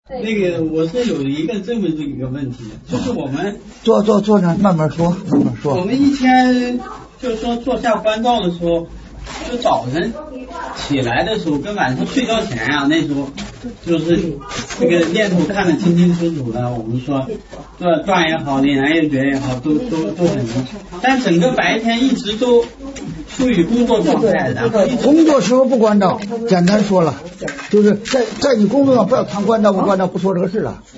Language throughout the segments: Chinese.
那个我是有一个这么一个问题，就是我们坐着慢慢说。 我们一天就是说坐下关照的时候，就早晨起来的时候跟晚上睡觉前啊，那时候就是这个念头看得清清楚楚的。我们说断也好，凛然也觉也好，都很明。但整个白天一直都处于工作状态的。 工作时候不关照，简单说了，就是在你工作上不要谈关照不关照，不说这个事了。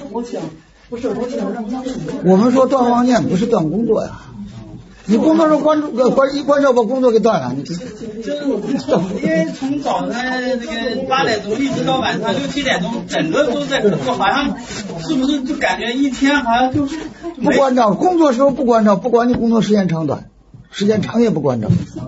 我们说断妄念不是断工作呀。你工作上关照把工作给断了，你就是因为从早上这个8点钟一直到晚上6、7点钟，整个都在工作，好像是不是就感觉一天好像就是不关照，工作时候不关照，不管你工作时间长短，时间长也不关照。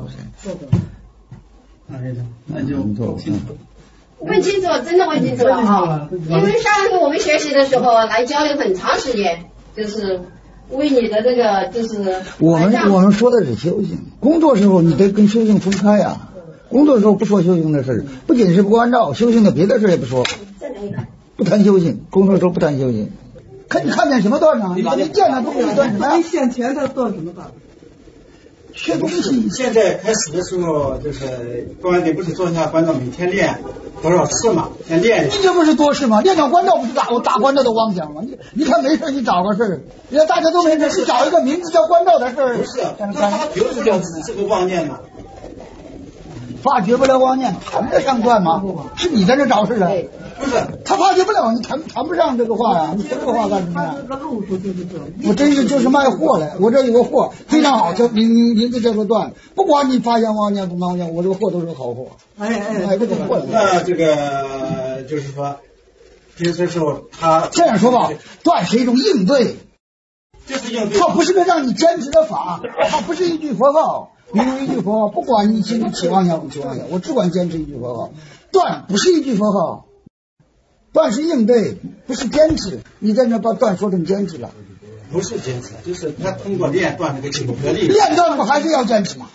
那就问清楚，真的问清楚了啊！因为上次我们学习的时候来交流很长时间，就是为你的这个就是我们说的是修行，工作时候你得跟修行分开呀。工作时候不说修行的事，不仅是不关照修行的别的事也不说，不谈修行，工作时候不谈修行。你看见什么断呢？你见了东西断什么呀？ 你现前的断什么断？ 学东西。 现在开始的时候就是关的不是坐下关照，每天练多少次嘛？先练。 你这不是多事吗？练到关照不是大关照的妄想吗？你看没事你找个事儿，人家大家都没事，你找一个名字叫关照的事儿。 不是，他就是叫这个妄念嘛。 发觉不了妄念，谈得上断吗？是你在这找事的。 不是， 他发觉不了，你谈不上这个话呀。你说这个话干什么呀？我真是就是卖货来，我这有个货非常好，名字叫做断。不管你发现妄念不妄念，我这个货都是好货。买这个货。 那这个就是说，平时时候他这样说吧，断是一种应对， 就是应对， 它不是个让你坚持的法，它不是一句佛号。比如一句佛号，不管你心里起妄想不起妄想，我只管坚持一句佛号。断不是一句佛号，断是应对，不是坚持。你在那把断说成坚持了， 不是坚持，就是他通过练断这个气不合力。 练断不还是要坚持吗？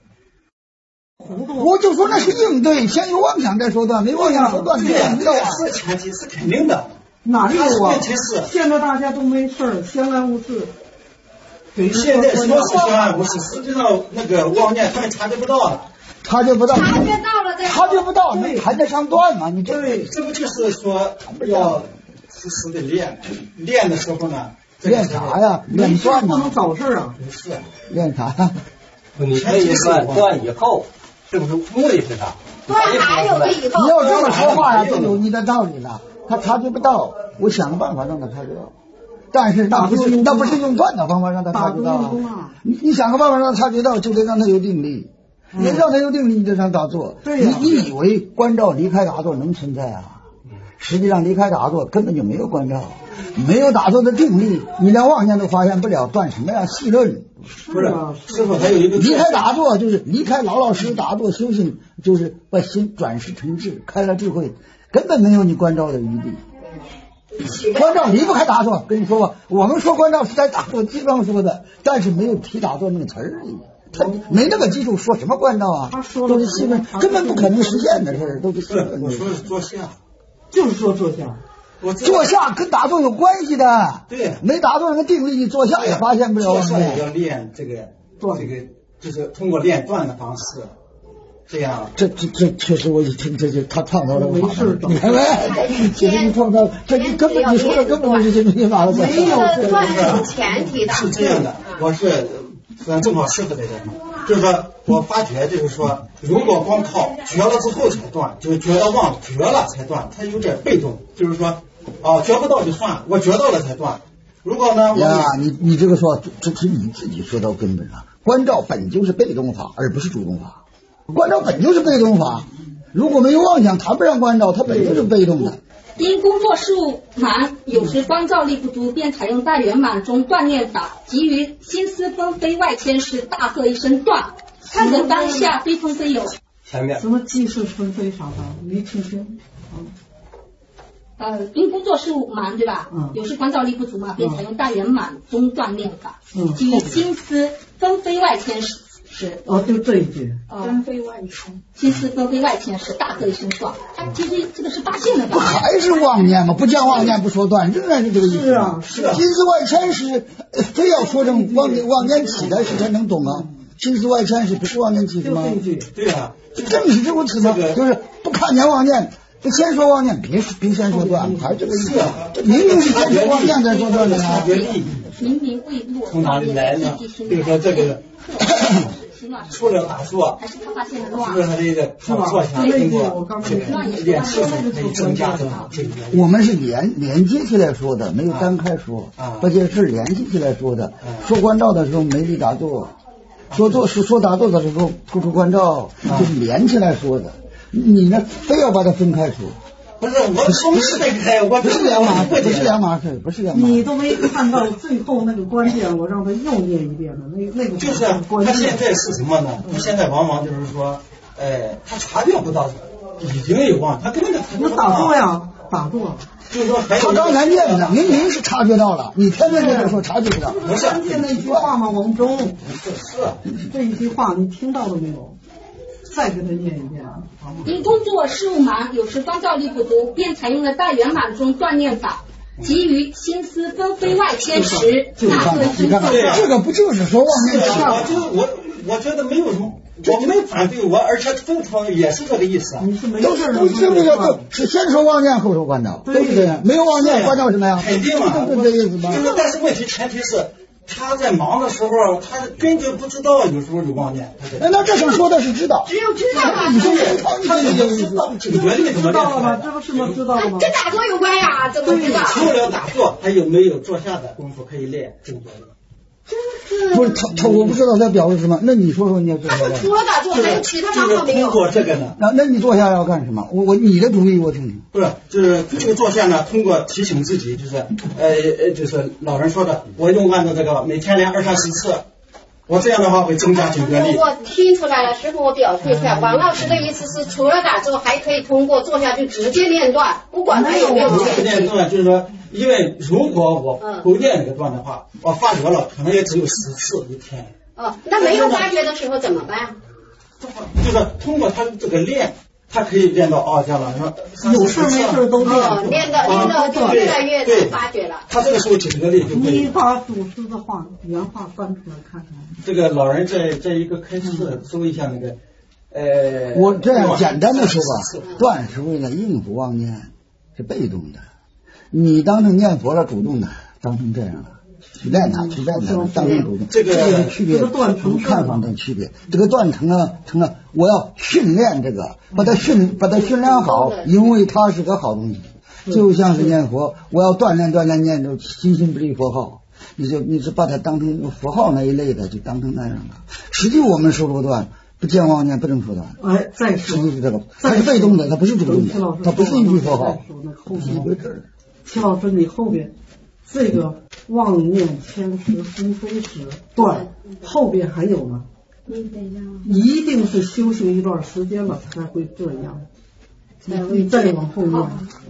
我就说那是应对，先有妄想再说断，没妄想说断， 这是前提，是肯定的。 哪里有啊？ 是现在大家都没事儿，相安无事。 现在说是相安无事，实际上那个妄念他们察觉不到的。 察觉不到， 察觉到了， 察觉不到，能谈得上断吗？你这不就是说要时时的练的时候呢？ 练啥呀？练断不能找事啊！ 不是练啥呀？ 你可以断以后，是不是目的是啥？ 断还有个以后。 你要这么说话呀，就有你的道理了。他察觉不到，我想个办法让他察觉到。但是那不是用断的方法让他察觉到啊！你想个办法让他察觉到，就得让他有定力。你让他有定力，你就让打坐。你以为关照离开打坐能存在啊？实际上离开打坐根本就没有关照，没有打坐的定力，你连妄念都发现不了，断什么呀？细论。 不是，师傅还有一个离开打坐就是离开老实打坐修行，就是把心转识成智，开了智慧，根本没有你关照的余地。关照离不开打坐，跟你说吧，我们说关照是在打坐基础上说的，但是没有提打坐那个词儿，他没那个基础，说什么关照啊？都是细论，根本不可能实现的事儿，都是细论。 我说的是坐下， 就是说坐下。 坐下跟打坐有关系的。 对， 没打坐那个定力，你坐下也发现不了。 坐下也要练这个就是通过练断的方式。这样， 这确实，我一听这就他创造了没事， 你看没？其实你创造，这你根本你说的根本不是这个你法的。 没有断是前提的。 是这样的，我是正好师傅在这嘛，就是说我发觉就是说，如果光靠觉了之后才断，就是觉得忘觉了才断，它有点被动，就是说觉不到就算，我觉到了才断。如果呢， 你这个说，这是你自己说到根本上，关照本就是被动法，而不是主动法。关照本就是被动法，如果没有妄想，谈不上关照，它本就是被动的。 因工作事务忙，有时关照力不足，便采用大圆满中断念法，急于心思纷飞外牵时，大喝一声断，看着当下非风非有。 前面什么既是纷飞啥的，没听清。 因工作事务忙，对吧？有时关照力不足嘛，便采用大圆满中断念法，基于心思纷飞外牵时， 时。 就这一句。 分飞外迁，心思纷飞外迁时，大喝一声断。它其实这个是发现的吧？ 不还是妄念吗？不讲妄念不说断，仍然是这个意思。 是啊，是啊。 心思外迁时，非要说成妄念起来时才能懂啊。心思外迁时不是妄念起的吗？ 对啊， 正是这个词吗？就是不看见妄念。先说妄念，别先说断，还是这个意思。明明是先说妄念再说断的啊。 明明未落， 从哪里来呢？比如说这个除了打坐， 还是他发现的是不是他这个坐下通过这个练气可以增加这个？ 我们是连接起来说的，没有单开说，而且是连接起来说的。说关照的时候没力打坐，说打坐的时候突出关照，就是连起来说的。你呢，非要把它分开说。 不是，我不是分开，我不是两码事，不是两码事，不是两码事。 你都没看到最后那个关键，我让他又念一遍了，那个就是他现在是什么呢？他现在往往就是说，他察觉不到已经有妄，他根本就那打坐呀，打坐。 就是说， 他刚才念的明明是察觉到了，你天天在这说察觉不到， 不是关键那一句话吗？王忠，这一句话你听到了没有？再给他念一遍。 因工作事务忙，有时关照力不足，便采用了大圆满中断念法。急于心思纷飞外迁时，大喝一声断。 这个不就是说妄念起？ 我觉得没有什么，我没反对我，而且分出也是这个意思。 都是是先说妄念后说关照，都是这样。没有妄念关照什么呀？ 肯定啊， 就是这意思吗？ 但是问题前提是。他在忙的时候，他根本不知道有时候有妄念。 那这上说的是知道， 只有知道啊。 你说他也知道，这个原理怎么知道了吗？这不是吗？知道了吗？ 跟打坐有关呀，怎么知道？ 除了打坐，还有没有坐下的功夫可以练正觉力？ 不是他，我不知道他表示什么。那你说说，你要做下来。 除了打坐，还有其他方法没有？ 通过这个呢？ 那你坐下要干什么？你的主意我听听。 不是，就是这个坐下呢，通过提醒自己，就是老人说的，我用按照这个每天练2-3-4次，我这样的话会增加警觉力。 我听出来了，师傅，我表示一下，王老师的意思是，除了打坐，还可以通过坐下去直接练断，不管他有没有练断，就是说。因为如果我不练这个段的话，我发觉了，可能也只有10次一天。 那没有发觉的时候怎么办？ 就是通过他这个练，他可以练到像老说有事没事都练， 练到就越来越能发觉了。 他这个时候警觉力就会。 你把祖师的话原话翻出来看看。 这个老人这一个开示搜一下那个我这样简单的说吧，断是为了应付妄念，是被动的。你当成念佛了，主动的，当成这样了，取代它，当成主动，这个区别，看法的区别。这个断成了，我要训练这个，把它训练好，因为它是个好东西。就像是念佛，我要锻炼念着心不离佛号，你是把它当成佛号那一类的，就当成那样的。实际我们说不断，不见妄念，不能说断。 再说， 实际是这个，它是被动的，它不是主动的，它不是一句佛号，是一个字儿。 齐老师，你后边这个妄念迁时纷飞时断，后边还有吗？一定是修行一段时间了才会这样，你再往后念，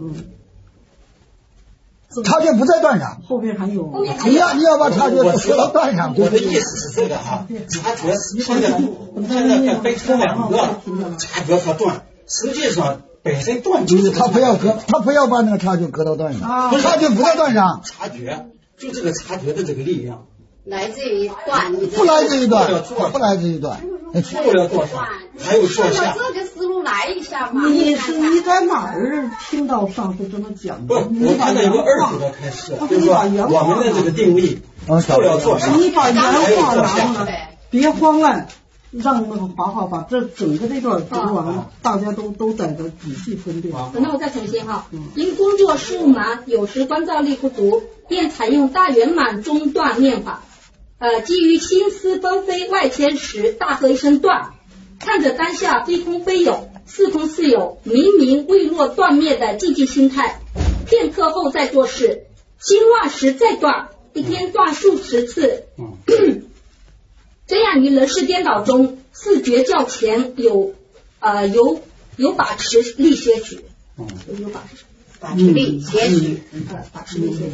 察觉不在断上， 后边还有。 你要把察觉说到断上。 我的意思是这个察觉现在分成2个，察觉和断，实际上。本身断就是他不要把那个察觉搁到断上，察觉不在断上， 察觉就这个察觉的这个力量来自于断， 不来自于断，不来自于断， 除了坐上还有坐下。 这个思路来一下嘛？ 你在哪儿听到上师这么讲？ 不，我看到有个二组的开示，就是说我们的这个定位除了坐上， 你把原话拿下来，别慌乱。让那个华华把这整个这段读完，大家都在这仔细分辨。 那我再重新哈，因工作事务忙，有时关照力不足，便采用大圆满中断念法。基于心思纷飞外迁时，大喝一声断，看着当下非空非有，似空似有，明明未落断灭的寂静心态，片刻后再做事，心乱时再断，一天断数十次。这样于人事颠倒中，视觉较前，有把持力些许，有把持力些许，把持力些许。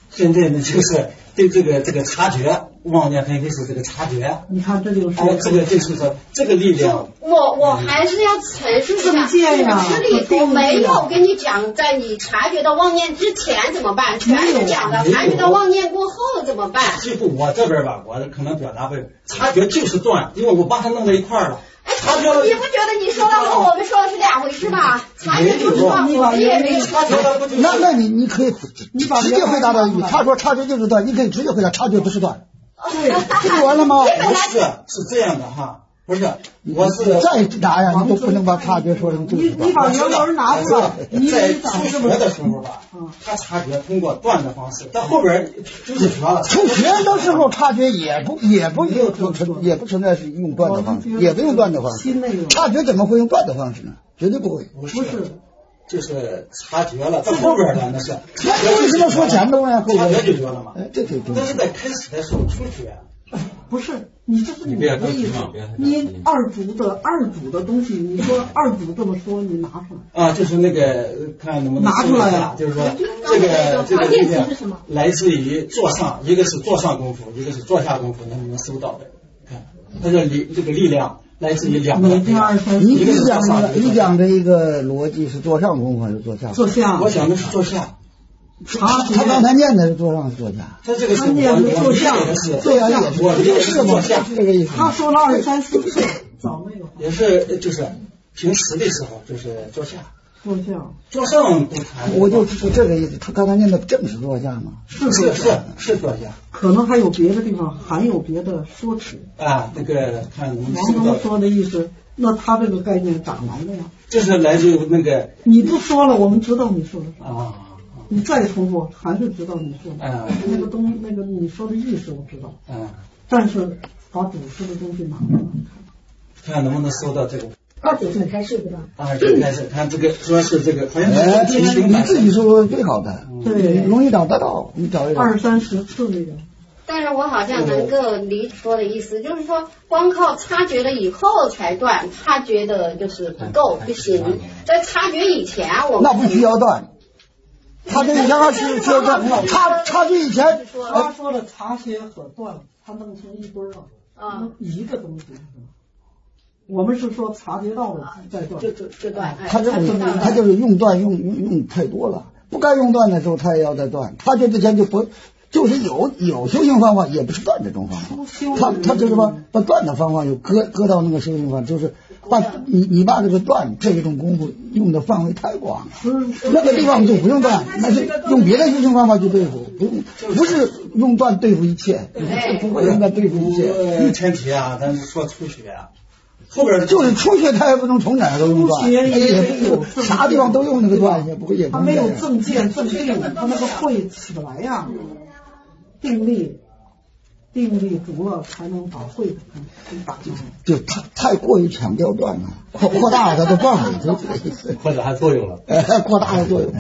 现在呢就是对这个察觉，妄念分非是这个察觉。 你看这就是这个就是说这个力量。 我还是要陈述一下，这里头没有跟你讲，在你察觉到妄念之前怎么办，全是讲的察觉到妄念过后怎么办。 几乎我这边吧，我可能表达不了，察觉就是断，因为我把它弄在一块儿了。 察觉，你不觉得你说的和我们说的是两回事吗？察觉就是断，我们也没有说的。 那你可以直接回答到一，他说察觉就是断，你可以直接回答察觉不是断。 对， 这就完了吗？ 不是，是这样的哈。不是，我是再答呀，你都不能把察觉说成就是断。 你把原文拿出来，你在初学的时候吧，他察觉通过断的方式，到后边就是学了。 初学的时候察觉也不存在是用断的方式，也不用断的方式。察觉怎么会用断的方式呢？绝对不会。 不是，就是察觉了，到后边了那是。 那为什么说前头呢？ 察觉就觉了嘛。 这对。 但是在开始的时候初学。 不是，你这是你的意思。你二主的东西，你说二主这么说，你拿出来。 啊，就是那个看能不能拿出来呀？ 就是说这个力量来自于坐上，一个是坐上功夫，一个是坐下功夫，能不能收到的？看，它这个力量来自于两个。 你讲的一个逻辑是坐上功夫还是坐下？ 坐下。 我讲的是坐下。 他刚才念的是坐上坐下， 他这个是念的坐下， 对呀，也是我这个是坐下， 这个意思。 他说了2、3、4次，找那个也是就是平时的时候就是坐下，坐上不谈。 我就是这个意思，他刚才念的正是坐下吗？ 是坐下， 可能还有别的地方含有别的说辞啊。那个看王东说的意思，那他这个概念咋来的呀？ 这是来自于那个你不说了，我们知道你说的啥啊。 你再重复，还是知道你说的。那个你说的意思我知道。但是把主持的东西拿出来看能不能搜到这个。 20分开始对吧 ？20开始，看这个说是这个，好像你自己说最好的， 对， 容易找得到，你找一找。 20、30次那个。 但是我好像能够理说的意思，就是说光靠察觉了以后才断，察觉的就是不够不行，在察觉以前我们那不需要断。他这以前是察觉以前， 他说的察觉和断，他弄成一堆了，一个东西。我们是说察觉到了再断， 这断。 他就是用断用太多了，不该用断的时候他也要再断。察觉之前就不。就是有修行方法，也不是断这种方法。他就是把断的方法又搁到那个修行方法，就是把你把这个断这一种功夫用的范围太广了，那个地方就不用断，那是用别的修行方法去对付，不是用断对付一切，不会用断对付一切。 前提啊，咱说初学啊，后边就是初学，他也不能从哪都用断，也啥地方都用那个断，也不会他没有正见正定，他那个会起不来呀。定力足了，才能把会打进来。 就太过于强调断了，扩大了它的范围，就这个意思。 扩大作用了， 扩大了作用。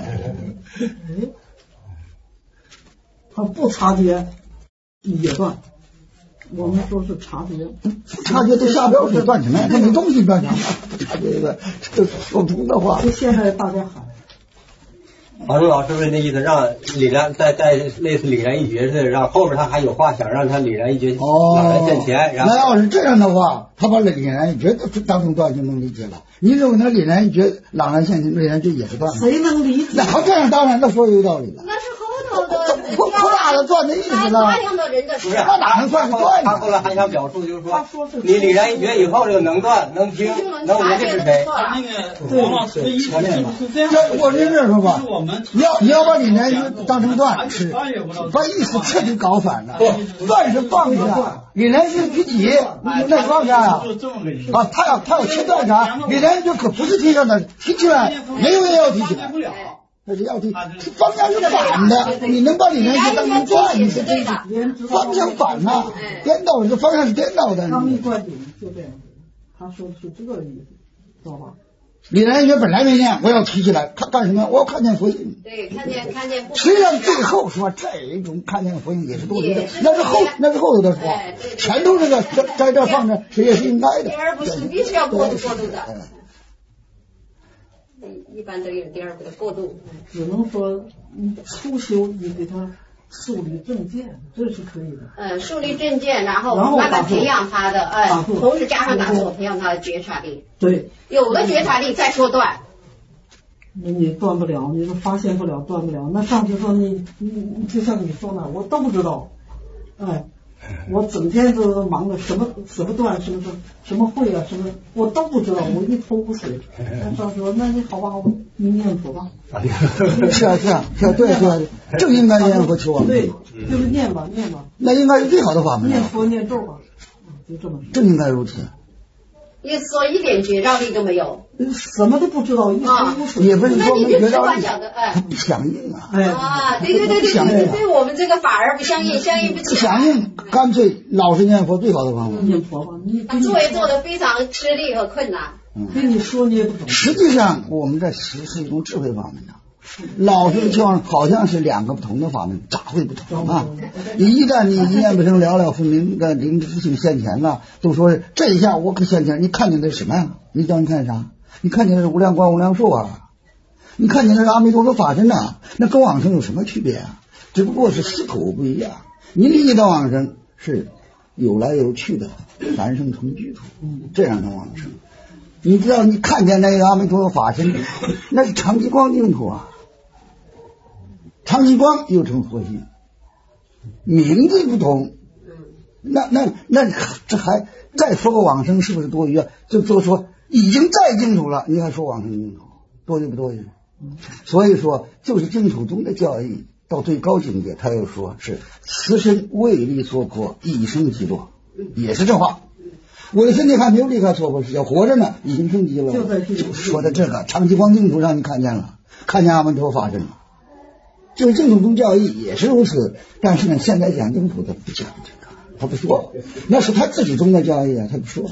他不察觉也断，我们说是察觉。 察觉对下标是断什么呀？他没东西断什么？察觉这个说不出的话。 就现在大家喊。 王忠老师问的意思，让李然在类似李然一绝似的，让后边他还有话想让他李然一绝朗然现前。然后那要是这样的话，他把李然一绝当成断就能理解了。你认为那李然一绝朗然现前，李然就也是断吗？ 谁能理解？ 那他这样当然他说有道理了。 那是后头的扩大了断的意思呢？ 那样的人的事， 那哪能算是断呢？ 他后来还想表述，就是说你李然一绝以后，这个能断能听能无这是谁？ 那个王老师的意思是这样。 我是这样说吧，你要把李然一当成断是，把意思彻底搞反了。断是放下，李然是自己那放下呀。啊，他要切断啥？李然就可不是提上的，提起来没有人要提起来。那是要提，方向是反的，你能把李然一当成断，你是对的。方向反了，颠倒了，这方向是颠倒的。 他们一观点就这样子，他说的是这个意思，知道吧？ 李然一绝本来没念，我要提起来，干什么？我要看见佛性。 对，看见。 实际上最后说这种看见佛性也是多余的，那是后头的说，前头这个在这放着，这也是应该的。 第二步是必须要过渡的。一般都有第二步的过渡。 只能说初修，你给他树立正见，这是可以的。 树立正见，然后慢慢培养他的，同时加上打坐，培养他的觉察力。 对， 有了觉察力再说断。 你断不了，你都发现不了，断不了。那上去说你就像你说的，我都不知道，我整天都忙着什么断，什么会啊，什么我都不知道，我一头雾水。那上去说，那你好吧，你念佛吧。 是啊，对，正应该念佛求往生。 对，就是念吧。 那应该是最好的法门。 念佛念咒吧，就这么说。 正应该如此。 你说一点觉照力都没有， 什么都不知道，一头雾水。 也不是说没觉照力， 他不响应啊。 对，对我们这个法而不相应，相应不起来。 响应，干脆老实念佛最好的方法。 念佛吧， 他做也做得非常吃力和困难。 跟你说你也不懂。 实际上，我们这是一种智慧法门啊。老实的情况好像是两个不同的法门，咋会不同啊？一旦你一念不生了了分明的灵知性现前了，都说这一下我可现前，你看见的是什么呀？你叫你看啥？你看见的是无量光无量寿啊，你看见的是阿弥陀佛法身呐，那跟往生有什么区别啊？只不过是思口不一样。你理解到往生是有来有去的凡圣同居土，这样的往生。你知道你看见那个阿弥陀佛法身，那是长期光净土啊。长期光又成佛性，名字不同，那这还再说个往生是不是多余啊？就说已经在净土了，你还说往生净土，多余不多余？所以说，就是净土中的教义到最高境界，他又说是此身为力所迫，一生即落，也是这话。我的身体还没有离开娑婆世界，活着呢，已经升级了。就说的这个长期光净土让你看见了，看见阿弥陀佛法身了。就是净土宗教义也是如此，但是呢，现在讲净土的不讲这个，他不说，那是他自己宗的教义啊，他不说。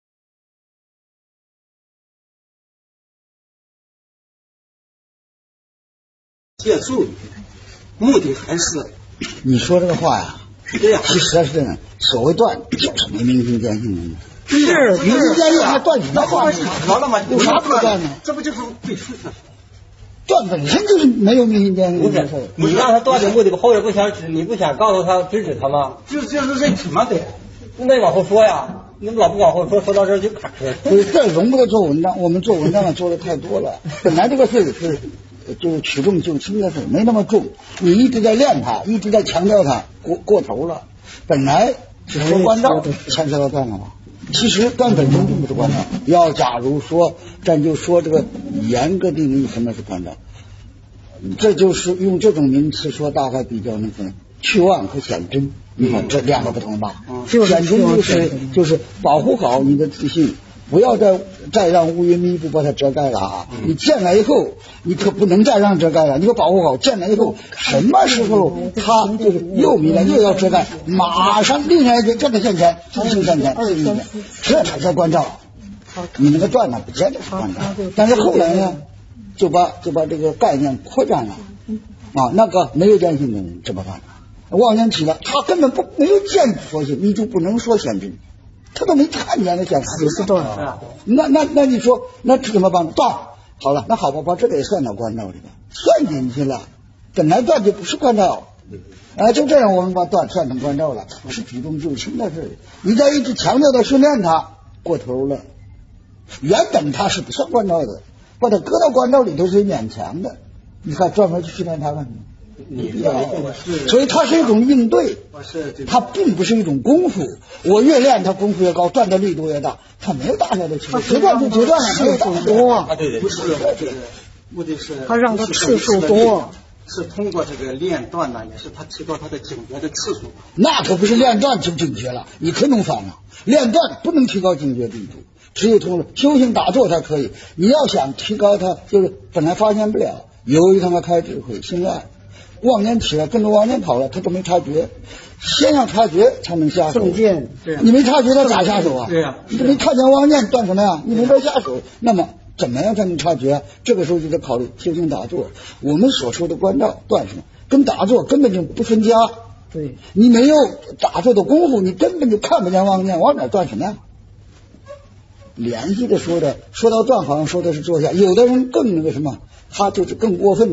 借助目的还是你说这个话呀， 是这样， 其实是呢，所谓断就是没明心见性的。 是明心见性还断什么断？ 好了吗？ 有啥不断呢？ 这不就是对事的？ 断本身就是没有明心见性的事。 你让他断的目的，后边不想指，你不想告诉他制止他吗？ 就是认什么的？ 那往后说呀，你们老不往后说，说到这儿就卡车。 所以这容不得做文章，我们做文章做的太多了。本来这个事是就是取重就轻的事，没那么重。你一直在练它，一直在强调它，过头了。本来只说关照，牵扯到断了嘛。其实断本身并不是关照。要假如说，咱就说这个严格定义什么是关照，这就是用这种名词说，大概比较那个去妄和显真。你看这两个不同吧？显真就是保护好你的自信。不要再让乌云密布把它遮盖了啊！你见了以后，你可不能再让遮盖了，你可保护好。见了以后，什么时候它就是又迷了又要遮盖，马上另外一个这个现前，自性现前，这才叫关照。你那个断了不见得是关照，但是后来呢，就把这个概念扩展了啊。那个没有见性的人怎么办呢？妄念起了，他根本没有见佛性，你就不能说显真。他都没看见那显死是断啊！那你说那怎么办？断好了，那好吧，把这个也算到关照里边，算进去了。本来断就不是关照，就这样我们把断算成关照了，是举重就轻的事。你再一直强调的训练它，过头了。原本它是不算关照的，把它搁到关照里头是勉强的。你看专门去训练它干什么？所以它是一种应对，它并不是一种功夫。我越练，它功夫越高，断的力度越大。它没有大小的区别，决断就决断了，没有大小多啊。 对，不是目的是它让它次数多， 是通过这个练断呢，也是它提高它的警觉的次数。 那可不是练断就警觉了，你可弄反了。练断不能提高警觉力度，只有通过修行打坐才可以。你要想提高它，就是本来发现不了，由于他们开智慧心爱。妄念起来，跟着妄念跑了，他都没察觉。先要察觉才能下手。你没察觉，他咋下手啊？ 对呀， 你没看见妄念断什么呀？你没法下手。那么怎么样才能察觉？这个时候就得考虑修行打坐。我们所说的关照断什么，跟打坐根本就不分家。 对， 你没有打坐的功夫，你根本就看不见妄念，往哪断什么呀？联系的说到断，好像说的是坐下。有的人更那个什么，他就是更过分的。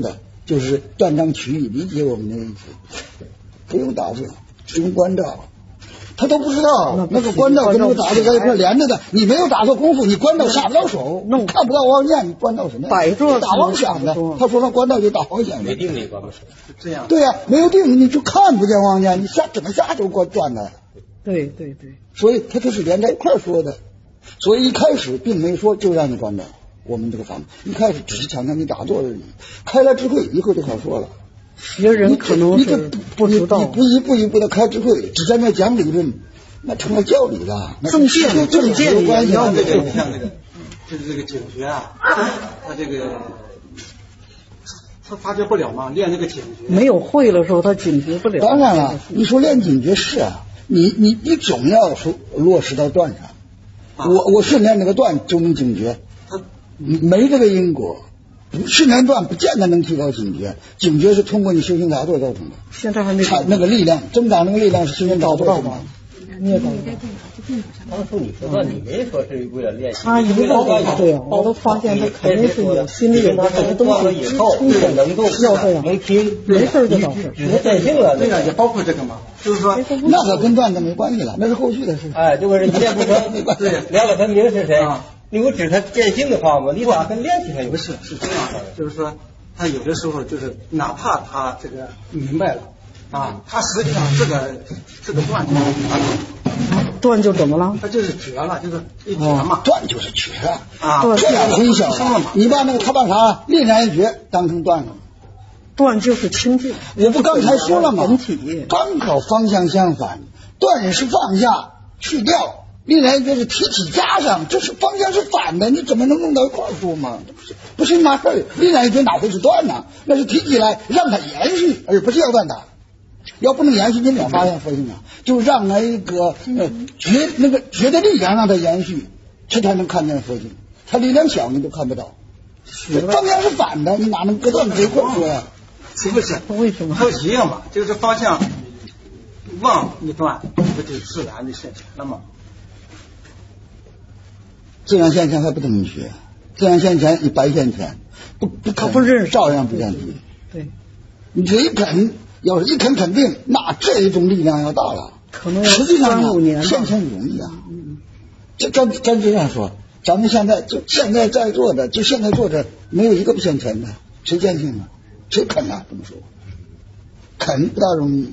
就是断章取义，理解我们的意思，不用打坐，只用关照。他都不知道那个关照跟那个打坐在一块连着的，你没有打坐功夫，你关照下不了手，看不到妄念，你关照什么？ 摆坐打妄想的。他说那关照就打妄想的， 没定力关不手， 是这样。 对呀、没有定你就看不见妄念，你怎么下手断的？ 对， 所以他就是连在一块说的。所以一开始并没说就让你关照我们这个法门，一开始只是强调你打坐而已，开了智慧以后就好说了。 别人可能是不知道， 你不一步一步的开智慧，只在那讲理论，那成了教理了。 正见有关系。 像这个，你像这个，就是这个警觉啊，他这个他发觉不了嘛，练这个警觉。 没有会的时候，他警觉不了。 当然了，你说练警觉是啊，你总要落实到断上。我训练这个断就能警觉，没这个因果。训练断不见得能提高警觉，警觉是通过你修行打坐造成的。 现在还没那个力量增长，那个力量是修行打坐造成的。 你也找不到。 当初你说的，你没说是为了练习。 他一个对呀，我都发现他肯定是有心里有什么东西支撑着， 能动， 要这样， 能听， 没事就找事。 只是见性了， 对呀，也包括这个嘛，就是说那个跟断的没关系了，那是后续的事。 哎，就是你练不成，对，了了分明是谁？你不指他见性的话吗？你咋跟练起来？ 不是这样的，就是说他有的时候就是哪怕他这个明白了啊，他实际上这个断就是断就怎么了？ 他就是绝了，就是一绝嘛。 断就是绝啊， 这样很小了。你把那个他把啥令然一绝当成断了， 断就是清净。 我不刚才说了吗？ 本体刚好方向相反，断是放下去掉。令然就是体体加上，这是方向是反的，你怎么能弄到一块说嘛？不是那事儿，令然觉哪会是断呢？那是提起来让它延续，而不是要断它。要不能延续，你怎么发现佛性啊？就让那个觉的力量让它延续，这才能看见佛性。它力量小，你都看不到。方向是反的，你哪能搁断这一块说呀？ 是不是？ 为什么？ 它一样嘛，就是方向往一断，不就自然的现前了吗？ 自然现前还不等于学，自然现前与白现前他不认识，照样不见底。 对， 你这一肯，要是一肯定，那这一种力量要大了。 可能实际上呢， 现前容易啊。咱这样说，咱们现在在座的，就现在坐着，没有一个不现前的，谁见性啊？谁肯啊？这么说，肯不大容易。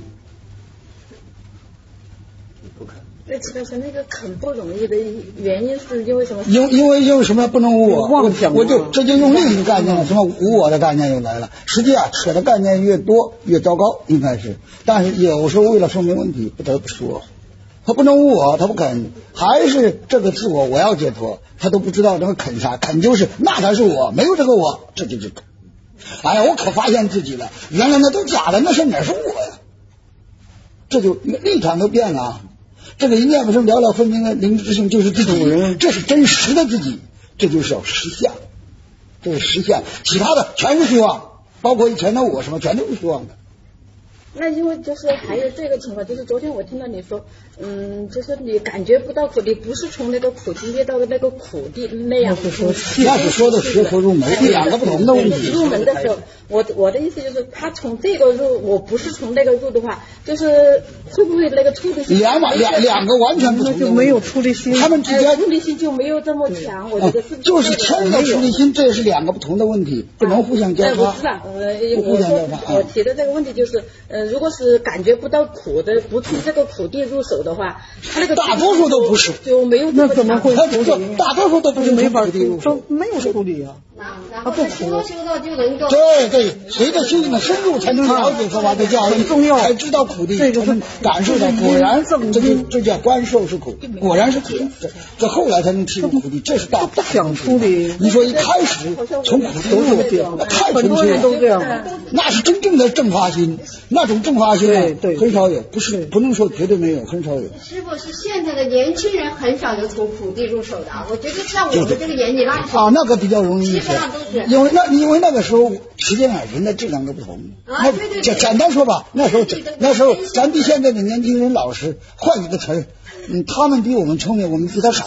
那这个是那个肯不容易的原因是因为什么？ 因为什么不能无我？我就这就用另一个概念了，什么无我的概念又来了。实际啊，扯的概念越多越糟糕，应该是。但是有时候为了说明问题，不得不说，他不能无我，他不肯，还是这个自我要解脱，他都不知道那个肯啥，肯就是那才是我，没有这个我，这就是肯。哎呀，我可发现自己了，原来那都假的，那是哪是我呀？这就立场都变了。这个一念不生了了分明的灵知性就是自己，这是真实的自己，这就是要实相，这是实相，其他的全是虚妄，包括以前的我什么全都是虚妄的。 那因为就是还有这个情况，就是昨天我听到你说，就是你感觉不到苦，你不是从那个苦境跌到那个苦地那样。 那是说的学佛入门，两个不同的问题。 入门的时候，我的意思就是，他从这个入，我不是从那个入的话，就是会不会那个出离心？ 两个完全不同的， 就没有出离心， 他们之间出离心就没有这么强，我觉得是。 就是牵到出离心，这是两个不同的问题，不能互相交叉。 我知道，我提的这个问题就是，如果是感觉不到苦的，不从这个苦地入手的话，他那个大多数都不是， 就没有。 那怎么会？ 大多数都不是没法出，没有处理啊。 然后修到就能够。 对，随着修行的深入，才能了解佛法的教义， 很重要， 才知道苦地， 这个是感受到果然这叫观受是苦，果然是苦，这后来才能体会苦地，这是大不想处理。 你说一开始从苦地入，太纯粹了， 都这样， 那是真正的正法心，那种正法心很少有，不能说绝对没有，很少有。 师傅是现在的年轻人很少有从苦地入手的，我觉得像我们这个年纪那个比较容易一些，因为那个时候实际上人的质量都不同。 对， 简单说吧，那时候咱比现在的年轻人老实，换一个词儿，他们比我们聪明，我们比他傻。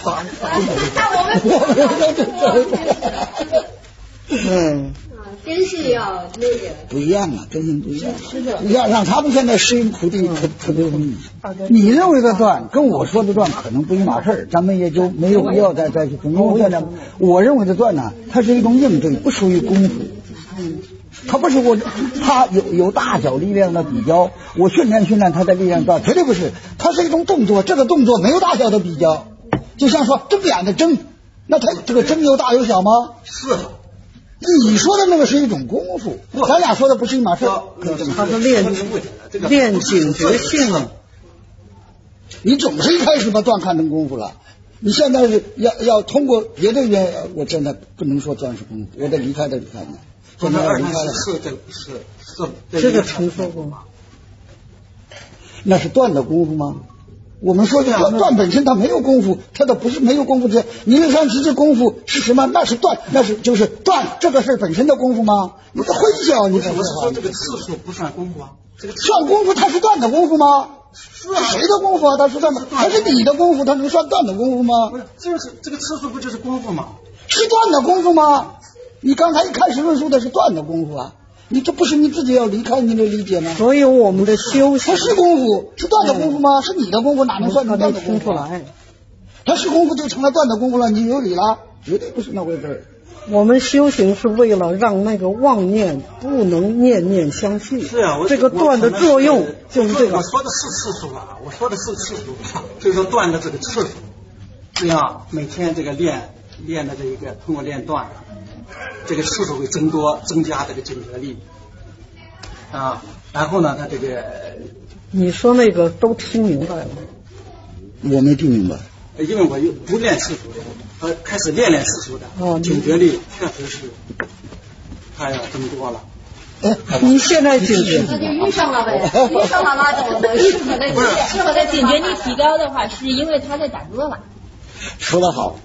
根系要那个不一样啊，根性不一样。让他们现在适应土地可没有意义。你认为的断跟我说的断可能不一码事儿，咱们也就没有必要再去争论。现在我认为的断呢，它是一种应对，不属于功夫。它不是它有大小力量的比较，我训练它的力量断，绝对不是。它是一种动作，这个动作没有大小的比较。就像说睁眼的睁，那它这个睁有大有小吗？ 是。 你说的那个是一种功夫，咱俩说的不是一码事。 他是练警觉性啊。 你总是一开始把断看成功夫了，你现在是要通过别的原因，我现在不能说断是功夫，我得离开的。 这个这个听说过吗？ 那是断的功夫吗？我们说的断本身它没有功夫，它的不是没有功夫的。你那上其实功夫是什么？那是断，就是断这个事本身的功夫吗？你的混淆，你我是说这个次数不算功夫啊。这个算功夫，它是断的功夫吗？是谁的功夫啊？它是断的，还是你的功夫？它能算断的功夫吗？ 不是，这个次数不就是功夫吗？ 是断的功夫吗？你刚才一开始论述的是断的功夫啊，你这不是你自己要离开你的理解吗？ 所以我们的修行， 它是功夫，是断的功夫吗？是你的功夫，哪能算你断的功夫啊？它是功夫就成了断的功夫了，你有理了，绝对不是那回事。 我们修行是为了让那个妄念不能念念相续。 是啊， 这个断的作用就是这个。 我说的是次数啊，就是说断的这个次数，这样每天这个练的这一个，通过练断，这个次数会增加这个警觉力啊。然后呢，他这个你说那个都听明白了？ 我没听明白。 因为我又不练次数的，开始练次数的，警觉力确实是它要增多了。 你现在警觉那就遇上了呗，遇上了那种适合的警觉力提高的话，是因为他在打坐了。 说得好。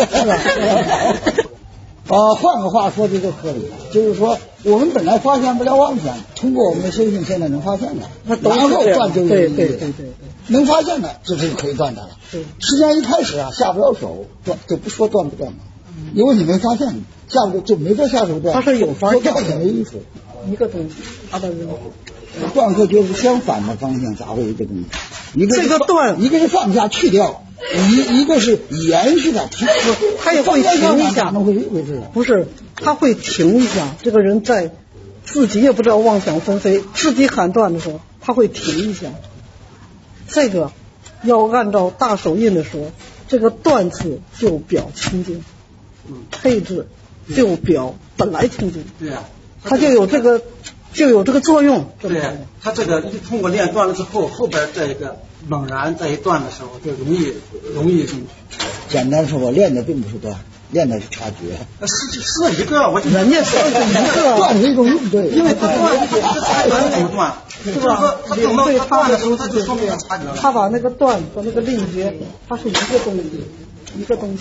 换个话说，这就合理，就是说我们本来发现不了妄想，通过我们的修行现在能发现了，然后断就有意义。对，能发现了就是可以断的了。实际上一开始下不了手断，就不说断不断了，因为你没发现，下不就没法下手断。 它是有法说断也没意思。 一个东西，它的断和觉是相反的方向，咋会有一个东西？ 这个断， 一个是放下去掉。一个是延续的， 他也会停一下，不是，他会停一下。这个人在自己也不知道妄想纷飞，自己喊断的时候，他会停一下。这个要按照大手印的说，这个断字就表清净，配置就表本来清净。 对呀， 它就有这个作用。 对，他这个通过练断了之后，后边这个猛然在一断的时候，就容易进去。 简单说，我练的并不是断，练的是察觉。 是一个，我就人家说是一个断是一种应对， 因为他断是察觉怎么断， 是吧？ 他等到他断的时候，他就说明他察觉了。 他把那个断和那个力觉，它是一个东西。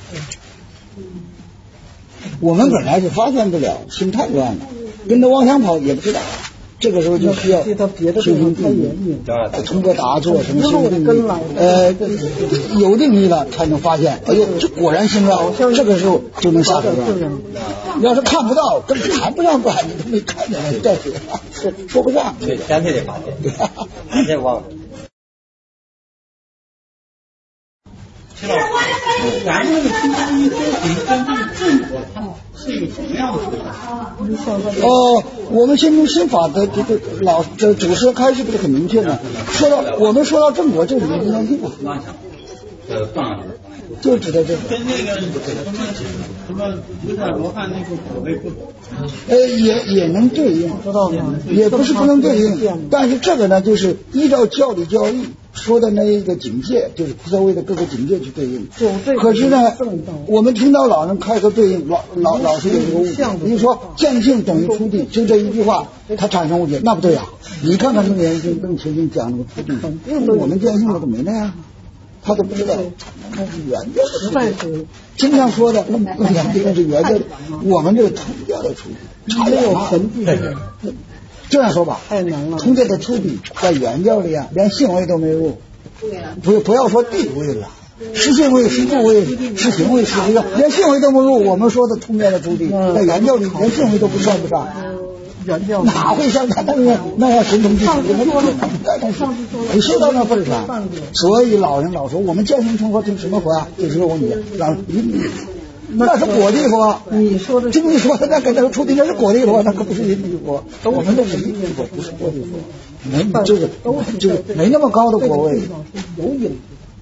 我们本来是发现不了，心太乱了，跟着妄想跑也不知道。这个时候就需要修行定力，通过打坐什么修行定力，有定力了才能发现。哎呦，这果然心乱，这个时候就能下手了。要是看不到，根本谈不上断，你都没看见了，再说不上。 对，前提得发现，发现忘了。 齐老师，咱这个修行跟这个正果，它是有什么样的不同？ 我们心中心法的这个祖师开示不是很明确吗？我们说到正果，这里面应该用放就指的这个， 跟那个什么有点罗汉那个口味不同。 也能对应， 知道吗？ 也不是不能对应，但是这个呢，就是依照教理教义说的那一个警戒，就是菩萨位的各个警戒去对应。可是呢，我们听到老人开个对应，老师有这个误解，比如说见性等于出地，就这一句话，他产生误解，那不对啊！你看看楞严经、楞严经讲那个出地，我们见性的都没那样。他都不知道，那是原教的出地。经常说的，楞严经是原教的，我们这个通教的出地， 没有痕迹。 这样说吧， 太难了。 通教的出地在原教里连性位都没入，不要说地位了， 是性位是部位是行为是一个，连性位都不入，我们说的通灭的主体，在原教里连性位都不算不上。哪会像他那样神通技术？没说到那份上，所以老人老说我们见性成佛成什么佛啊？这是个问题，那是果地佛。 你说的， 就你说的那个出地那是果地佛，那可不是因地佛。我们都是因地佛，不是果地佛，没就是没那么高的果位。 有影。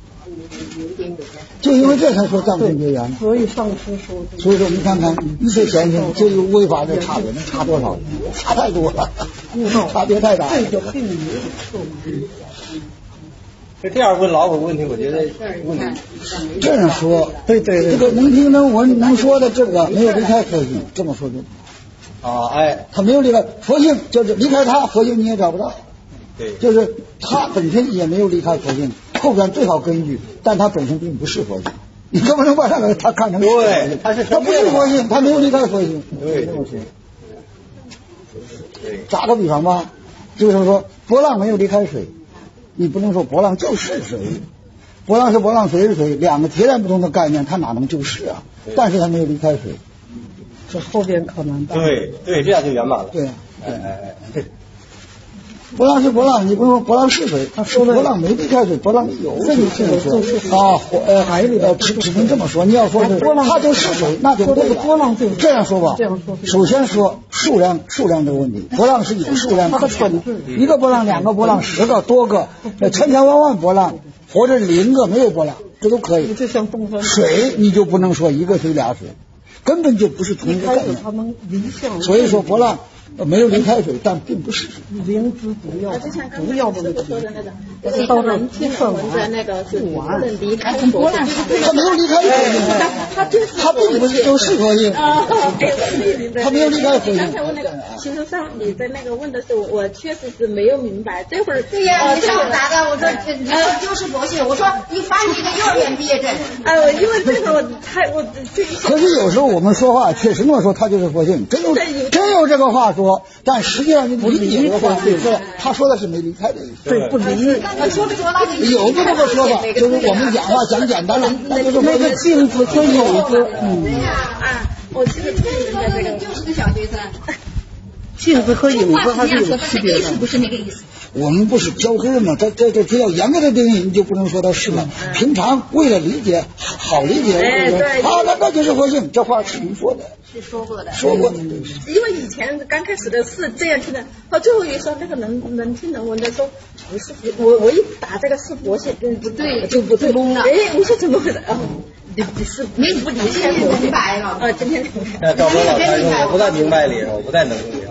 就因为这才说藏性结缘。 所以上师说， 所以说我们看看一切显性就有违法的差别，能差多少？差太多了，差别太大。 这个并没有错误。 这样问老虎问题，我觉得问题这样说，对，这个能听能闻能说的这个没有离开佛性，这么说就他没有离开佛性，就是离开他佛性你也找不到。 对， 就是他本身也没有离开佛性，后边最好根据，但他本身并不是佛性，你根本能把他看成对，他不是佛性，他没有离开佛性。 对， 打个比方吧，就是说波浪没有离开水，你不能说波浪就是水，波浪是波浪，水是水，两个截然不同的概念，它哪能就是啊？但是它没有离开水， 这后边可能对，这样就圆满了。 对，对。波浪是波浪，你不能说波浪是水，他说波浪没离开水，波浪有水海里只能这么说。你要说是它就是水，那就对了。 波浪就这样说吧。首先说数量这个问题，波浪是有数量的，一个波浪、两个波浪、10个多个、千千万万波浪，或者0个没有波浪，这都可以。 就像东方水，你就不能说一个水俩水，根本就不是同一个概念。所以说波浪没有离开水，但并不是灵芝不要就像刚才师傅说的那个， 到这听闻的那个是不能离开佛性， 他没有离开佛性，他并不是就是佛性，他没有离开佛性。 刚才问那个其实上你在那个问的时候，我确实是没有明白。这会儿对呀，你上午答的，我说你说就是佛性，我说你发你一个幼儿园毕业证。 因为这个我可是有时候我们说话确实那么说，他就是佛性，真有这个话说。但实际上你不理解这个话，他说的是没离开的意思。 对，不理解。 有这么个说法，就是我们讲话讲简单了，那就是那个镜子和影子。 我其实就是个小学生。 镜子和影子还是有区别的。 不是那个意思。 我们不是教根吗？这只要严格的定义，你就不能说它是了。平常为了理解好理解，那就是佛性。这话是你说的， 是说过的。 因为以前刚开始的是这样听的，到最后一说那个能听能闻的说不是我一打这个是佛性，不对就不对懵了。我说怎么回事？你是没不理解我明白了。今天赵波老师说我不在明白里，我不在能力啊。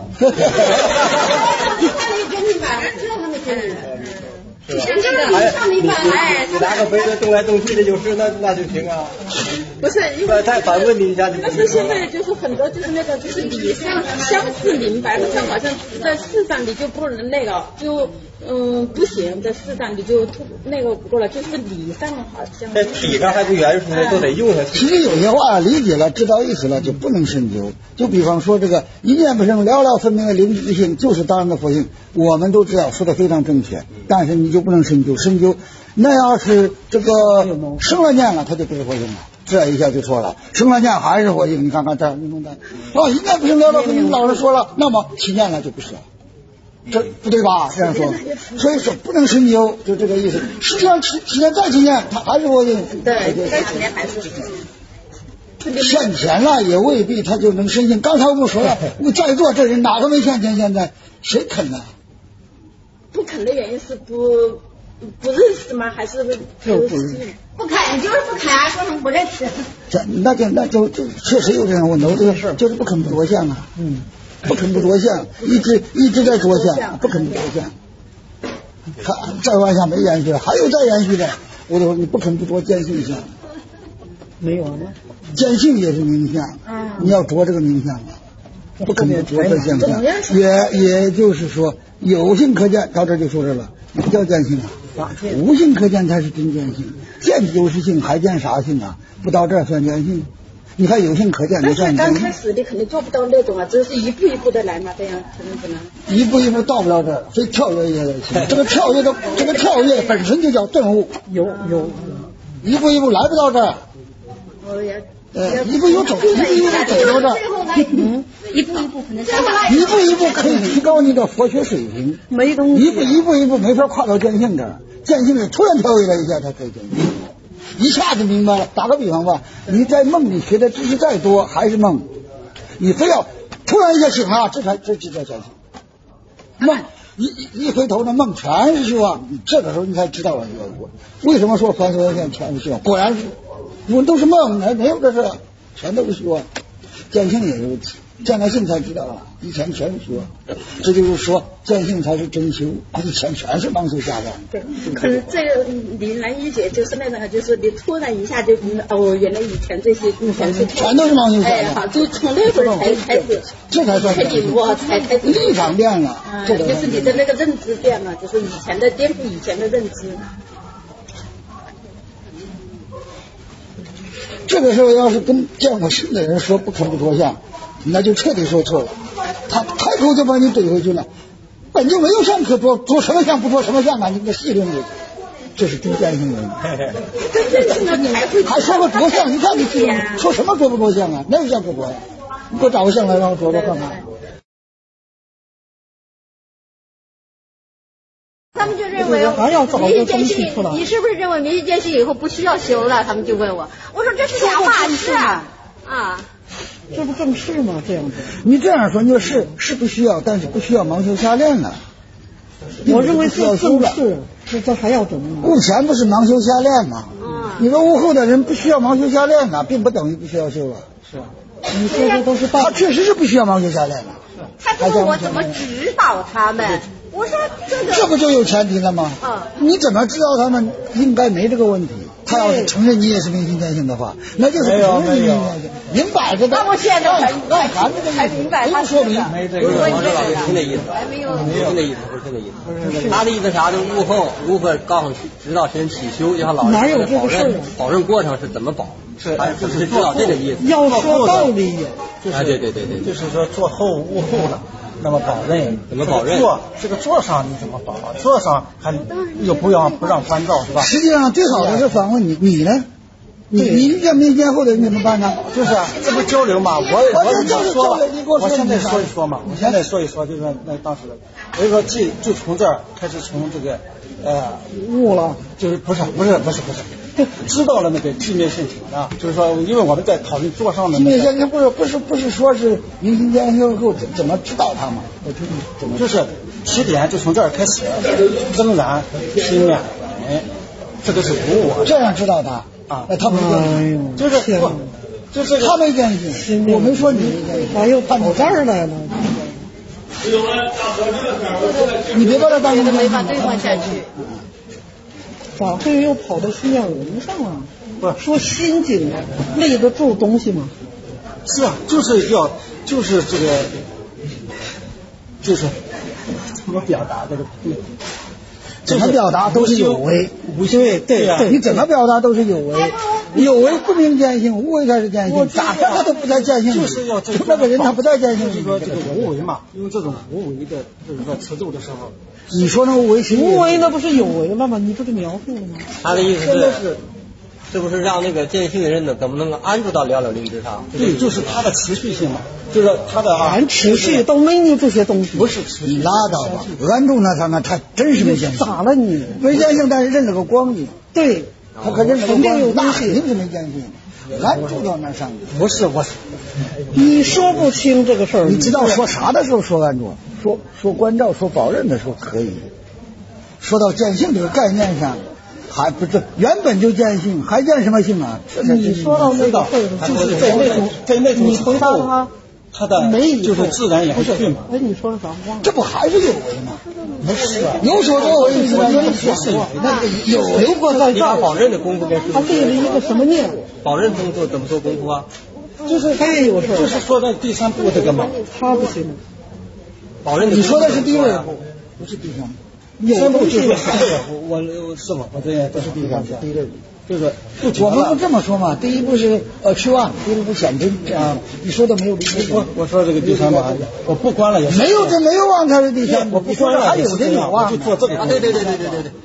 你拿个杯子动来动去的就是那就行啊。 不是因为再反问你一下， 但是现在就是很多就是那个就是理上相似明白，像好像在事上你就不能那个就不行，在事上你就那个不过了，就是理上好像在体上还不圆熟的都得用上去。 其实有些话理解了知道意思了就不能深究，就比方说这个一念不生寥寥分明的灵智性就是当然的佛性，我们都知道说的非常正确，但是你就不能深究，那要是这个生了念了，它就不是佛性了，这一下就错了。生了念还是佛性，你看看这运动单一念不生寥寥分明，老师说了，那么起念了就不是了。这不对吧？这样说，所以说不能深究，就这个意思。实际上起念再起念，它还是佛性。 对，再起念还是。 现前了也未必他就能深信。刚才我们说了，我在座这人哪个没现前？现在谁肯呢？ 不肯的原因是不认识吗？还是不肯？ 你就是不肯啊，说什么不认识？ 那就确实有这样问题，这个事儿就是不肯不着相啊。不肯不着相，一直在着相，不肯不着相。再往下没延续了，还有再延续的，我就说你不肯不着见性相。 没有了。 见性也是名相，你要着这个名相不肯不着这现象。也就是说，有性可见，到这就说这了，不叫见性啊。无性可见才是真见性，见就是性，还见啥性啊？不到这算见性。你看有性可见， 但是刚开始你肯定做不到那种啊，只是一步一步的来嘛，这样肯定不能。 一步一步到不了这儿，非跳跃也得行。这个跳跃本身就叫顿悟。 一步一步来不到这儿。一步一步走到这儿， 一步一步可能一步一步可以提高你的佛学水平， 没东西， 一步一步没法跨到见性这儿，见性是突然跳回来一下才可以见性，一下子明白了。打个比方吧，你在梦里学的知识再多还是梦，你非要突然一下醒了，这叫见性。梦一回头呢，梦全是虚妄，这个时候你才知道了为什么说凡所有相全是虚妄，果然是我们都是梦，没有这事，全都是虚妄。见性也如此，见了性才知道了，以前全是虚妄。这就是说，见性才是真修，以前全是妄修瞎妄。 对，可是这个你难理解，就是那个，就是你突然一下就原来以前这些全都是妄修瞎妄。 就从那会儿才开始， 这才算领悟，才立场变了， 就是你的那个认知变了，就是以前的颠覆以前的认知。 这个时候要是跟见过性的人说不可不着相，那就彻底说错了，他开口就把你怼回去了。本就没有相可着，着什么相不着什么相啊？你给戏论里，这是真见性人。还说个着相，你看你说什么着不着相啊？哪有相可着呀？你给我找个相来让我着着看看。 他们就认为明心见性，你是不是认为明心见性以后不需要修了？他们就问我，我说这是两码事啊。 这不正是吗？这样子， 你这样说，你说是不需要，但是不需要盲修瞎练了。 我认为这正是，这还要怎么？ 悟前不是盲修瞎练吗？你说悟后的人不需要盲修瞎练了，并不等于不需要修了。 是，你说的都是道理。 他确实是不需要盲修瞎练了。 他就问我怎么指导他们。我说这不就有前提了吗？你怎么知道他们应该没这个问题？他要是承认你也是明心见性的话，那就是不承认你明心见性，明摆着的。 那我现在才明白他说明没这个王老师听的意思，听的意思不是听的意思。他的意思啥？就悟后如何告诉指导学生起修，就像老师的保证过程是怎么保？是就是知道这个意思。 要说道理， 就是对， 就是说做后悟后的。那么保任怎么保任？ 这个座上你怎么保？座上还又不让关照是吧？ 实际上最好的是反问你呢？你见面见后的你怎么办呢？ 就是这不交流嘛？我现在说一说嘛，我现在说一说，就是那当时我就说就从这儿开始从这个悟了， 就是不是。知道了那个寂灭现前啊，就是说，因为我们在讨论座上的寂灭现前，不是说是明心见性后怎么知道它吗？我听你怎么就是起点就从这儿开始，仍然心念本，这个是无我， 这样知道他啊？那他没见性，就是他没见性，我没说你没见性， 哎呦，跑这儿来了。 你别把他当成没法对话下去。 咋会又跑到心眼人上了？不是说心经立得住东西吗？ 是啊，就是这个，就是怎么表达这个？ 怎么表达都是有为，对，你怎么表达都是有为，有为不明见性，无为才是见性，咋说他都不在见性， 就是要那个人他不在见性， 就是说这个无为嘛，用这种无为的就是说持咒的时候。 你说那无为那不是有为了吗？你不是描述了吗？ 他的意思是，这不是让那个见性的人呢，怎么能够安住到了了灵之上？ 对，就是他的持续性嘛，就是他的全持续都没有这些东西。 不是持续， 你拉倒吧，安住那他真是没见性。 咋了你？ 没见性，但是认了个光景。 对， 他可认了个光景， 那肯定是没见性。安住到那上面。 不是我， 你说不清这个事儿。 你知道说啥的时候说安住？说关照、说保任的时候可以。说到见性这个概念上，还不是原本就见性，还见什么性啊？ 你说到那个就是在那种你回答他的就是自然延续嘛。 哎，你说的啥？ 这不还是有为吗？ 不是啊， 有所作为， 我说的不是那个有为过在你把保任的功夫给他立了一个什么念？ 保任工作怎么做功夫啊？ 就是他也有事，就是说的第三步这个嘛， 他不行。 保任你说的是第二步，不是第三步。 三步就是我是吗？我这也不是第三步，第二步就是我们不这么说嘛。第一步是去妄，第二步显真啊。你说的没有理解。 我说这个第三步，我不关了也没有这没有妄才是第三步。 我不说了还有这有妄， 就做这个。 对。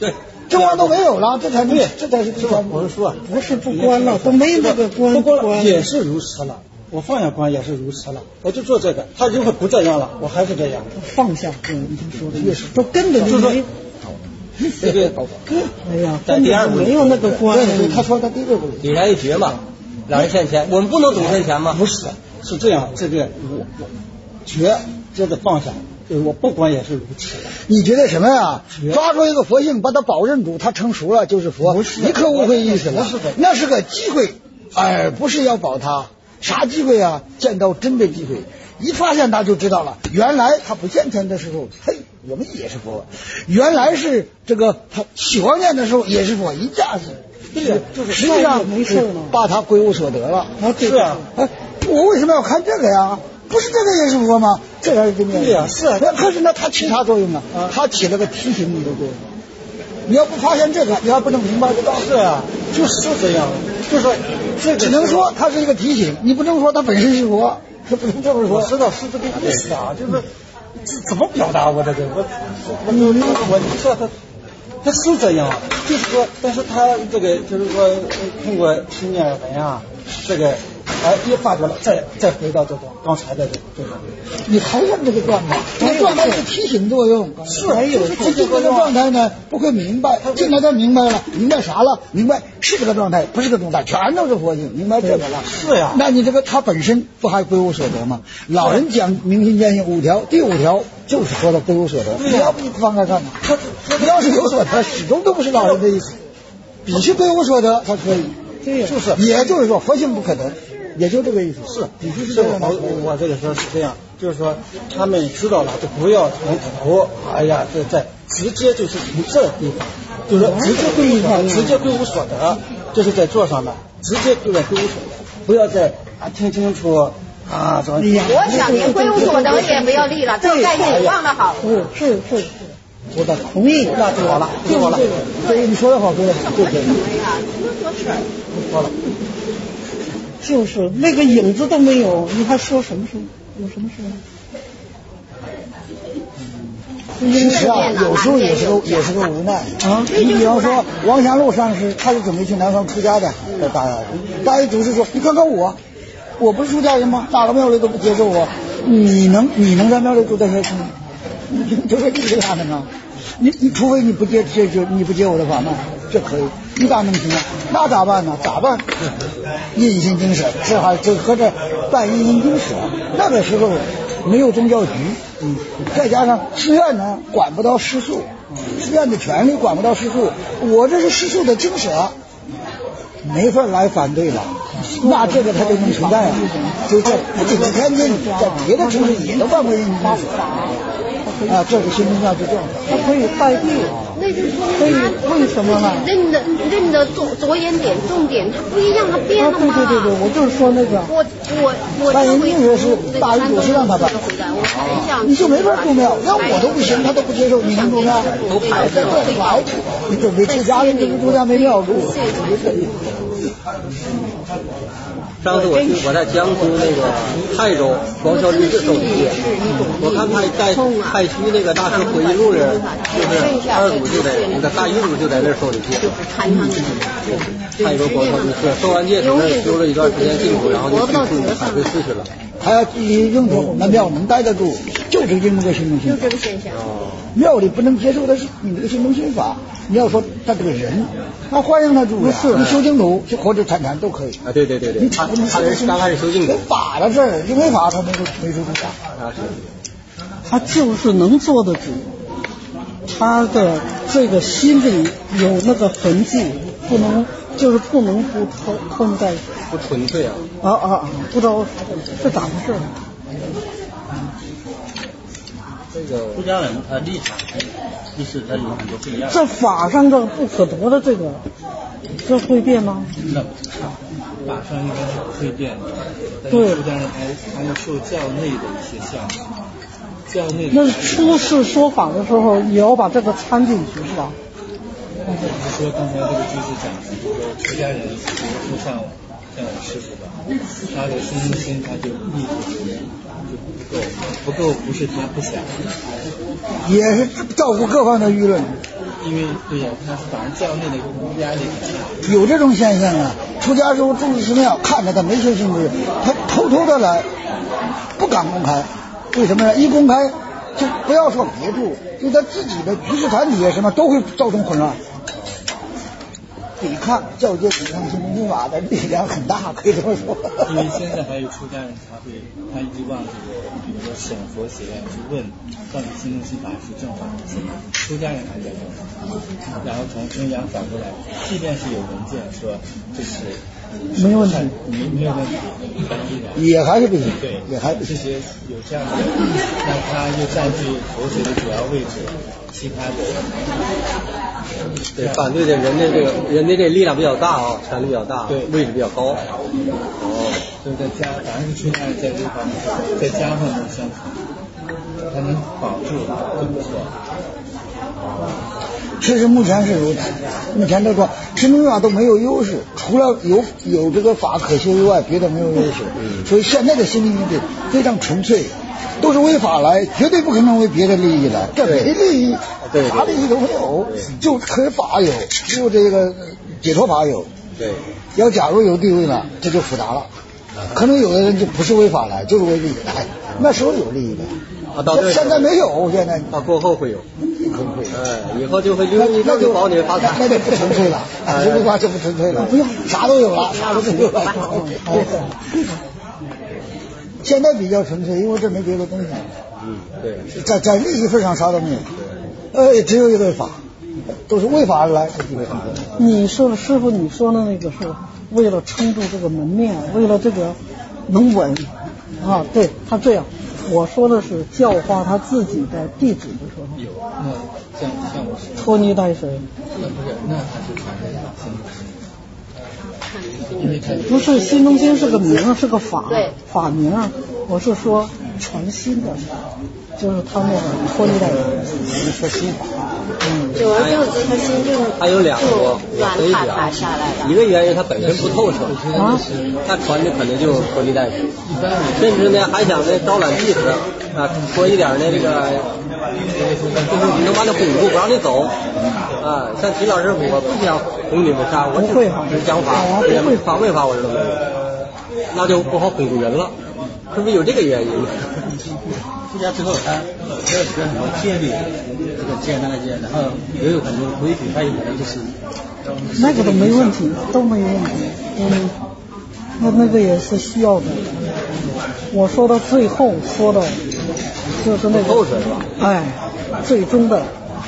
正王都没有了，这才是第三步。 我是说， 不是不关了，都没那个关也是如此了。我放下关也是如此了，我就做这个。他如果不这样了，我还是这样。 放下，你说的也是，都根本就没。 对， 哎呀，根本就没有那个关。 对，他说他第一个不给人一绝嘛，让人欠钱，我们不能总欠钱吗？ 不是，是这样，这个我绝接着放下。我不管也是如此。 你觉得什么呀？抓住一个佛性，把它保认住，它成熟了就是佛。 不是， 一刻误会意思了。 不是的， 那是个机会，而不是要保它。啥机会啊？见到真的机会，一发现他就知道了。原来他不见钱的时候，嘿，我们也是佛。原来是这个他喜欢念的时候也是佛，一下子。 对呀，就是实际上没事了， 把他归无所得了。 是啊， 我为什么要看这个呀？不是这个也是佛吗？这才是真的。 对呀，是啊。 可是呢，它起啥作用啊？它起了个提醒你的作用。你要不发现这个，你还不能明白这道理。 是啊，就是这样。就是说，这只能说它是一个提醒，你不能说它本身是佛，不能这么说。 我知道是这个意思啊，就是怎么表达我这个我知道他是这样，就是说，但是他这个就是说通过心念文啊，这个一发觉了，再回到这个刚才的这个， 你还用这个状态？这个状态是提醒作用， 是有他进来的状态呢，不会明白，进来他明白了，明白啥了？明白是这个状态，不是个状态，全都是佛性，明白这个了。 是呀， 那你这个他本身不还归无所得吗？老人讲明心见性5条，第5条就是说的归无所得。你要不放开看呢？你要是有所得，始终都不是老人的意思，必须归无所得才可以。 对， 就是，也就是说佛性不可得。也就这个意思， 是必须是这样的。 我这个说是这样，就是说他们知道了，就不要从头，哎呀，这直接就是从这地方，就是直接归无所得，这是在座上的，直接归无所得，不要再听清楚啊，怎么？ 我想连归无所得也不要立了，这个概念忘了好。 是， 我的同意， 那就好了，就好了。 对，你说的好，对了，就可以。 说了。 就是那个影子都没有，你还说什么事？有什么事？ 其实啊，有时候也是个无奈啊。你比方说王祥禄上师，他是准备去南方出家的，大爷祖师说：“你看看我不是出家人吗？哪个庙里都不接受我，你能在庙里住得下去吗？你除非你是他们啊，你除非你不接我的法门，这可以，你咋能行啊？那咋办呢？咋办？印心经舍，这和这办印心经舍，那个时候没有宗教局，再加上寺院呢管不到食宿，寺院的权力管不到食宿，我这是食宿的经舍，没法来反对了，那这个他就能存在啊。就这不仅是天津，在别的城市也都办过印心经舍啊，这个新宗教就这样， 他可以代替。 那就是说他为什么呢？认的着眼点重点它不一样，它变了嘛。 对，我就是说那个。 我办印经舍是大禹祖师让他办，你就没法住庙，那我都不行，他都不接受，你能住庙？ 都排着了， 你准备出家，你就出家没庙住。 上次我在江苏那个泰州光孝律师受理戒，我看他在太虚那个大师回忆录里，就是二祖就在那个大一祖就在那儿受理戒。泰州光孝律师受完戒，在那儿修了一段时间净土，然后就去海归寺去了。 还要继续用土，那庙能待得住，就是因为这个心中心法。 就这个现象。 庙里不能接受的是你这个心中心法。你要说他这个人，他欢迎他住呀。你修净土，就活着禅都可以。 啊，对。 你他是刚开始修净土。 法的事儿，因为法他没修净土。 他就是能做得住，他的这个心里有那个痕迹，不能不通在。 不纯粹啊！ 不知道这咋回事？ 这个出家人他立场意识他有很多不一样。 这法上这不可得的这会变吗？ 那法上应该是不会变的，但对， 是出家人还要受教内的一些项目，教内的。 那出世说法的时候也要把这个掺进去是吧？ 比如说刚才这个居士讲的，就是说出家人比如说像我师傅吧，他的身心他就力就不够，不是他不想， 也是照顾各方的舆论。 因为对呀，他反正教内的压力很大。 有这种现象啊，出家时候住寺庙，看着他没修行之，他偷偷的来，不敢公开。为什么呢？一公开就不要说别住，就他自己的居士团体啊什么都会造成混乱。抵抗教界抵抗心中心法的力量很大，可以这么说。 因为现在还有出家人，他一直往这个，比如说审佛写院去问，到底心中心法是正法还是邪？出家人还在正法，然后从中央反过来，即便是有文件说这是没问题， 没有问题， 也还是不行， 对， 也还这些有这样的，那他又占据佛学的主要位置，其他的。 对，反对的人的这力量比较大啊，权力比较大，对，位置比较高。 所以在家，反正是出家人在这方面，在家上能相处，他能保住就不错。 其实目前是如此，目前这个心中心法都没有优势，除了有这个法可修以外，别的没有优势。所以现在的心灵得非常纯粹，都是为法来，绝对不可能为别的利益来，这没利益。啥利益都没有，就可以法有，只有这个解脱法有。 对， 要假如有地位了，这就复杂了。可能有的人就不是为法来，就是为利益来，那时候有利益的。现在没有，现在过后会有，以后就会那就保你发财， 那就不纯粹了，这句话就不纯粹了，不用啥都有了，啥都没有了。现在比较纯粹，因为这没别的东西。 对， 在利益份上啥都没有。只有一个法，都是为法而来。 你说的师傅，你说的那个是为了撑住这个门面，为了这个能稳啊。对他这样，我说的是教化他自己的弟子的时候。 有，那像我是拖泥带水。 那他是传人心。 不是心中心是个名，是个法名。我是说传心的。就是他那个脱离的说心法， 久而久之，他心就还有两个软塌下来了。 一个原因它本身不透彻啊，他传的可能就拖泥带水，甚至呢还想呢招揽弟子啊，说一点呢这个，就是能把他哄住不让你走啊。像秦老师，我不想哄你们啥，我只讲法，法为法我知道没有，那就不好哄住人了，是不是有这个原因？ 出家之后，他要学很多戒律，这个戒那个戒，然后也有很多规矩，他有可能就是那个都没问题，都没问题。那个也是需要的。我说到最后说的，就是那个，最终的，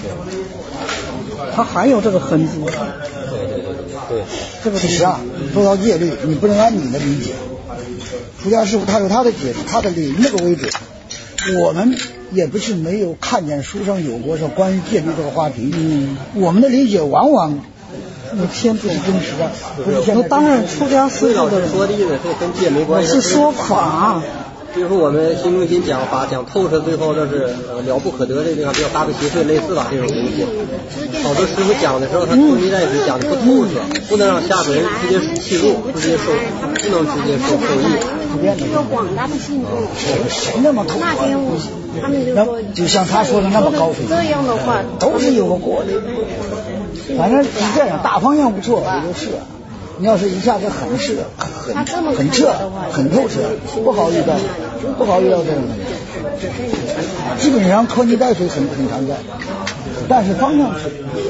他还有这个痕迹。 对， 这个其实啊，说到戒律，你不能按你的理解。出家师傅他有他的解释，他的理那个为准。我们也不是没有看见书上有过说关于戒律这个话题，我们的理解往往偏不是真实的。 那当然，出家师傅的说的意思是跟戒没关系， 是说法。 比如说我们心中心讲法讲透彻，最后这是了不可得的地方，比如大悲邪祟类似吧这种东西。好多师傅讲的时候，他拖泥带水讲的不透彻，不能让下边人直接契入，直接受，不能直接受益。 有广大的信徒， 那么那天他们就说， 就像他说的那么高飞， 这样的话都是有个果的。反正是这样，大方向不错，也就是。你要是一下子很彻、很透彻，不好遇到这种人。基本上拖泥带水很常见，但是方向是。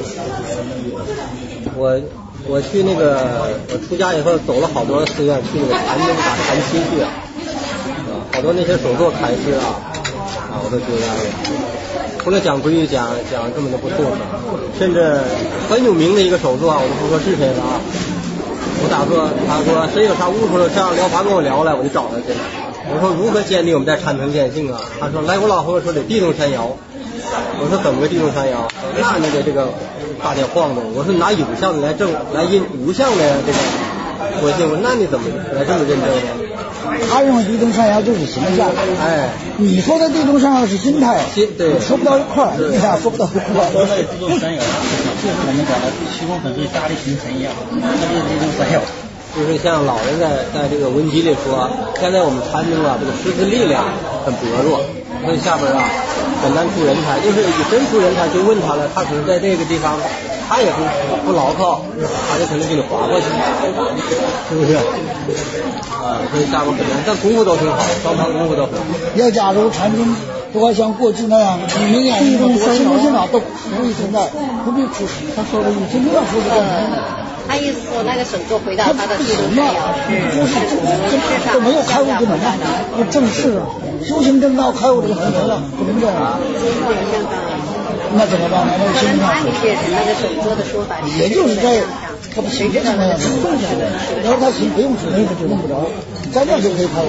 我去那个我出家以后走了好多寺院，去那个禅宗打禅期去，好多那些手作禅师我都觉得除了讲规矩讲根本就不透彻，甚至很有名的一个手作我就不说是谁了啊。我打算他说谁有啥悟出来这样聊法跟我聊来，我就找他去了。我说如何鉴定我们在禅城见性啊？他说来我老和尚说得地动山摇。我说怎么个地动山摇？是那个这个大点晃动。我说拿有相的来印无相的这个佛性。我说那你怎么来这么认证呢？ 他认为地动山摇就是形象，你说的地动山摇是心态， 对， 说不到一块儿，为啥说不到一块儿？ 说的地动山摇，就是我们讲的虚空粉碎大力形成一样，它就是地动山摇。 就是像老人在这个文集里说，现在我们禅宗这个识字力量很薄弱，所以下边很难出人才，就是你真出人才就问他了，他可能在这个地方他也不牢靠，他就可能给你划过去，是不是？所以下面可能但功夫都挺好，双方功夫都很好。 要假如禅宗不要像过去那样明眼人多，心中心脑都容易存在，不必出。他说的已经没有出的。 他意思说那个首座回到他的地中山窑都没有开悟之门啊，要正式啊，修行正道开悟这个门了，不能这样。那怎么办呢？ 可能他理解成那个首座的说法， 也就是在他不行这样子，然后他行不用出门他就用不着，在那就可以开悟。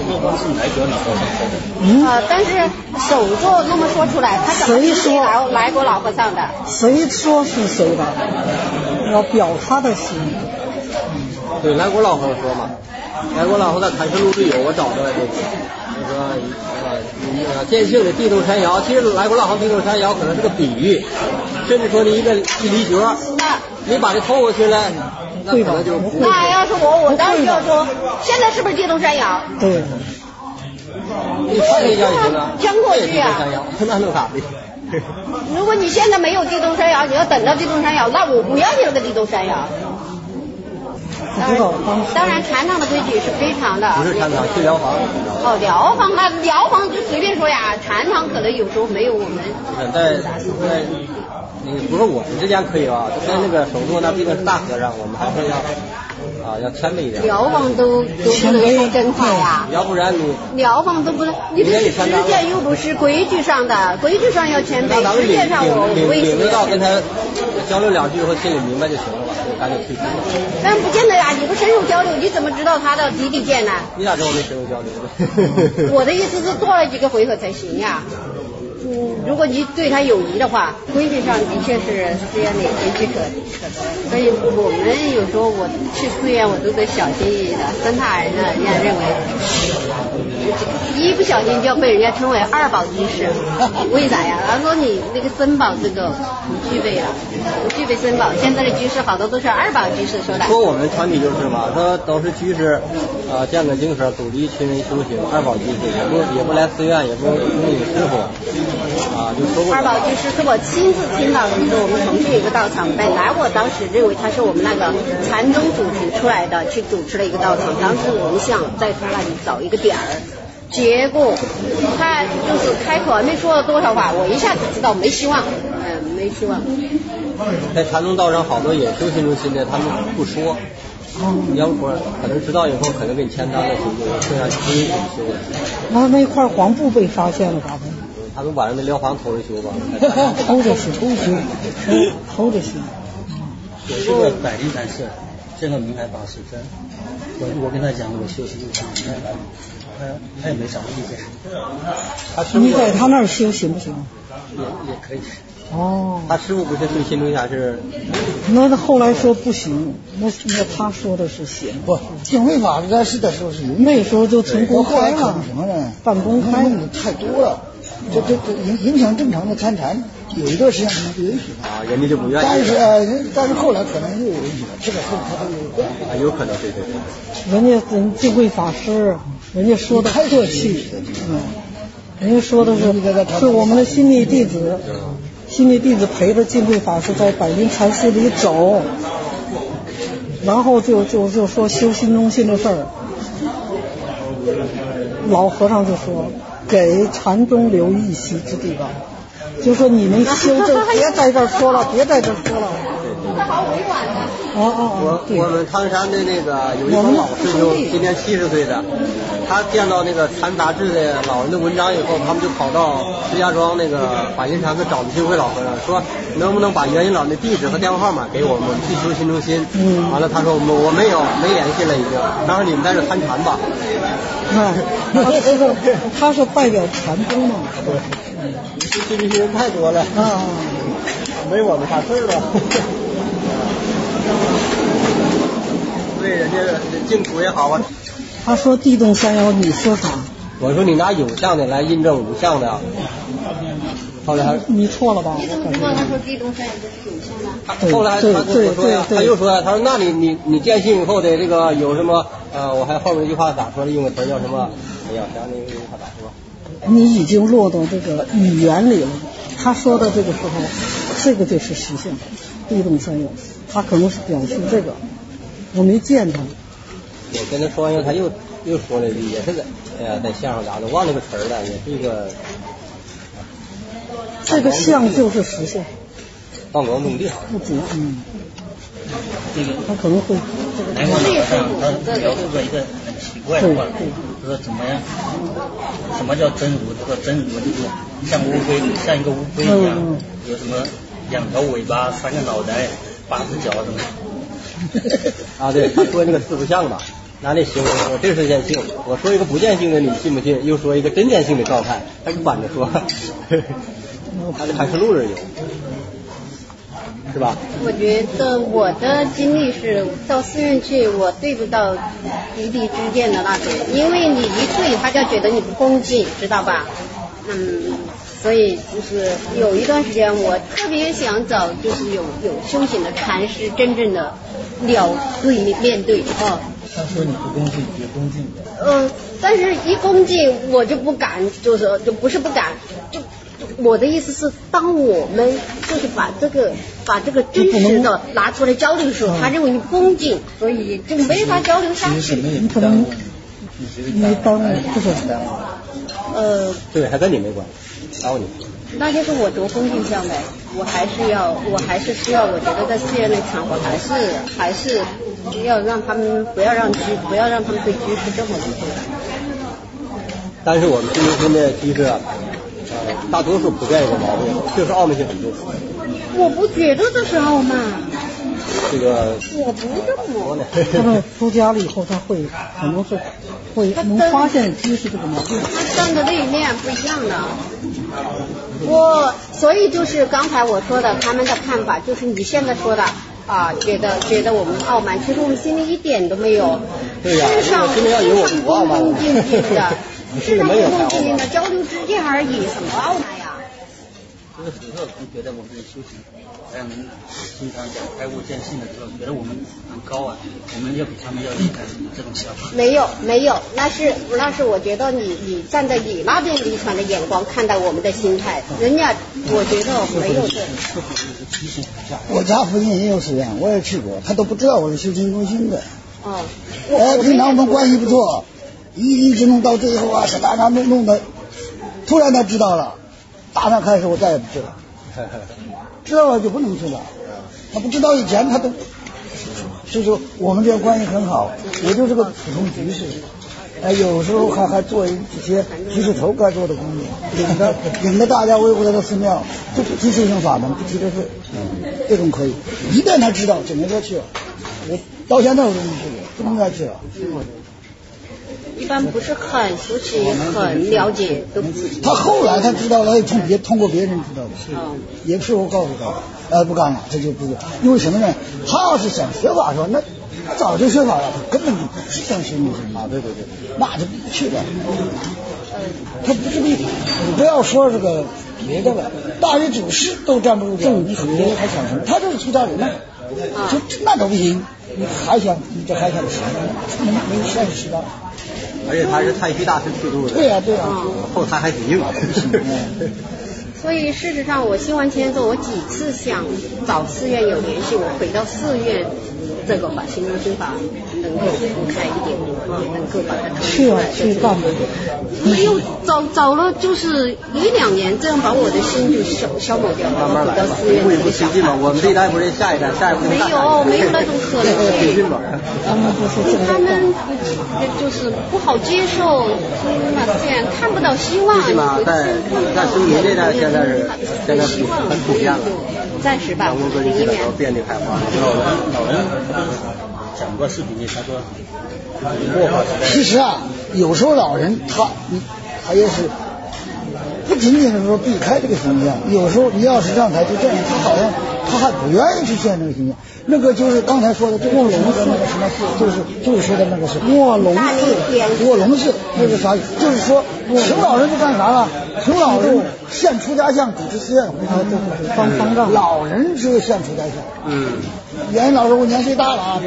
但是首座那么说出来，他怎么是来过老和尚的？ 谁说是谁的？要表他的心。 对，来国老和尚说嘛，来国老和尚《砍石录》里有我找的这个，见性的地动山摇，其实来国老和尚地动山摇可能是个比喻，甚至说你一离角，你把它透过去了，那可能就不会。 那要是我当时就要说，现在是不是地动山摇？ 对。 你看一下也行啊， 将过去啊， 那能咋的？ 如果你现在没有地动山摇，你要等到地动山摇，那我不要你那个地动山摇。当然禅堂的规矩是非常的。 不是禅堂，去疗房。 疗房那疗房就随便说呀，禅堂可能有时候没有我们。 在不是我们之间可以啊，在那个首座那毕竟是大和尚，我们还是要谦卑一点。 疗房都不能说真话呀， 要不然你疗房都不能，你的实践又不是规矩上的，规矩上要谦卑，实践上我为什么？ 领导跟他交流两句以后，心里明白就行了吧，就赶紧退出了。 但不见得呀，你不深入交流，你怎么知道他的底见呢？ 你咋知道我没深入交流呢？ 我的意思是多了几个回合才行呀。如果你对他有疑的话，规矩上的确是这样的，规矩可得。所以我们有时候我去寺院，我都得小心翼翼的，生怕人家认为一不小心就要被人家称为二宝居士。为啥呀？他说你那个僧宝这个不具备了，不具备僧宝。现在的居士好多都是二宝居士说的。 说我们团体就是嘛，说都是居士见个经舍，独立群人修行，二宝居士也不来寺院，也不有师傅。就说过二宝居士是我亲自听到的，就是我们重庆有个道场，本来我当时认为他是我们那个禅宗主持出来的，去主持了一个道场，当时我们想在他那里找一个点儿，结果他就是开口还没说了多少话，我一下子知道没希望，没希望。 在禅宗道上好多也修心中心的，他们不说。要不可能知道以后可能给你签单了，就剩下不允许修了。 那块黄布被发现了咋办？ 他们把人的疗房偷着修吧， 偷着修，偷着修。 有一个百灵禅师，见到明海法师，我跟他讲我修行就行，他也没啥意见。 你在他那儿修行不行？ 也可以。 哦，他师傅不是对心中下是？ 那他后来说不行，那他说的是行。 不，净慧法在世的时候是允许， 那时候就成公开了， 什么呢？ 半公开的太多了。这影响正常的参禅，有一段时间可能不允许啊，人家就不愿意。 但是后来可能又允许了，这个后他都有变化。 有可能对。 人家净慧法师，人家说的客气，人家说的是我们的心力弟子，心力弟子陪着净慧法师在百灵禅寺里走，然后就说修心中心的事儿，老和尚就说。给禅宗留一席之地吧，就说你们修这别在这儿说了，别在这儿说了。 他好委婉的。 我们唐山的那个有一个老师兄，今年70岁的，他见到那个禅杂志的老人的文章以后，他们就跑到石家庄那个百灵禅寺找净慧老和尚，说能不能把袁云老的地址和电话号码给我们去修心中心。完了他说我没联系了已经，他说你们在这参禅吧。 他是代表禅宗嘛？ 这些人太多了没我们啥事了。对人家净土也好啊。 他说地动山摇，你说啥？ 我说你拿有相的来印证无相的。后来你错了吧？ 你怎么知道他说地动山摇是有相的？ 后来他又说他说那你见性以后的这个有什么我还后面一句话咋说的？英文词叫什么？哎呀，想那个话咋说？ 你已经落到这个语言里了。他说的这个时候，这个就是实现地动山摇，他可能是表示这个。我没见他。 我跟他说完以后，他又说了一句，也是在相声家都忘这个词儿了，也是一个。 这个相就是实现。 放光弄地。 不足， 这个他可能会。 来往岛上，他描述过一个很奇怪的话，他说怎么样？什么叫真如？他说真如就是像乌龟，像一个乌龟一样，有什么2条尾巴、3个脑袋、8只脚什么。 啊，对，他说那个四不像吧，拿那形容我这是见性，我说一个不见性的你信不信？又说一个真见性的状态，他就反着说，他这还是路人有，是吧？ 我觉得我的经历是到寺院去，我对不到一地之见的那种，因为你一对他就觉得你不恭敬，知道吧？所以就是有一段时间我特别想找就是有修行的禅师真正的面对啊。 他说你不恭敬，你就恭敬。 但是一恭敬我就不敢，就不是不敢，就我的意思是，当我们就是把这个真实的拿出来交流的时候，他认为你不恭敬，所以就没法交流下去。 你可能你当就是对，还跟你没关系。 那就是我着恭敬相呗，我还是需要，我觉得在寺院内场合还是要让他们不要让他们对居士这么理解。 但是我们今天的居士大多数不变一个毛病，就是傲慢性很重。 我不觉得这是傲慢。 这个我不这么。 他们出家了以后，他会可能是会能发现居士这个毛病。 他站的那一面不一样的。所以就是刚才我说的，他们的看法就是你现在说的觉得我们傲慢，其实我们心里一点都没有。 对呀， 世上恭恭敬敬的，世上恭恭敬敬的交流之间而已，什么傲慢呀？ 这个时候觉得我们修行，好像能经常讲开悟见性的时候，觉得我们很高啊，我们要比他们要厉害，这种想法。 没有，那是我觉得你站在你那边离传的眼光看待我们的心态，人家我觉得没有这。 我家附近也有寺院，我也去过，他都不知道我是修行中心的。平常我们关系不错，一直弄到最后是大家弄的，突然他知道了。打那开始我再也不去了，知道了就不能去了。他不知道以前他都，所以说我们这关系很好，我就是个普通居士，有时候还做一些居士头该做的工作，领着大家维护他的寺庙，就不提修行法门，不提这事，这种可以。一旦他知道，就没法去了。我到现在我都没去过，不能再去了。 一般不是很熟悉、很了解都不。 他后来他知道了，通过别人知道的，也是我告诉他，不干了，这就不是。因为什么呢？他要是想学法说，那早就学法了，他根本就不是想学修行啊，对，那就不去了。他不是你不要说这个别的了，大约9世都站不住脚，你很多还想什么？他就是出家人呢，就那都不行，你这还想行？没现实的。 而且他是太虚大师去度的， 对呀， 后台还挺硬。 所以事实上，我修完签之后，我几次想找寺院有联系，我回到寺院，这个把行中心法能够铺开一点能够把它去干嘛？ 没有找了就是1-2年，这样把我的心就消磨掉了。 慢慢来吧，一步一步推进嘛。我们这一代不是下一代，下一步没有那种可能性。他们就是不好接受，这样看不到希望。 是吧？在中国这代现在很普遍了。 暂时吧， 里面遍地开花。 老人讲过视频里，他说末法时代。 其实有时候老人他也是不仅仅是说避开这个形象，有时候你要是让他就这样，他好像他还不愿意去见这个新疆。那个就是刚才说的这个卧龙寺那个什么寺，就是说的那个是卧龙寺，那是啥？就是说秦老人就干啥了？秦老人现出家相主持寺院，方丈老人只有现出家相。原老师我年岁大了啊，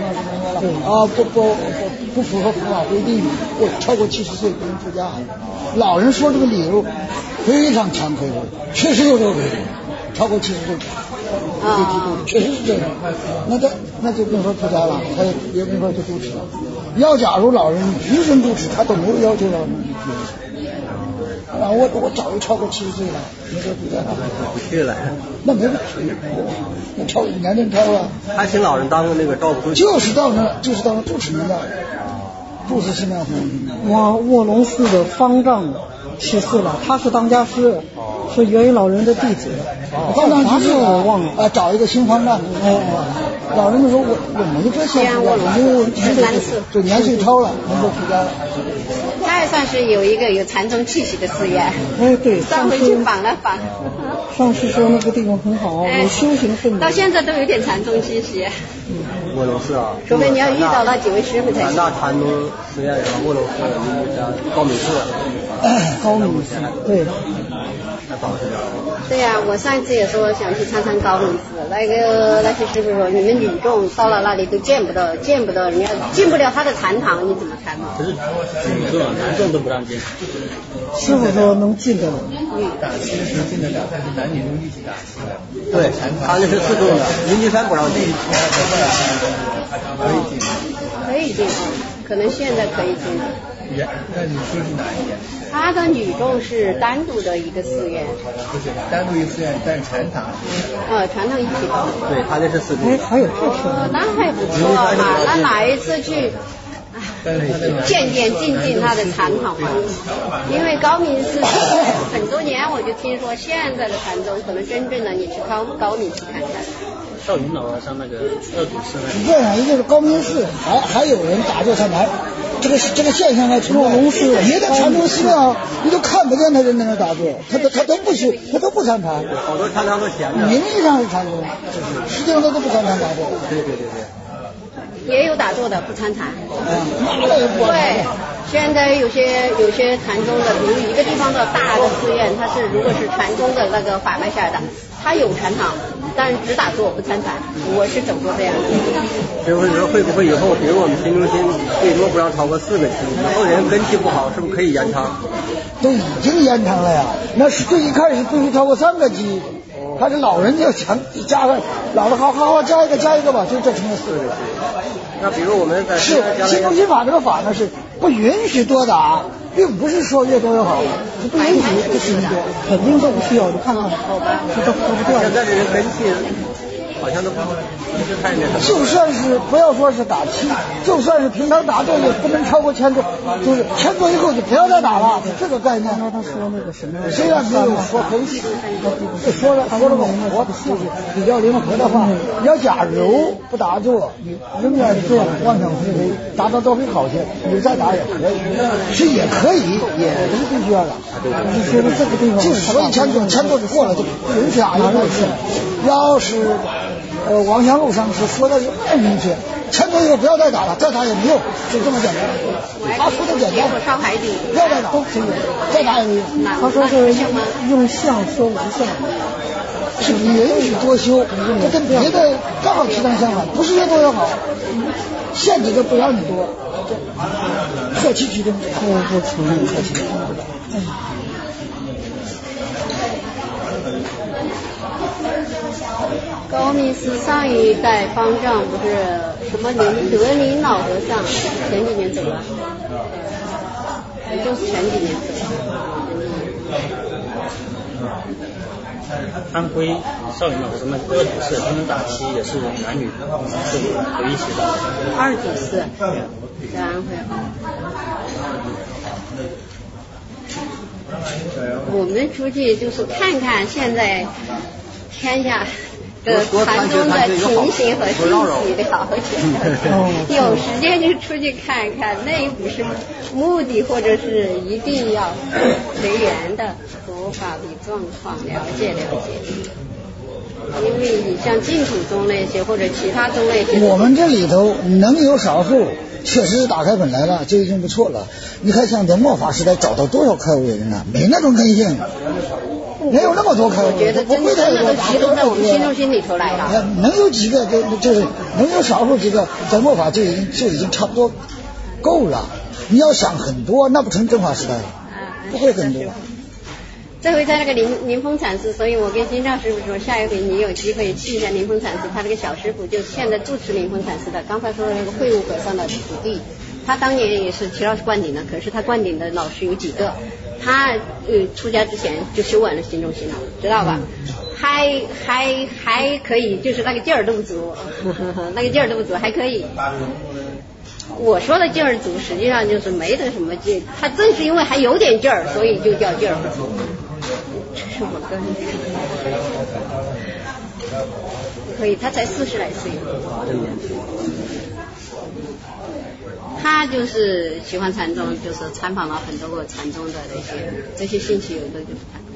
不符合佛法规定，我超过70岁不能出家。老人说这个理由非常惭愧的，确实有这个规定，超过70岁确实是这样。那就没法出家了，他也没法去主持了。要假如老人一生主持，他都没有要求老人去主持。啊，我早就超过70岁了，没法出家了， 不去了。 那没法去，那超年龄超了。 他请老人当那个赵坤， 就是到那主持人的，主持寺庙卧龙寺的方丈去世了，他是当家师，是元宇老人的弟子。 方丈去世我忘了， 找一个新方丈。老人就说我没这现出家，就年岁超了，能够出家了。 他也算是有一个有禅宗气息的寺院。 对， 上回去访了访。 上次说那个地方很好，有修行圣人， 到现在都有点禅宗气息。 卧龙寺啊， 除非你要遇到那几位师傅才行。 那禅宗寺院是卧龙寺、高明寺， 对。 对呀，我上一次也说想去参观高明寺，那些师傅说你们女众到了那里都见不到，人家进不了他的禅堂，你怎么看呢？ 可是女众男众都不让进。 师傅说能进得了。 打七的时候进得了，但是男女都一起打七的。 对，他那是自动的，云金山不让进。 可以进，可能现在可以进。 那你说是哪一点？ 他的女众是单独的一个寺院， 不是单独一个寺院，但是禅堂。 禅堂一起的。 对，他那是寺院。 还有这事。 那还不错嘛，那哪一次去？渐进他的禅堂嘛，因为高明寺很多年我就听说现在的禅宗可能真正的你去高明去看看。 少云老和尚那个二祖寺那个。这样一个是高明寺，还有人打坐参禅，这个现象还存在。别的禅宗寺庙你都看不见他人在那打坐，他都不修，他都不参禅。 好多禅堂都闲着。 名义上是禅宗，实际上他都不参禅打坐。 对。 也有打坐的不参禅。对，现在有些禅宗的，比如一个地方的大的寺院，它是如果是禅宗的那个法脉下的，它有禅堂，但是只打坐不参禅。我是走过这样的。 所以我说会不会以后，比如我们新中心最多不让超过4个期，以后人根气不好，是不是可以延长？ 都已经延长了呀，那是最一开始必须超过3个期。他是老人要强加上，老了好加一个吧，就这成了4个。 那比如我们在是新中心法这个法呢是不允许多打，并不是说越多越好，是不允许不许多， 肯定都不需要。你看看，都不断。 现在这人根气好像都不是太那什么。 就算是不要说是打七，就算是平常打坐也不能超过1000多，就是1000多以后就不要再打了，这个概念。 他说那个什么， 虽然没有说很细，说了我就是比较灵活的话，要假如不打坐，你仍然是这样妄想思维，达到都会好些，你再打也可以，是也可以，也不是必须要打。 你说的这个地方， 就是说1000多就过了，就不允许打了。要是王祥路上是说的是很明确，1000多以后不要再打了，再打也没用，就这么简单。他说的简单，不要再打，再打也没用。 他说是用相说无相， 是不允许多修，这跟别的刚好提倡相反，不是越多越好，限制的不让你多，客气举动， 不承认客气。 高密寺上一代方丈不是什么德林老和尚，前几年走了，就是前几年走了。 安徽少林老和尚那二祖寺，他们打七也是男女是有一起的。 二祖寺在安徽。我们出去就是看看现在天下的禅宗的情形和信息了解，有时间就出去看看，那也不是目的或者是一定要随缘的佛法的状况了解。 因为你像净土宗那些或者其他宗那些， 我们这里头能有少数确实打开本来了，就已经不错了。你看像在末法时代找到多少开悟的人呢？没那种根性，没有那么多开悟。 我觉得真的都集中在我们心中心里头来了。 能有几个就是能有少数几个在末法就已经差不多够了。你要想很多，那不成正法时代了，不会很多。 这回在那个临风禅师，所以我跟金照师傅说，下一回你有机会去一下临风禅师，他这个小师傅就是现在住持临风禅师的，刚才说的那个慧悟和尚的徒弟，他当年也是齐老师灌顶的，可是他灌顶的老师有几个，他出家之前就修完了心中心了，知道吧？还可以，就是那个劲儿都不足，那个劲儿都不足，还可以。我说的劲儿足，实际上就是没得什么劲，他正是因为还有点劲儿，所以就叫劲儿不足。是我跟可以，他才40来岁。他就是喜欢禅宗，就是参访了很多个禅宗的这些信息，有的就是他。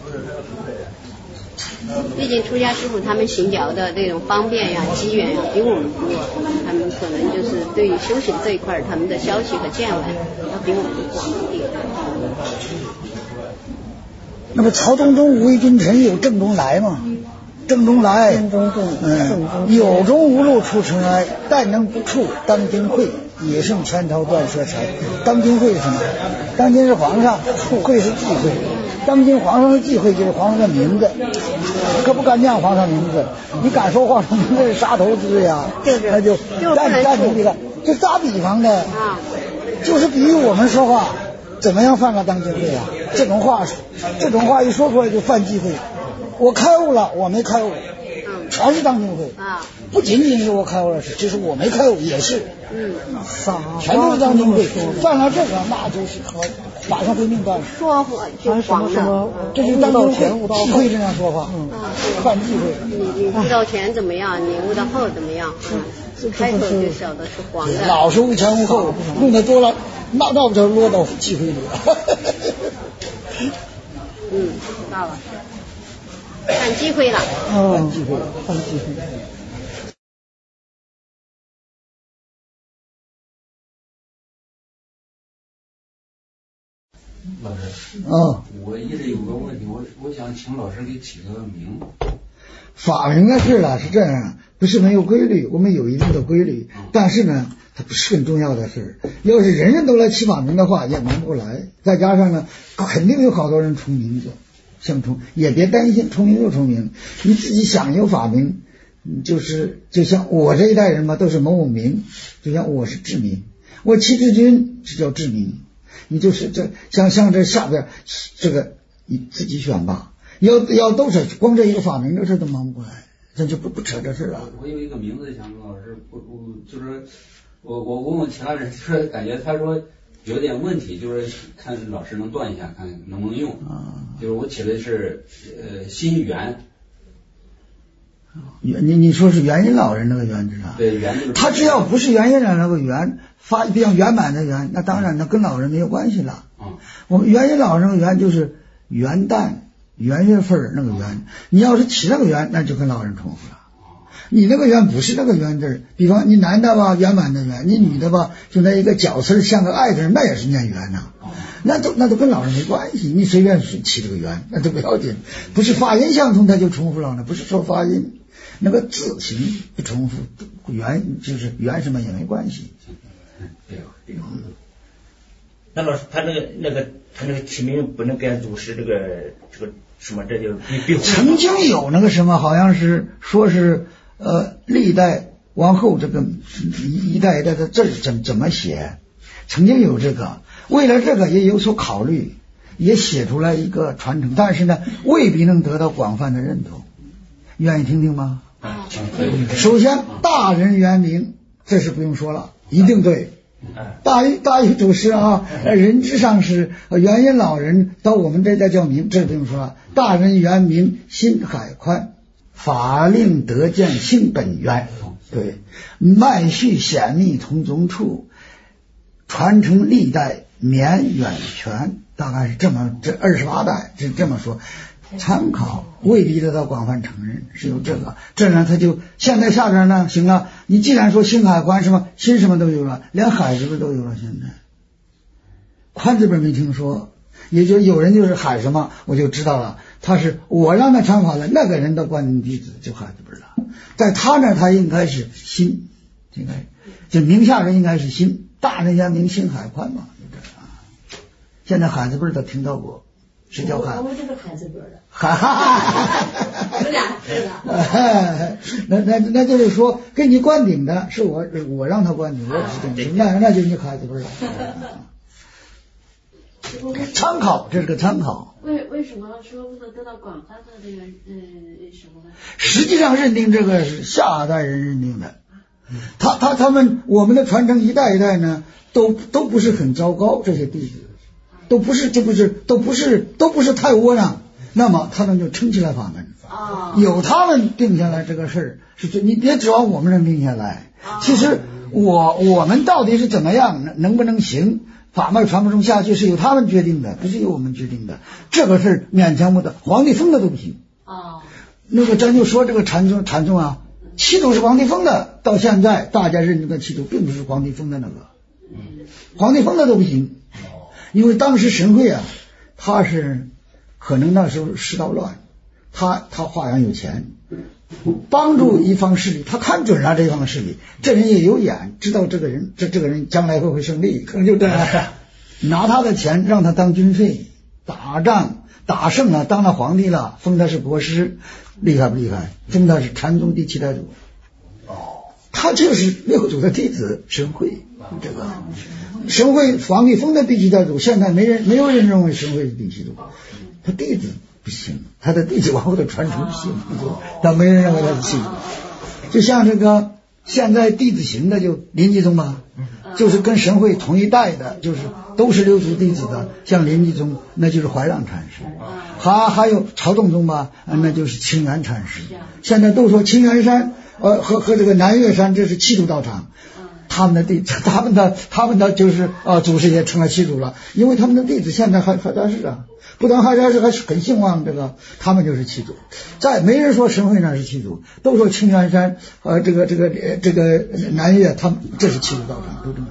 毕竟出家师傅他们行脚的那种方便呀、机缘呀比我们多，他们可能就是对于修行这一块，他们的消息和见闻要比我们广一点。 那么曹洞宗无为君臣有正中来吗？正中来，有中无路出尘埃，但能不触当今慧，也胜前头断舍财。当今慧是什么？当今是皇上，慧是忌讳。当今皇上的忌讳就是皇上的名字，可不敢念皇上名字。你敢说皇上名字是杀头之呀？那就暂停这个。这打比方的，就是比喻我们说话怎么样犯了当今慧啊？这种话一说出来就犯忌讳。我开悟了，我没开悟，全是当今慧。不仅仅是我开悟了，就是我没开悟也是。全都是当今慧。犯了这个，那就是马上会命断。 说话就黄了， 这是当今慧，忌讳这样说话，犯忌讳。 你悟到前怎么样？你悟到后怎么样？开口就晓得是黄的。 老是无前无后，用的多了，那不就落到忌讳里了？ 知道了。犯忌讳了。 犯忌讳。 老师，我一直有个问题，我想请老师给起个名。 法名的事了是这样，不是没有规律，我们有一定的规律，但是呢，它不是很重要的事。要是人人都来起法名的话，也忙不过来。再加上呢，肯定有好多人重名字，想重也别担心，重名就重名。你自己想有法名，就像我这一代人嘛，都是某某名，就像我是志明，我戚志军是叫志明。你就是像这下边这个你自己选吧，要都是光这一个法名这事都忙不过来，这就不扯这事了。 我有一个名字想跟老师，就是我问问其他人，就是感觉他说有点问题，就是看老师能断一下，看能不能用。就是我起的是心圆。 你说是元音老人那个元字啊？ 对，元字。 他只要不是元音老那个元，发比较圆满的圆，那当然那跟老人没有关系了。我们元音老人那个元就是元旦元月份那个元，你要是起那个元，那就跟老人重复了。你那个元不是那个元字，比方你男的吧圆满的圆，你女的吧就那一个角词像个爱字，那也是念元呐。那都跟老人没关系，你随便起这个元那都不要紧，不是发音相同它就重复了呢，不是说发音那个字形不重复，元就是元什么也没关系。 那老师他那个起名不能给祖师这个什么，这就曾经有那个什么，好像是说是历代往后这个一代一代的字怎么写，曾经有这个，为了这个也有所考虑，也写出来一个传承，但是呢未必能得到广泛的认同。愿意听听吗？首先大人原名，这是不用说了，一定对。大禹祖师啊，人之上师，元音老人到我们这代叫名，这不用说了。大人原名心海宽，法令得见性本源，对，脉续显密同宗处，传承历代绵远全，大概是这28代是这么说。 参考未必得到广泛承认，是有这个。这呢，他就现在下边呢，行了，你既然说新海宽什么新什么都有了，连海是不是都有了？现在宽这边没听说，也就有人就是海什么，我就知道了，他是我让他参考的那个人的灌顶弟子就海字辈了，在他那他应该是新，应该就名下人应该是新，大人家名新海宽嘛，就这样。现在海字辈都听到过。谁叫海？ 我们就是海字辈的。 哈， 有俩字的。那就是说，给你灌顶的是我让他灌顶，我指定，那就你海字辈了。参考，这是个参考。 为什么说不能得到广泛的这个什么呢？ 实际上认定这个是下代人认定的。他们我们的传承一代一代呢，都不是很糟糕，这些弟子。都不是太窝囊，那么他们就撑起来法门。有他们定下来这个事儿，是你别指望我们能定下来。其实我们到底是怎么样，能不能行，法脉传不传下去，是由他们决定的，不是由我们决定的。这个是勉强不得，皇帝封的都不行。那个咱就说这个禅宗啊，气度是皇帝封的，到现在大家认定的气度并不是皇帝封的那个，皇帝封的都不行。因为当时神会啊，他是可能那时候世道乱，他华阳有钱，帮助一方势力，他看准了这方势力，这人也有眼，知道这个人将来会胜利，可能就这样，拿他的钱让他当军费，打仗打胜了，当了皇帝了，封他是国师，厉害不厉害？封他是禅宗第7代祖。他就是六祖的弟子神会，这个神会皇帝封的第7代祖，现在没有人认为神会是第7祖，他弟子不行，他的弟子往后的传承不行，但没人认为他是7祖。就像这个现在弟子行的就临济宗嘛，就是跟神会同一代的，就是都是六祖弟子的，像临济宗那就是怀让禅师，还有曹洞宗吧，那就是清源禅师。现在都说清源山和这个南岳山这是7祖道场，他们的就是祖师爷成了7祖了，因为他们的弟子现在还在世啊，不但还在世，还是很兴旺，这个他们就是7祖。再没人说神会那是7祖，都说清源山这个南岳他们这是7祖道场，都这么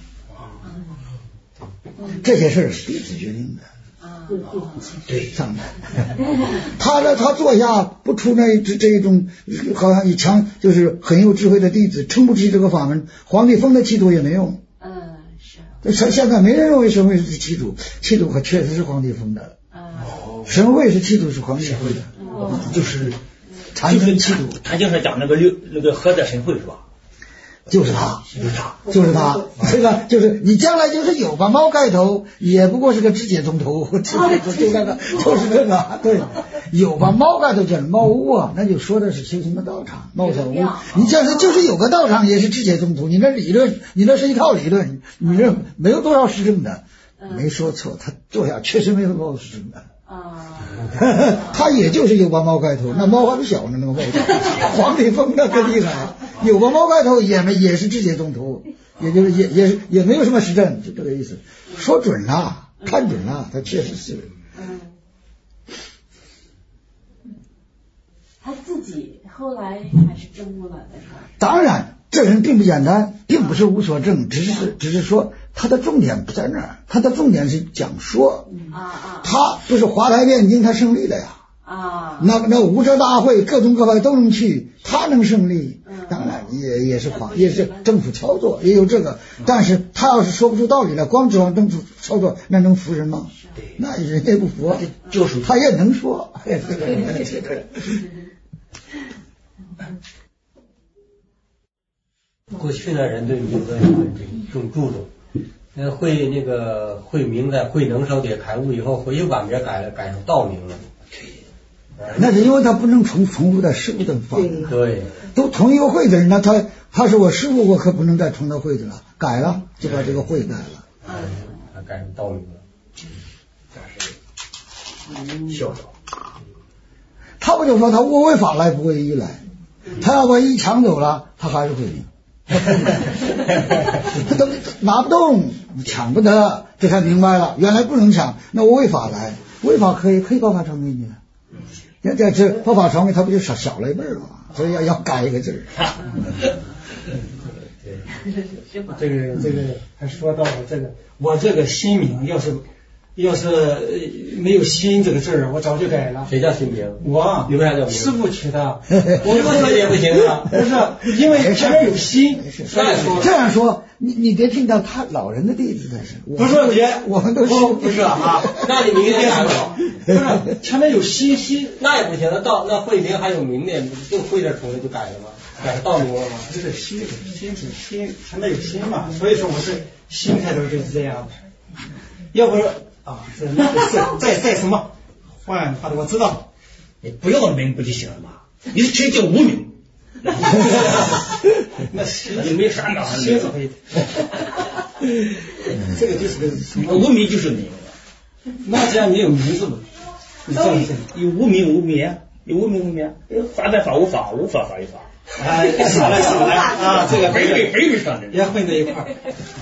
认为。这些事是弟子决定的。对，上面他坐下不出这一种好像一强就是很有智慧的弟子，撑不起这个法门，皇帝封的7祖也没用。是。现在没人认为神会是7祖，7祖可确实是皇帝封的。神会是7祖是皇帝封的，就是禅宗7祖。 他就是讲那个何者神会是吧？ 就是他，这个就是你将来就是有把猫盖头，也不过是个肢解中头，就那个，就是这个，对，有把猫盖头叫猫屋啊，那就说的是修行的道场，猫小屋。你这是就是有个道场也是肢解中头，你那理论，你那是一套理论，你这没有多少实证的，没说错，他坐下确实没有多少实证的。他也就是有把猫盖头，那猫还不小呢，那个猫皇帝封的更厉害，有把猫盖头也是肢解中途，也就是也没有什么实证，就这个意思。说准了，看准了，他确实是。 他自己后来还是证悟了的。 当然，这人并不简单，并不是无所证，只是说他的重点不在那儿，他的重点是讲说。他不是华台辩经，他胜利了呀。那无遮大会各宗各派都能去，他能胜利，当然也是政府操作，也有这个。但是他要是说不出道理来，光指望政府操作，那能服人吗？那人也不服，就是他也能说。 过去的人对名字很注重。慧明在慧能上点开悟以后，又把名改成道明了。 那是因为他不能重复的师傅的法。 对， 都同一个慧的人，那他是我师傅，我可不能再重到慧的了，改了就把这个慧改了。 他改成道明了。 笑笑。他不就说他我为法来不为义来，他要把义抢走了，他还是慧明。他都拿不动，抢不得，这才明白了，原来不能抢，那我为法来，为法可以告发成命的， 这佛法传位，它不就少了一辈儿吗？所以要改一个字儿。 这个还说到了这个，我这个新名要是没有新这个字儿，我早就改了。 谁叫新名？ 我。 你为啥叫名？ 师傅起的。 我说也不行啊。 不是，因为前面有新。 这样说，你别听到他老人的弟子的是。 不是我们都是不是啊？那你明天改不了。 不是，前面有新， 那也不行。那慧名还有名的，就慧点出来就改了吗？改成道名了吗？ 不是新是新，前面有新嘛，所以说我是新开头就是这样。要不啊，再什么换话的我知道， 你不要名不就行了吗？你是直接叫无名， 那你没啥脑子， 新是可以。这个就是个无名就是名， 那这样你有名字吗？你这样有无名无名，有无名无名，法在法无法，无法法于法。 哎，少来啊！这个北上的也混在一块儿。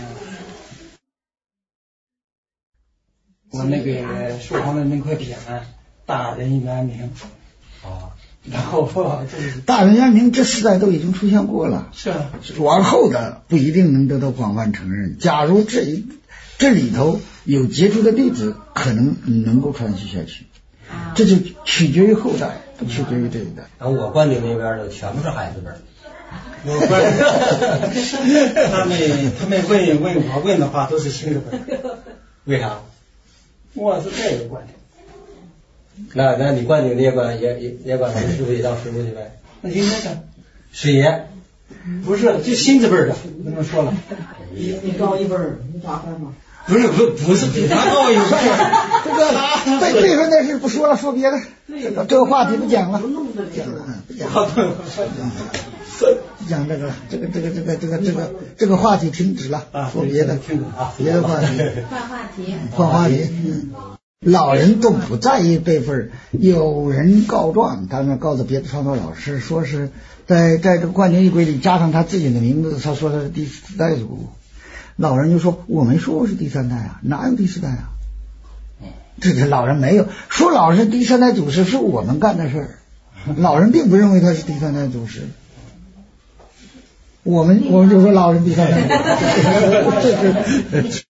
我那个书旁的那块匾，大人圆明啊，然后大人圆明这时代都已经出现过了， 是啊， 往后的不一定能得到广泛承认。假如这里头有杰出的弟子，可能能够传续下去，这就取决于后代，不取决于这一代。 然后我灌顶那边的全部是海字辈。 我他们问我问的话都是新的辈。 为啥？ 我是这个灌顶。 那你灌顶也管师傅也当师傅去呗？ 那应该的。 师爷。 不是，就新这辈的，不能说了。 你高一辈儿，你咋办嘛？ 不是比他高一辈这个辈分的事不说了，说别的。这个话题不讲了，讲这个话题停止了，说别的，别的话题，换话题。老人都不在意辈分，有人告状，当然告诉别的创作老师，说是在这个灌顶仪轨里加上他自己的名字，他说他是第4代祖。老人就说我没说我是第3代啊，哪有第4代啊？这老人没有说老人是第3代祖师，是我们干的事儿。老人并不认为他是第3代祖师，我们就说老人第3代祖师。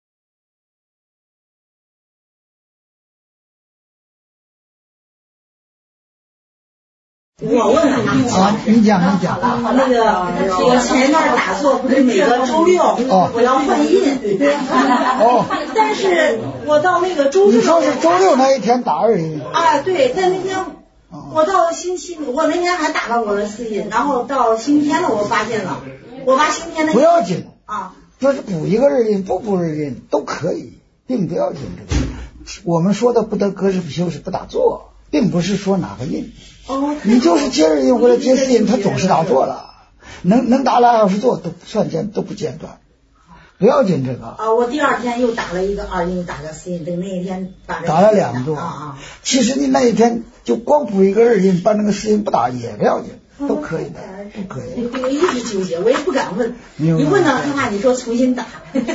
我问啊，你讲。 那个我前一段打坐不是每个周六我要换印，但是我到那个周六， 你说是周6那一天打2印啊？对，在那天我到了星期，我那天还打了我的4印，然后到星期天了，我发现了，我把星期天的不要紧啊， 就是补一个2印，不补2印都可以，并不要紧。这个我们说的不得割是不休是不打坐，并不是说哪个印。你就是接2印或者接4印，他总是打坐了，能打2小时坐都不算都不间断，不要紧这个。 啊，我第2天又打了一个2印，打个4印，等那一天打了2座啊。其实你那一天就光补一个2印，把那个4印不打也不要紧，都可以的，都可以。 我一直纠结，我也不敢问，你问到他，你说重新打。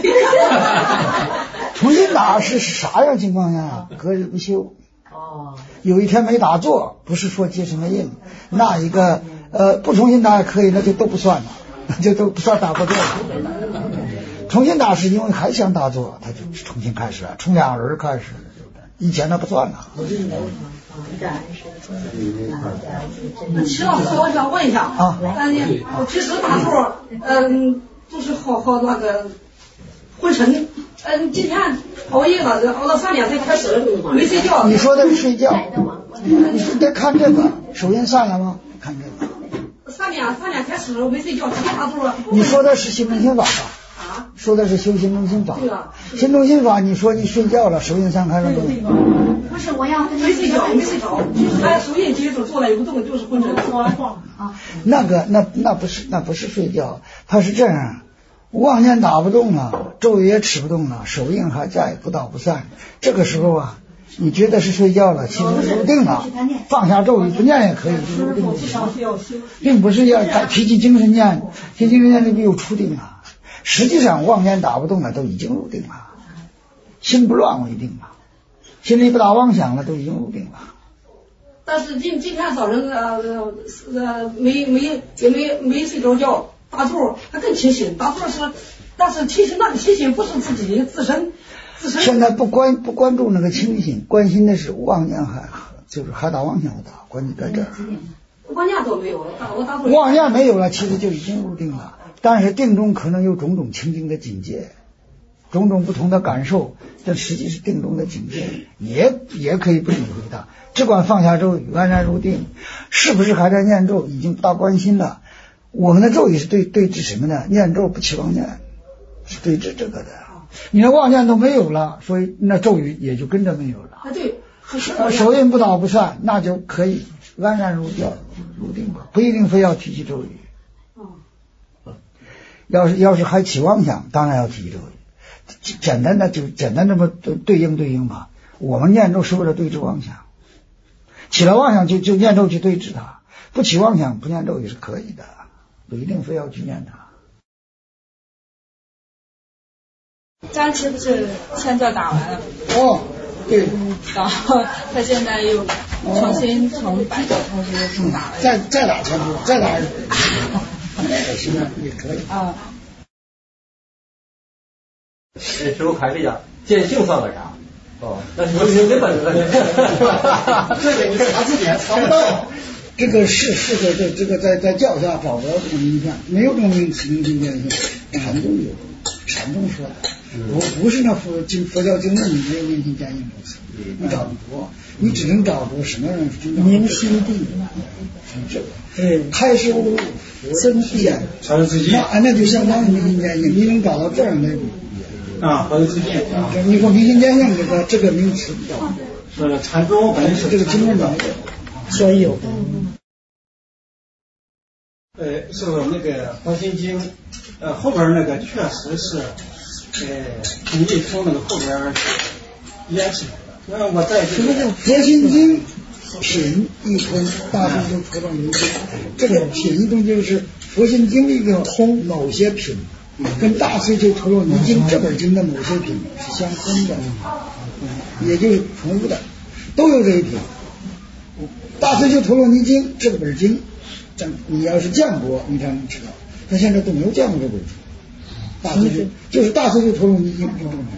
重新打是啥样情况下？隔日不休。有一天没打坐，不是说接什么印，那一个不重新打也可以，那就都不算了，就都不算打过坐了。重新打是因为还想打坐，他就重新开始了，从2轮开始，以前那不算了。 齐老师，我想问一下啊，我其实打坐，就是好那个昏沉。今天熬夜了，熬到3点才开始，没睡觉。 你说的是睡觉？你得看这个，手印散了吗？看这个。 3点开始，我没睡觉，打坐。 你说的是心中心法吧？啊？说的是修心中心法。 对了。 心中心法，你说你睡觉了，手印散开了吗？ 不是，我要没睡觉，就是他手印接住坐了一不动，就是昏沉。 那不是睡觉，他是这样。妄念打不动了，咒语也持不动了，手印还在，不倒不散。这个时候啊，你觉得是睡觉了，其实入定了，放下咒语不念也可以，就入定了，并不是要提起精神念，提起精神念就又出定了。实际上妄念打不动了，都已经入定了，心不乱为定了，心里不打妄想了，都已经入定了。 但是今天早晨没睡着觉，打坐他更清醒，打坐是，但是其实那个清醒不是自己自身。 现在不关注那个清醒，关心的是妄念就是还打妄想不打，关键在这儿。 妄念都没有了，我打坐。 妄念没有了，其实就已经入定了。但是定中可能有种种清净的境界，种种不同的感受，这实际是定中的境界，也可以不理会它，只管放下咒语，安然入定。是不是还在念咒，已经不大关心了。我们的咒语是对治什么呢？念咒不起妄念，是对治这个的。你的妄念都没有了，所以那咒语也就跟着没有了。 对， 手印不倒不散，那就可以安然入定吧，不一定非要提起咒语。要是还起妄想，当然要提咒语。简单这么对应吧。我们念咒是为了对治妄想，起了妄想就念咒去对治它，不起妄想不念咒也是可以的，不一定非要去念它。 张琪不是签证打完了？ 对。 然后他现在又重新从百度同时又重打了。 再打签证，再打。行吧，也可以。 师傅还是讲见性算个啥？那是你根本这个你查字典查不到。这个是这个在教下找不到这种名片，没有这种名词名见性，禅宗有，禅宗说的。不是那佛教经论里没有明心见性这词，你找不着，你只能找着什么人明心地，这个开示悟真见，那就相当于明心见性，你能找到这样的佛的自见。 你说明心见性这个名词比较是禅宗本身是这个经论的，所以有。 是那个《佛心经》后边那个确实是你一从那个后边连起来了。那我在这个佛心经品一通，大众就出到一经。这个品一通就是佛心经里的通某些品，跟大随求陀罗尼经这本经的某些品是相通的，也就是重复的，都有这一品。大随求陀罗尼经这本经，你要是见过，你才能知道。他现在都没有见过这本书。大随求就是大随求陀罗尼经这种。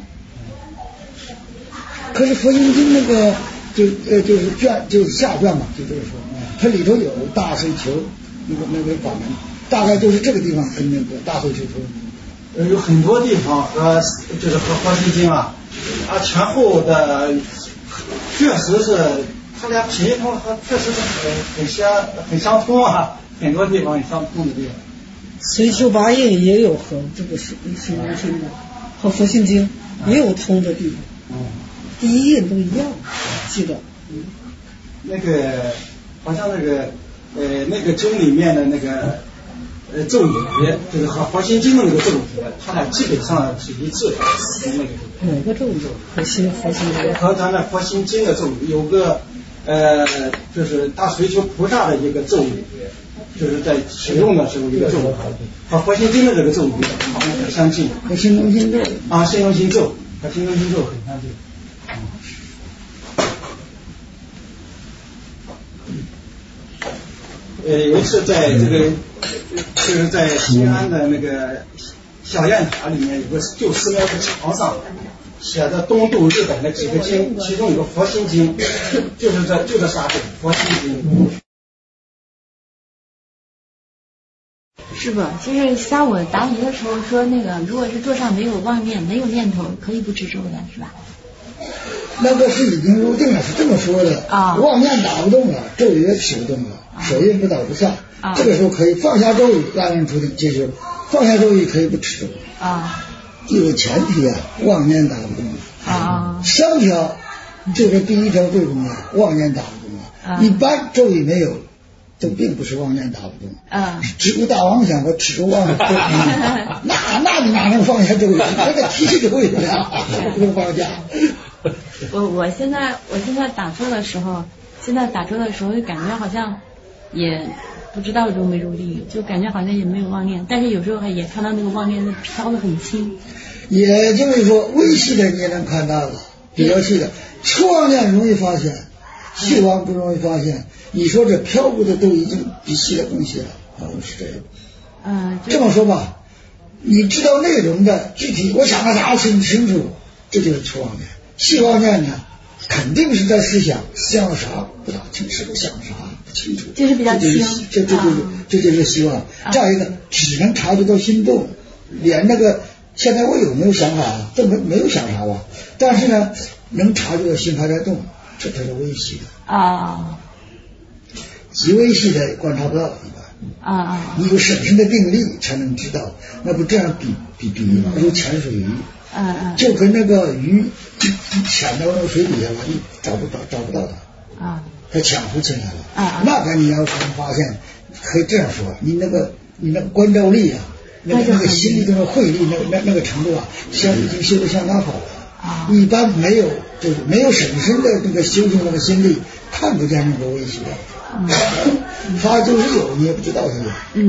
可是佛心经那个就是卷就是下卷嘛，就这个说，它里头有大随求那个法门，大概就是这个地方跟那个大随求陀罗尼。 有很多地方就是和佛心经前后的确实是。他俩品一通确实是很相通很多地方也相通的地方。 随求八印也有和这个心经的和佛心经也有通的地方，第一印都一样，记得。 那个好像那个经里面的那个咒语，就是和佛心经的那个咒语，它俩基本上是一致的。 哪个咒语？佛心经和咱的佛心经的咒语有个。就是大随求菩萨的一个咒语，就是在使用的时候一个咒语，和佛心经的这个咒语很相近。 和心中心咒心中心咒和心中心咒很相近。有一次在这个就是在西安的那个小雁塔里面有个旧寺庙的墙上。写的东渡日本的几个经，其中有个佛心经，就是这仨经，佛心经。 是吧？就是像我答疑的时候说那个，如果是座上没有妄念、没有念头，可以不持咒的，是吧？ 那个是已经入定了，是这么说的妄念打不动了，咒语也起不动了，手印不倒不散，这个时候可以放下咒语，安然出定，接着放下咒语可以不持咒有前提妄念打不动三条，这个第一条最重要，妄念打不动一般咒语没有，这并不是妄念打不动只顾大妄想和持咒妄想那你哪能放下咒语？那个提起咒语了，不能放下。 我现在打坐的时候，就感觉好像也不知道入没入定，就感觉好像也没有妄念，但是有时候也看到那个妄念飘得很轻。 也就是说微细的你也能看到了，比较细的初妄念容易发现， 细望不容易发现。你说这飘忽的都已经比细的更细了，是这样。这么说吧，你知道内容的具体，我想个啥清楚，这就是粗妄念。细妄念呢，肯定是在思想啥不大清楚，想啥不清楚， 就是比较轻。 这就是希望。再一个，只能察觉到心动，连那个现在我有没有想法啊？这没有想啥吧？但是呢，能察觉到心还在动，这才是微细的啊。 极微细的观察不到一般你有审慎的定力才能知道，那不这样比吗？如潜水鱼，就跟那个鱼潜到那个水底下了，你找不到它它潜伏起来了那个你要发现，可以这样说，你那个观照力啊，那个心力的慧力那个程度啊，已经修得相当好了一般没有审慎的那个修行那个心力，看不见那个微细的他就是有，你也不知道他有。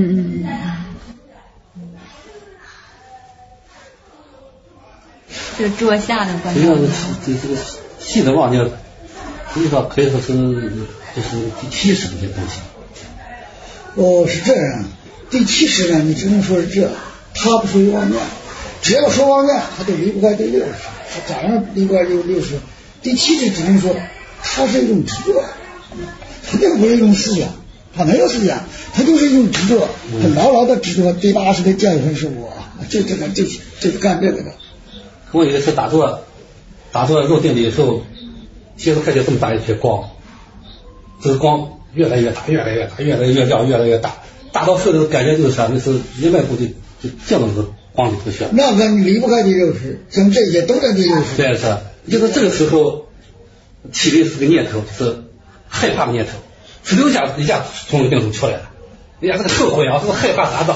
就桌下的观察。 这个细的妄念，实际上可以说是就是第七识的东西。 是这样。第七识呢，你只能说是这，它不属于妄念。只要说妄念，它就离不开第六识。它咋样离不开六识？第七识只能说它是一种执着，它并不是一种思想。他没有思想，他就是一种执着，他牢牢的执着第八识的教训是我，就干这个的。 我有一次打坐入定里的时候，接着看见这么大一片光，这个光越来越大，越来越大，越来越亮，越来越大，大到后头感觉就是啥，就是一迈步就进到那个光里头去了。 那个你离不开第六识，像这些都在第六识。 对，是，就是这个时候起的是个念头，就是害怕的念头。一下从病中出来了，这个后悔啊，这个害怕啥的。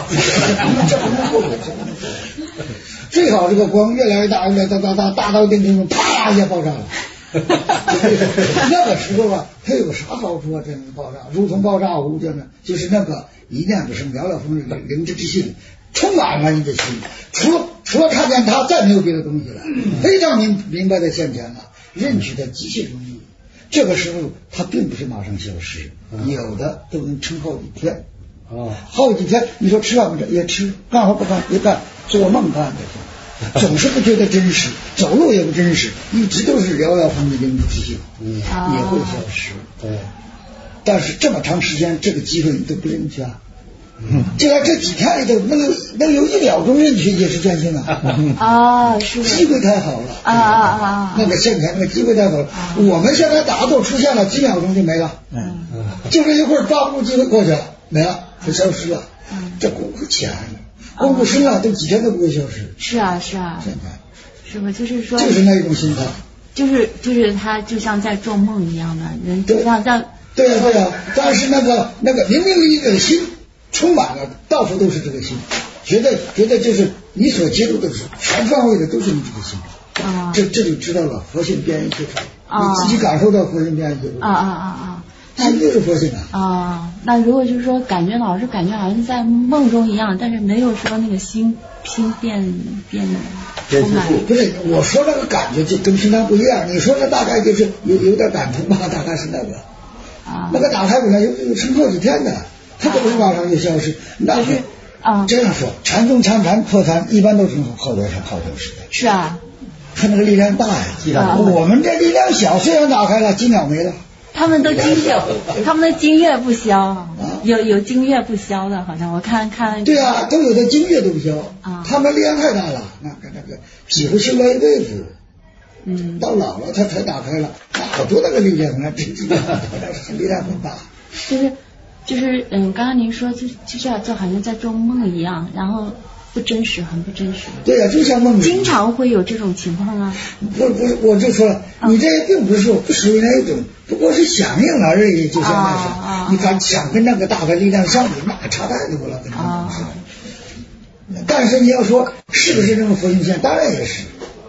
最好这个光越来越大，越来越大到病中啪一下爆炸了。那个时候啊，它有啥好处啊？这能爆炸，如同爆炸无真的，就是那个一念不生，了了风的灵知之性，充满了你的心，除了看见它，再没有别的东西了，非常明白的现前了，认取的极其容易。这个时候它并不是马上消失，有的都能撑好几天好几天。你说吃饭不吃也吃，干活不干也干，做梦干的，总是不觉得真实，走路也不真实，一直都是寥寥风的灵之性也会消失。但是这么长时间这个机会你都不认去就在这几天里头能有1秒钟认去也是真心是机会太好了那个现前那个机会太好了我们现在打坐出现了几秒钟就没了就是一会儿抓不住机会过去了没了就消失了这功夫浅功夫深了都几天都不会消失是不就是说就是那一种心态就是他就像在做梦一样的人就像在对呀但是那个明明一个心充满了，到处都是这个心，觉得就是你所接触的全方位的都是你这个心这就知道了佛性变异接触你自己感受到佛性变异接触心就是佛性那如果就是说老是感觉好像在梦中一样，但是没有说那个心变充满。 不是我说那个感觉就跟平常不一样，你说那大概就是有点感触吧，大概是那个那个打开过来有撑好几天的。它不是马上就消失，那是这样说，禅宗禅破禅一般都是好多时的。 是他那个力量大呀，我们这力量小，虽然打开了，几秒没了。 他们的经月不消，有经月不消的，好像我看。 对都有的经月都不消他们力量太大了，那个几乎修了一辈子。到老了他才打开了，好多那个力量啊，这力量很大。 就是刚刚您说就好像在做梦一样，然后不真实，很不真实。 对呀，就像梦里。 经常会有这种情况啊。 不是，我就说了，你这并不是不属于那一种，不过是响应而已，就像那是。你敢想跟那个大的力量相比，那差太多了，跟他们但是你要说是不是那个佛性线，当然也是。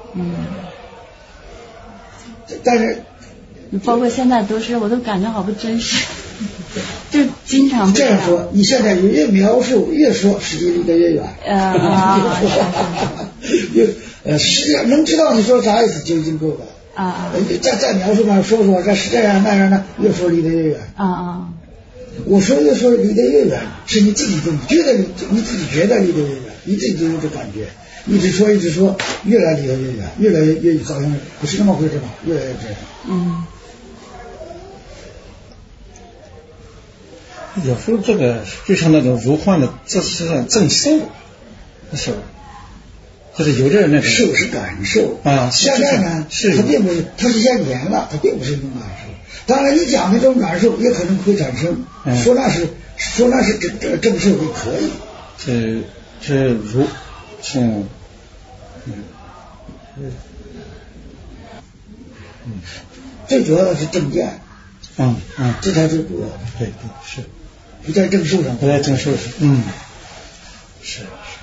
但是包括现在我都感觉好不真实。就经常这样说，你现在越描述越说，实际离得越远。 实际上能知道你说啥意思就已经够了。 再描述说这是这样那样的，越说离得越远。我说越说离得越远，是你自己觉得你自己觉得离得越远，你自己就有这感觉，一直说，越来离得越远，越来越好像不是那么回事吧，越来越这样。 有时候这个就像那种如幻的，这是正受，是吧？就是有点那种受是感受啊。 现在呢，它并不是，它是现言了，它并不是一种感受。当然，你讲的这种感受也可能会产生，说那是正受也可以。 这如是最主要的是正见。这才最主要的。 对，是不在正受上， 不在正受上。是。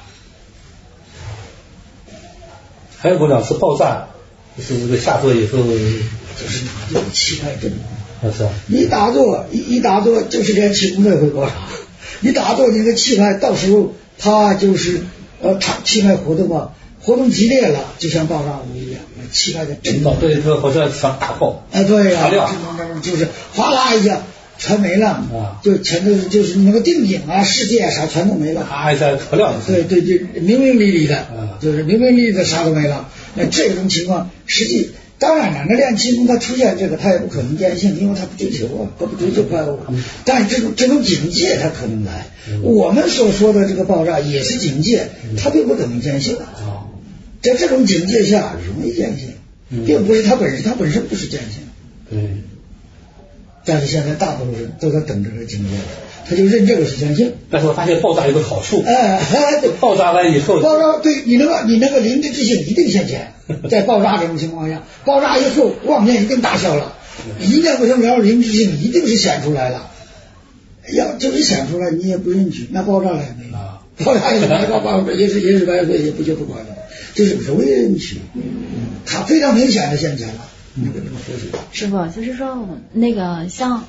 还有过2次爆炸，就是这个下座以后， 就是打坐气派正。 是。 你打坐一打坐就是连气功也会爆炸。你打坐你的气派，到时候它就是气派活动激烈了，就像爆炸物一样，气派的震动。 对，这好像像大炮。 对呀，这种就是哗啦一下全没了，就全都是就是那个定景啊、世界啊啥全都没了。 还在可亮。 对，就明明里里的，就是明明里里的啥都没了。那这种情况，实际当然了，那练气功它出现这个，它也不可能见性，因为它不追求啊，它不追求快乐。但是这种境界它可能来。我们所说的这个爆炸也是境界，它并不等于见性。在这种境界下容易见性，并不是它本身不是见性。 对。 但是现在大多数人都在等这个境界，他就认这个是见性。 但是我发现爆炸有个好处，爆炸完以后， 对你那个灵智之性一定现前，在爆炸这种情况下，爆炸以后妄念一定打消了，一念不生，然后灵智性一定是显出来了。要就是显出来，你也不认取，那爆炸了也没有，爆炸也没爆，也是白费，也不就不管了，就是容易认取，它非常明显的现前了。 师傅，就是说那个像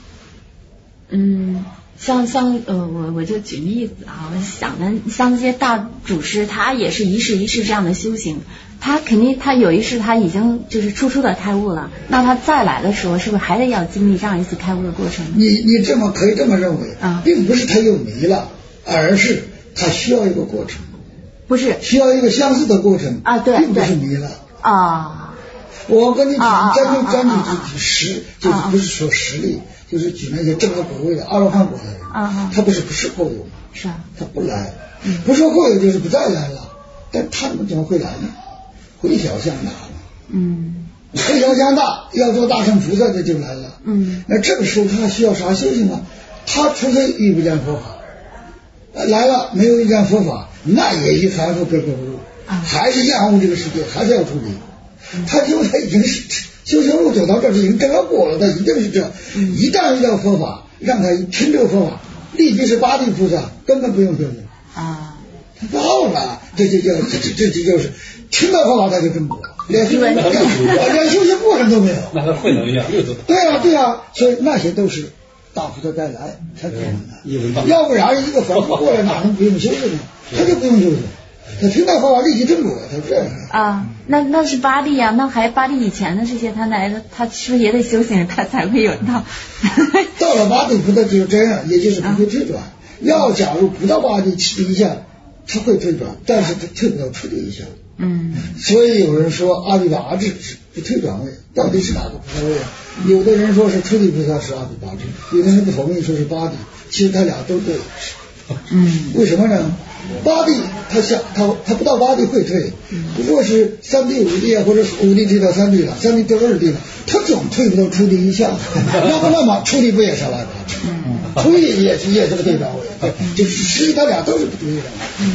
我就举例子啊，我想的像那些大祖师，他也是一世一世这样的修行，他肯定他有一世他已经就是初的开悟了，那他再来的时候是不是还得要经历这样一次开悟的过程？ 你这么可以这么认为并不是他又迷了，而是他需要一个过程， 不是需要一个相似的过程啊，对， 并不是迷了啊。 我跟你举专举就是不是说实力，就是举那些证了果位的阿罗汉果的人，他不是后有， 是啊， 他不来，不说后有就是不再来了，但他们怎么会来呢？回小向大了，回小向大要做大圣菩萨的就来了，那这个时候他需要啥修行啊？他除非遇不见佛法，来了没有遇见佛法，那也与凡夫格格不入，还是厌恶这个世界，还是要出离。他因为他已经是修行路走到这儿，已经证了果了，他一定是这。一旦遇到佛法，让他听这个佛法，立即是八地菩萨，根本不用修行啊。他到了，这就是听到佛法他就证果，连修行过程都没有。 那他慧能一样， 对啊，所以那些都是大菩萨再来才可能的，要不然一个凡夫过来哪能不用修行呢？他就不用修行。他听到佛法立即证果，他这样啊，那是八地啊，那还八地以前的这些他来的，他是不是也得修行，他才会有到？ 到了八地菩萨就这样，也就是不会退转。要假如不到八地七地以下，他会退转，但是他退不到初地以下。所以有人说阿底八智是不退转位，到底是哪个菩萨位啊？有的人说是初地菩萨是阿底八智，有的人不同意说是八地，其实他俩都对。为什么呢？八地他不到八地会退，如果是三地五地啊，或者五地退到三地了，三地到二地了，他总退不到初地以下，那么初地不也是来八？初地也是个对转位，就是实际他俩都是不对的。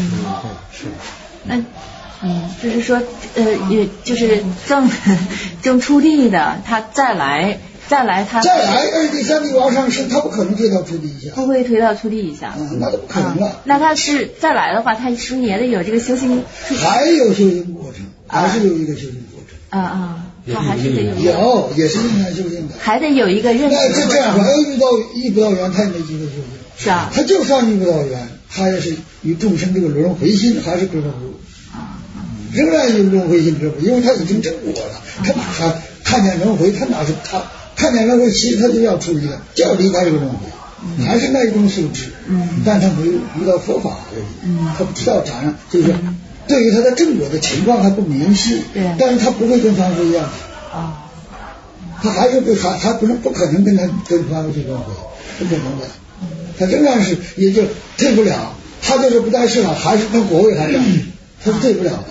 那就是说也就是正初地的他再来二地三地往上升，他不可能推到初地以下， 不会推到初地以下， 那都不可能了。 那他是再来的话，他是不是也得有这个修行？ 还有修行过程，还是有一个修行过程。 他还是得有，也是应该修行的， 还得有一个认识。 那这样说，遇不到缘，他也没机会修行。 是啊， 他就算遇不到缘，他也是与众生这个轮回心还是格格不入，仍然有轮回心格不入，因为他已经证果了，他看见轮回，他哪是他看见轮回，其实他就要处理的，就要离开这个轮回，还是那一种素质，但他没有遇到佛法而已，他不知道咋样，就是对于他的正果的情况还不明细，但是他不会跟凡夫一样，他还是他不可能跟凡夫去轮回，不可能的，他仍然是也就退不了，他就是不在世了，还是跟果位还在，他是退不了的。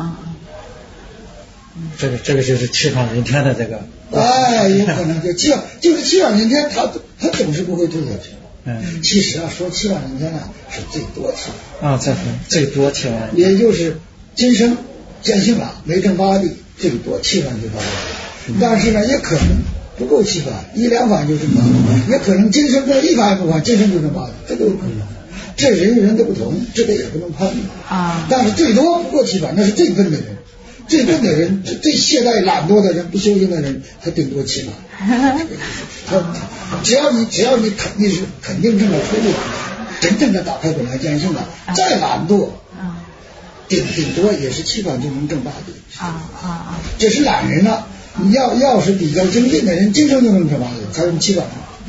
这个就是气喘人天的这个， 有可能就是气喘人天，他总是不会退下去。其实说气喘人天是最多气这最多气喘， 也就是今生见性了，没证八地，最多气喘就到了。但是呢，也可能不够气喘，1、2反就证八地，也可能今生1反也不反，今生就证八地，这都有可能。这人与人都不同，这个也不能判断但是最多不过气喘，那是最笨的人。最笨的人，最懈怠懒惰的人，不修行的人，他顶多气喘。只要你肯定正的出路，真正的打开本来见性的，再懒惰，顶多也是气喘就能证八地。这是懒人了。你要是比较精进的人，今生就能证八地，才用气喘。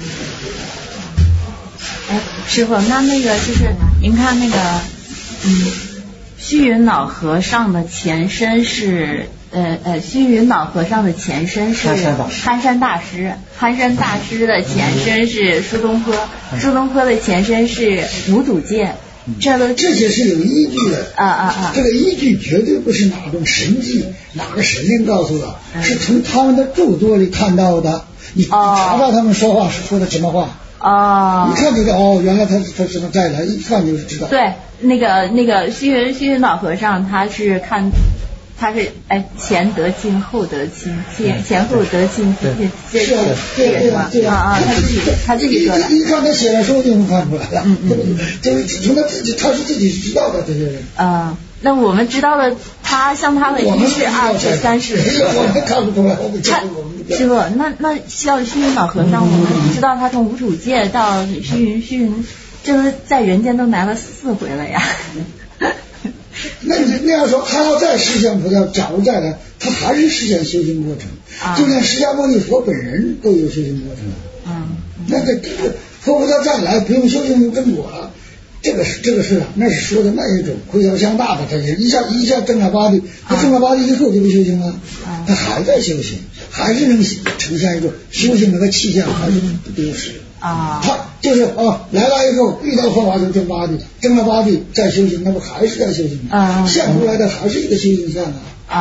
师傅，那个就是您看那个，虚云老和尚的前身是虚云老和尚的前身是憨山大师，憨山大师的前身是苏东坡，苏东坡的前身是无主戒， 这些是有依据的这个依据绝对不是哪种神迹，哪个神灵告诉的，是从他们的著作里看到的。你查查他们说话是说的什么话。一看就知道原来他是能再来，一看就是知道。 对，那个虚云老和尚，他是前得清后得清，前后得清，这是吧？他自己说的。 一看他写的书就能看出来了，就是从他自己，他是自己知道的这些人。 那我们知道的，他像他的1世、2世、3世， 我们看不出来。 师傅，那像虚云老和尚，我们知道他从无主戒到虚云，就是在人间都来了4回了呀。 那样说，他要再实现菩萨，假如再来，他还是实现修行过程。就连释迦牟尼佛本人都有修行过程。那个佛菩萨再来，不用修行正果了。这个是那是说的那一种回小向大的，他一下证了八地，他证了八地以后就不修行了，他还在修行，还是能呈现一种修行那个气象，还是不丢失。他就是来了以后遇到佛法就证八地，证了八地再修行，那不还是在修行现出来的还是一个修行相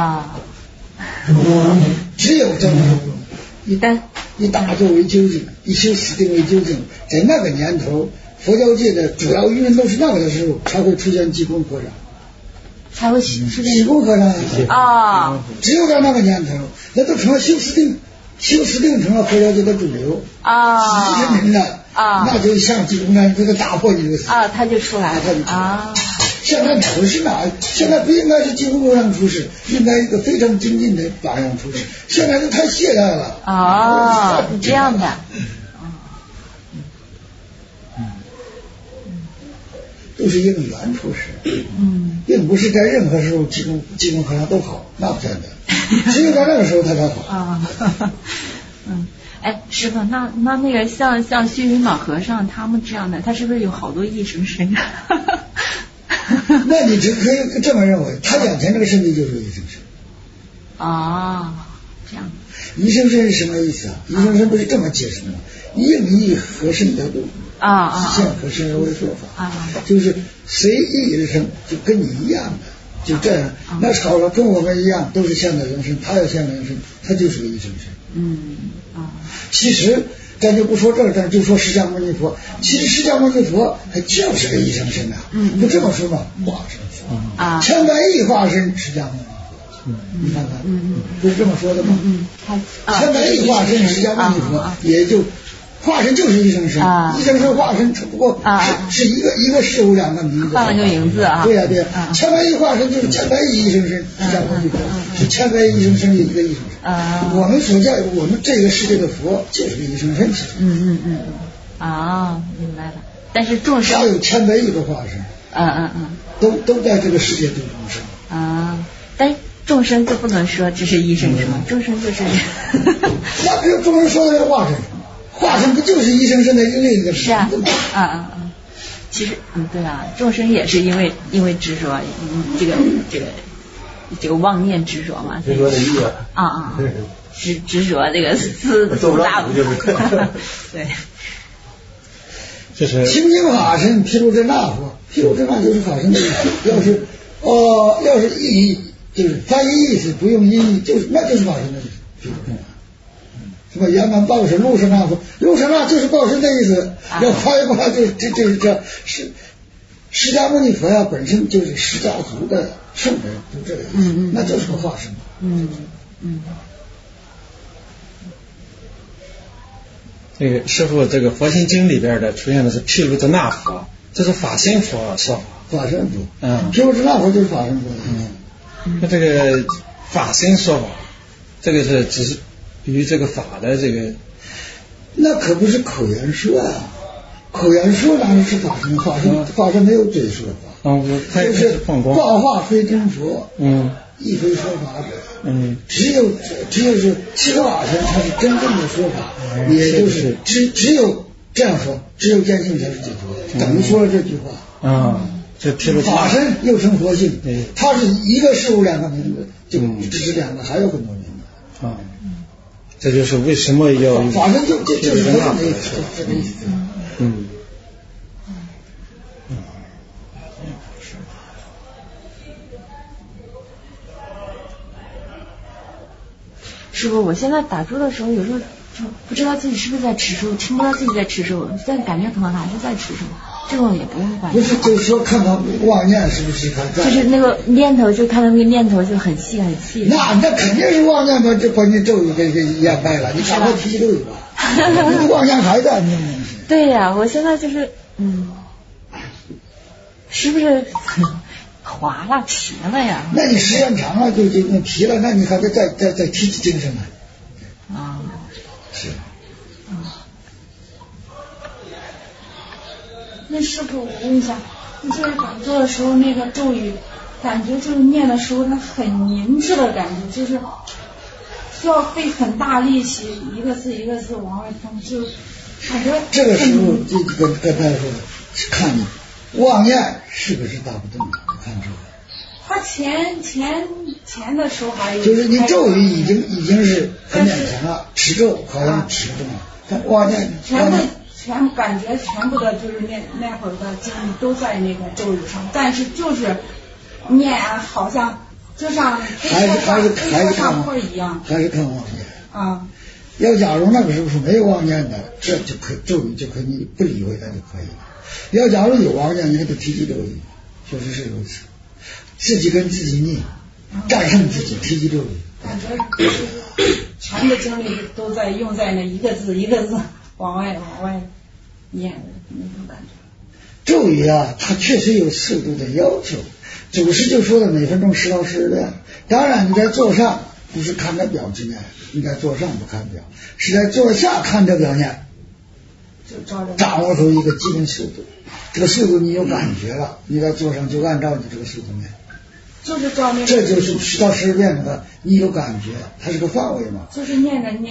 只有这么以打坐为究竟，以修死定为究竟，在那个年头。佛教界的主要舆论都是那个的时候，才会出现济公和尚， 才会出现济公和尚只有在那个年头，那都成了修死定成了佛教界的主流几十年了那就像济公这个打破你这个他就出来了现在不是现在不应该是济公和尚出世，应该一个非常精进的法相出世，现在都太懈怠了这样的。 都是应缘出世，并不是在任何时候济公和尚都好，那不见得，只有在那个时候他才好。 师傅，那个像虚云老和尚他们这样的，他是不是有好多一生身？ 那你只可以这么认为，他眼前这个身体就是一生身。 这样。 一生身是什么意思一生身不是这么解释的吗？应意合身得度。现合身而为说法就是随意而生，就跟你一样的，就这样。那好了，跟我们一样，都是现在人身，他要现在人身，他就是个一生身。其实咱就不说这儿，就说释迦牟尼佛。其实释迦牟尼佛他就是个一生身不这么说吗？化身佛千百亿化身释迦牟尼佛，你看看，不是这么说的吗？千百亿化身释迦牟尼佛，也就。化身就是一生身，一生身化身只不过是一个事物两个名字， 换了个名字对千百亿化身就是千百亿一生身，是千百亿一生身的一个一生身。我们所在我们这个世界的佛就是个一生身。 明白了。但是众生他有千百亿个化身，都在这个世界中生。 但是众生就不能说这是医生是吗？众生就是那这众生说的是化身，化身不就是医生现在另一个是啊其实对啊，众生也是因为执着这个妄念执着嘛， 执着的欲执着这个四大对， 就是清净法身毗卢遮那佛，毗卢遮那就是法身的意思。要是意义就是翻译意思不用意义，那就是法身的意思。什么圆满报身、陆舍那佛，陆舍那就是报身的意思。要翻译过来就是这释迦牟尼佛呀，本身就是释迦族的圣人，就这个意思。那就是个化身。 这个师父，这个佛心经里边的出现的是毗卢遮那佛，这是法身佛说法。 法身佛，毗卢遮那佛就是法身佛。 那这个法身说法，这个是只是于这个法的这个， 那可不是口言说啊，口言说哪是法身？法身没有嘴说法，就是化化非真佛，亦非说法者，只有是七个法身才是真正的说法，也就是只有这样说，只有见性才是解脱，等于说了这句话。 这毗卢遮那法身又称佛性，它是一个事物两个名字，就只是两个，还有很多名字。 这就是为什么要法身就是佛性的意思，这个意思。 师傅，我现在打坐的时候，有时候就不知道自己是不是在持咒，听不到自己在持咒，但感觉可能还是在持咒。这种也不用管。 不是，就是说看到妄念是不是还在？ 就是那个念头，就看到那个念头就很细很细。 那肯定是妄念把你咒语给掩盖了，你赶快提起咒语吧。你妄念还在， 对呀，我现在就是是不是滑了皮了呀？ 那你时间长了就皮了，那你还得再提起精神来。是。 那师傅，我问一下，你就是打坐的时候那个咒语，感觉就是念的时候它很凝滞的感觉，就是需要费很大力气，一个字一个字往外放，就感觉这个时候就跟大家说，看你妄念是不是打不动，看出来。 他前的时候还有， 就是你咒语已经是很勉强了，持咒好像持不动了，但妄念全感觉全部的就是那会儿的精力都在那个咒语上，但是就是念好像就像还是上课一样， 还是看妄念要假如那个时候是没有妄念的，这就可咒语就可以不理会它就可以了。要假如有妄念，你还得提起咒语，确实是如此。自己跟自己逆，战胜自己，提起咒语。 感觉全的精力都在用在那一个字一个字往外念的那种感觉。 咒语啊，它确实有速度的要求。祖师就说的每分钟10到12遍。当然你在坐上不是看着表之念，你在坐上不看表，是在坐下看着表念，掌握出一个基本速度。这个速度你有感觉了，你在坐上就按照你这个速度念。 就是照那个， 这就是10到12遍的，你有感觉，它是个范围嘛。 就是念着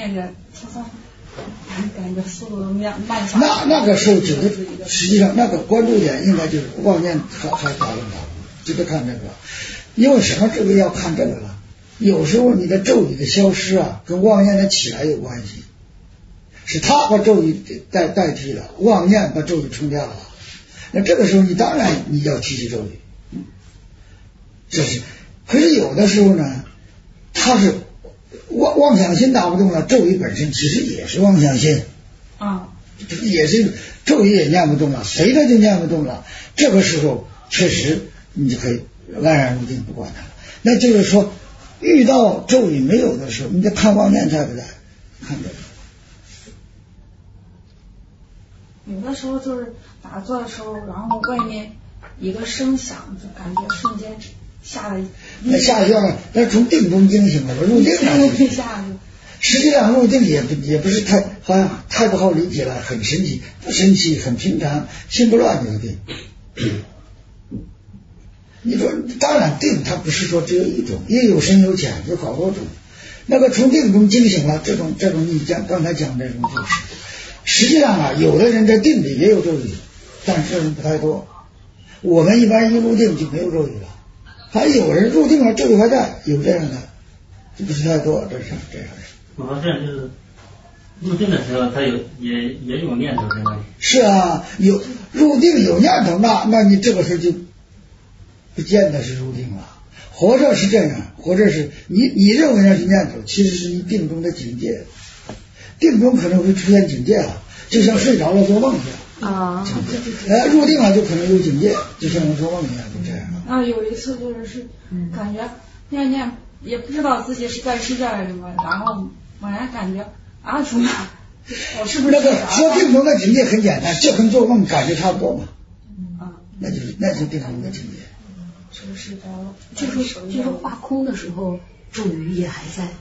感觉速度慢下来。 那个时候指的实际上那个关注点应该就是妄念还打不打，就得看这个。因为什么这个要看这个了？有时候你的咒语的消失啊，跟妄念的起来有关系，是他把咒语代替了，妄念把咒语冲掉了。那这个时候你当然你要提起咒语。这是，可是有的时候呢，他是妄想心打不动了，咒语本身其实也是妄想心也是咒语也念不动了，随着就念不动了。这个时候确实你就可以安然入定，不管它了。那就是说，遇到咒语没有的时候，你得看妄念在不在，看这个。 有的时候就是打坐的时候，然后外面一个声响，就感觉瞬间吓了一跳了，那从定中惊醒了，入定了。实际上入定也不是好像太不好理解了，很神奇，不神奇，很平常，心不乱就是定。 你说当然定它不是说只有一种，也有深有浅，有好多种。那个从定中惊醒了，这种你刚才讲这种就是，实际上啊，有的人在定里也有咒语，但是人不太多。我们一般一入定就没有咒语了，还有人入定了咒语还在，有这样的，就不是太多，这是这样的。 我说这样就是入定的时候，他也有念头是吗？ 是啊，有入定有念头，那你这个时候就不见得是入定了。活着是这样，活着是你认为那是念头，其实是你定中的警戒，定中可能会出现警戒了，就像睡着了做梦一样啊。入定了就可能有警戒，就像做梦一样，就这样。 啊，有一次就是感觉念也不知道自己是在睡觉还是什么，然后猛然感觉啊什么，我是不是那个说定中的警戒很简单，就跟做梦感觉差不多嘛。啊，那就是定中的警戒。 是的，就是画空的时候，咒语也还在。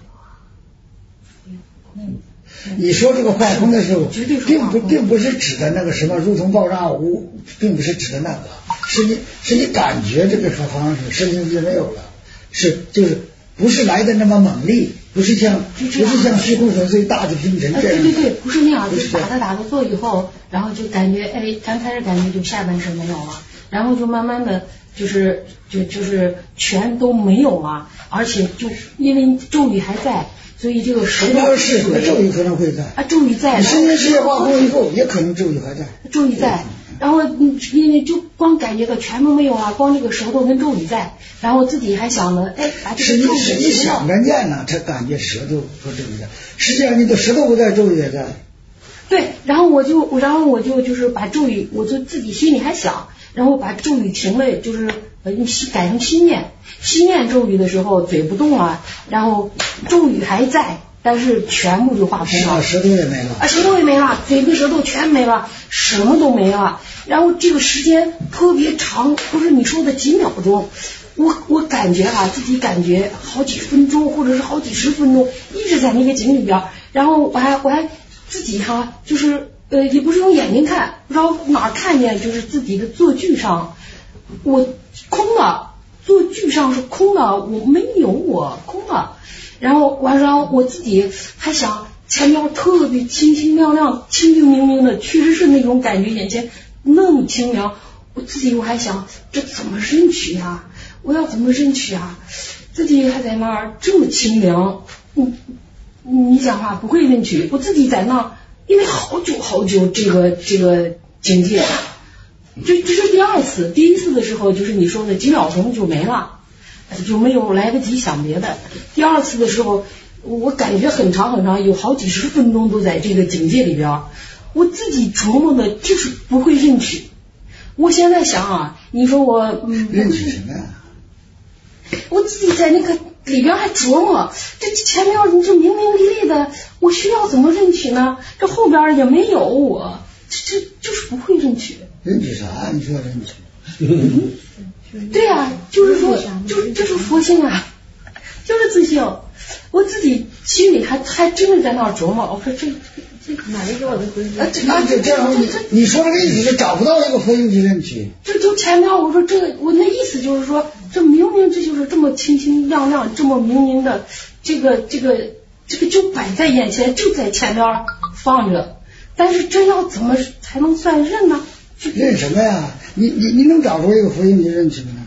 你说这个画空的时候，并不是指的那个什么如同爆炸物，并不是指的那个，是你感觉这个好像是神经就没有了，就是不是来的那么猛烈，不是像虚空粉碎大的冰尘这样。 对，不是那样，就是打个坐以后，然后就感觉刚开始感觉就下半身没有了，然后就慢慢的。就是全都没有了，而且就因为咒语还在，所以这个舌头是咒语可能会在啊，咒语在。 你身心事业化空以后，也可能咒语还在。 咒语在，然后因为就光感觉到全都没有了，光这个舌头跟咒语在，然后自己还想着把这个咒语是你想着念呢，才感觉舌头和咒语在，实际上你的舌头不在，咒语也在。 对，然后我就是把咒语，我就自己心里还想。然后把咒语停了，就是改成心念咒语的时候嘴不动了，然后咒语还在，但是全部就化空了， 舌头也没了， 舌头也没了，嘴跟舌头全没了，什么都没了。然后这个时间特别长，不是你说的几秒钟，我感觉自己感觉好几分钟或者是好几十分钟一直在那个井里边，然后我还自己就是也不是用眼睛看，不知道哪看见，就是自己的坐具上我空了，坐具上是空的，我没有我空了。然后晚上我自己还想前面特别清清亮亮清清明明的，确实是那种感觉，眼前那么清凉，我还想这怎么认取呀，我要怎么认取啊，自己还在那儿这么清凉，你讲话不会认取，我自己在那因为好久这个境界，这是第二次，第一次的时候就是你说的几秒钟就没了，就没有来得及想别的。第二次的时候，我感觉很长，有好几十分钟都在这个境界里边，我自己琢磨的就是不会认取。我现在想你说我认取什么呀？ 我自己在那个里边还琢磨，这前面你这明明丽丽的，我需要怎么认取呢？这后边也没有我，这就是不会认取。 认取啥？你说认取？ 对呀，就是说，就是佛性啊，就是自性。我自己心里还真的在那琢磨，我说这哪一个我的佛性？ 这样你说这个意思是找不到一个佛性去认取。 就前面我说我那意思就是说，这明明这就是这么清清亮亮，这么明明的，这个就摆在眼前，就在前边放着，但是这要怎么才能算认呢？ 认什么呀？你能找出一个佛性去认取吗？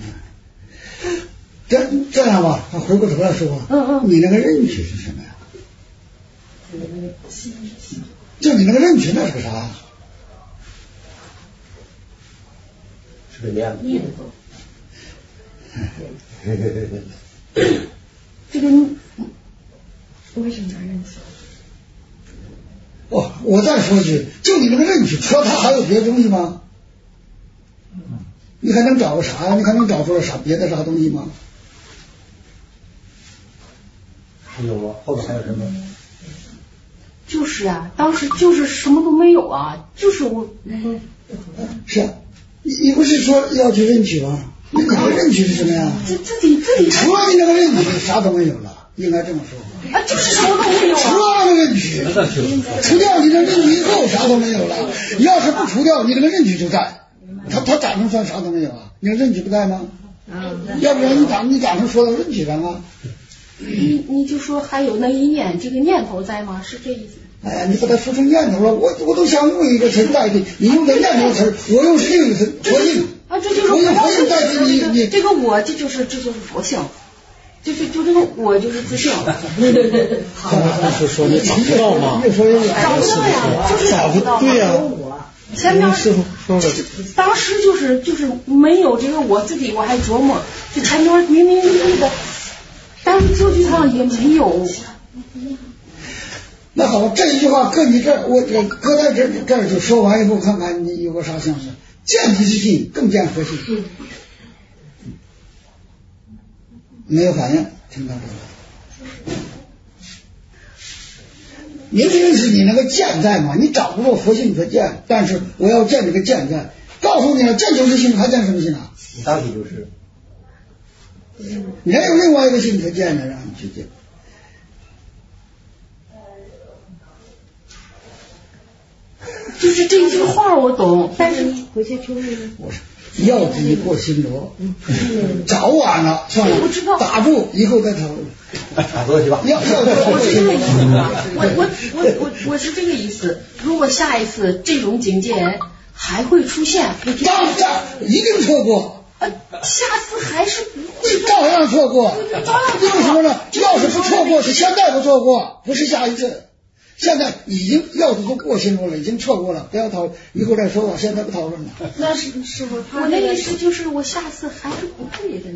这样吧，回过头来说，你那个认取是什么呀？就你那个认取那是个啥？ 是个念头。 这个为什么要认取？ 我再说一句，就你那个认取，除了它还有别的东西吗？你还能找个啥呀？你还能找出来别的啥东西吗？ 有啊，后边还有什么？ 就是当时就是什么都没有就是我。 是你不是说要去认取吗？你那个认取是什么呀？ 自己除了你那个认取，啥都没有了，应该这么说。 就是什么都没有除了那个认取，除掉你的认取以后，啥都没有了。要是不除掉，你那个认取就在，它咋能算啥都没有啊？你的认取不在吗？ 要不然你咋能说到问题上啊？ 你就说还有那一念，这个念头在吗？是这意思？ 哎呀，你把它说成念头了，我都想用一个词代替你，用的念头词，我用是另一个词佛性啊，这就是我用佛性代替你这个我，这就是佛性。就这个我就是自信。 好，是说你找不到吗？ 越说越找不到呀，就是找不到。 对呀， 前面当时就是没有这个我自己，我还琢磨，这前面明明的，但是数据上也没有。 那好，这一句话搁你这儿，我搁在这儿就说完以后，看看你有个啥想法。见体之性更见核心。没有反应，听到这个。明明是你那个见在嘛，你找不着佛性可见，但是我要见这个见在，告诉你了，见就是性，还见什么性啊？ 你大体就是。 你还有另外一个性可见的，让你去见。 就是这句话我懂，但是回去听我是要紧过心罗，早晚了算了， 我知道， 打住，以后再讨论。 打住去吧。 我是这个意思，我是这个意思。如果下一次这种境界还会出现， 一定错过。 下次还是不会， 照样错过。为什么呢？要是不错过，是现在不错过，不是下一次。现在已经要是都过心路了，已经错过了，不要讨论，以后再说吧，现在不讨论了。 那是师傅，我那意思就是我下次还是不会的。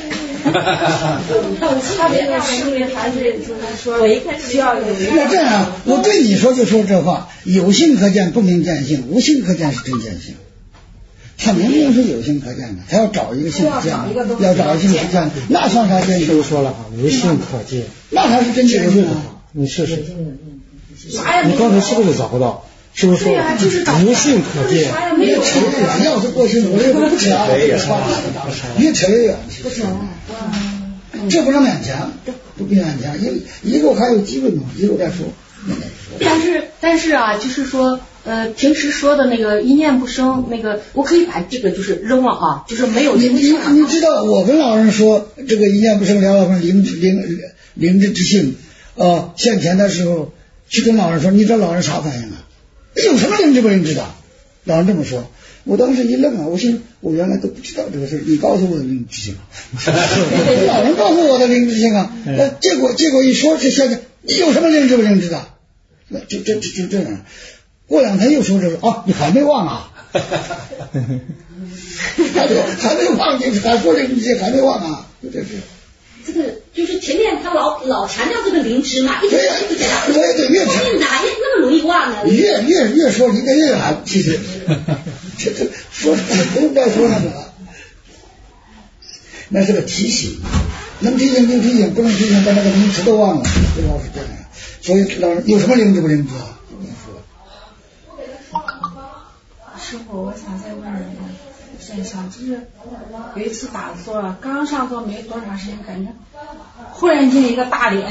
他这个师傅还是就是说，我一看需要有一个。 那这样，我对你说就说这话：有性可见，不明见性；无性可见是真见性。他明明是有性可见的，他要找一个性可见的，要找一个性可见的，那算啥见性？ 都说了哈，无性可见， 那才是真见性啊！ 你试试。你刚才是不是找不到？是不是说无性可见？ 越扯越远，要是过心，我这不扯啊，越扯越远。 不扯， 这不是勉强，不必勉强，以后还有机会嘛，以后再说。 但是啊，就是说平时说的那个一念不生，那个我可以把这个就是扔了啊，就是没有。 你知道我跟老人说这个一念不生，梁老师灵智之性现前的时候。去跟老人说，你知道老人啥反应啊？有什么灵知不灵知的？老人这么说，我当时一愣啊，我心我原来都不知道这个事，你告诉我的灵知性，老人告诉我的灵知性啊，结果一说这现在你有什么灵知不灵知的？那就这样，过两天又说这个啊，你还没忘啊？还没忘记，还说灵知性还没忘啊？就这是。 这个就是前面他老强调这个灵知嘛，一直讲， 对，越讲哪也那么容易忘呢？ 越说离得越远，其实这说不用再说那个了，那是个提醒，能提醒就提醒，不能提醒把那个名词都忘了，主要是这样。所以老人有什么灵知不灵知啊？ 师傅，我想再问你一个现象，就是有一次打坐，刚上座没多长时间，感觉忽然间一个大脸。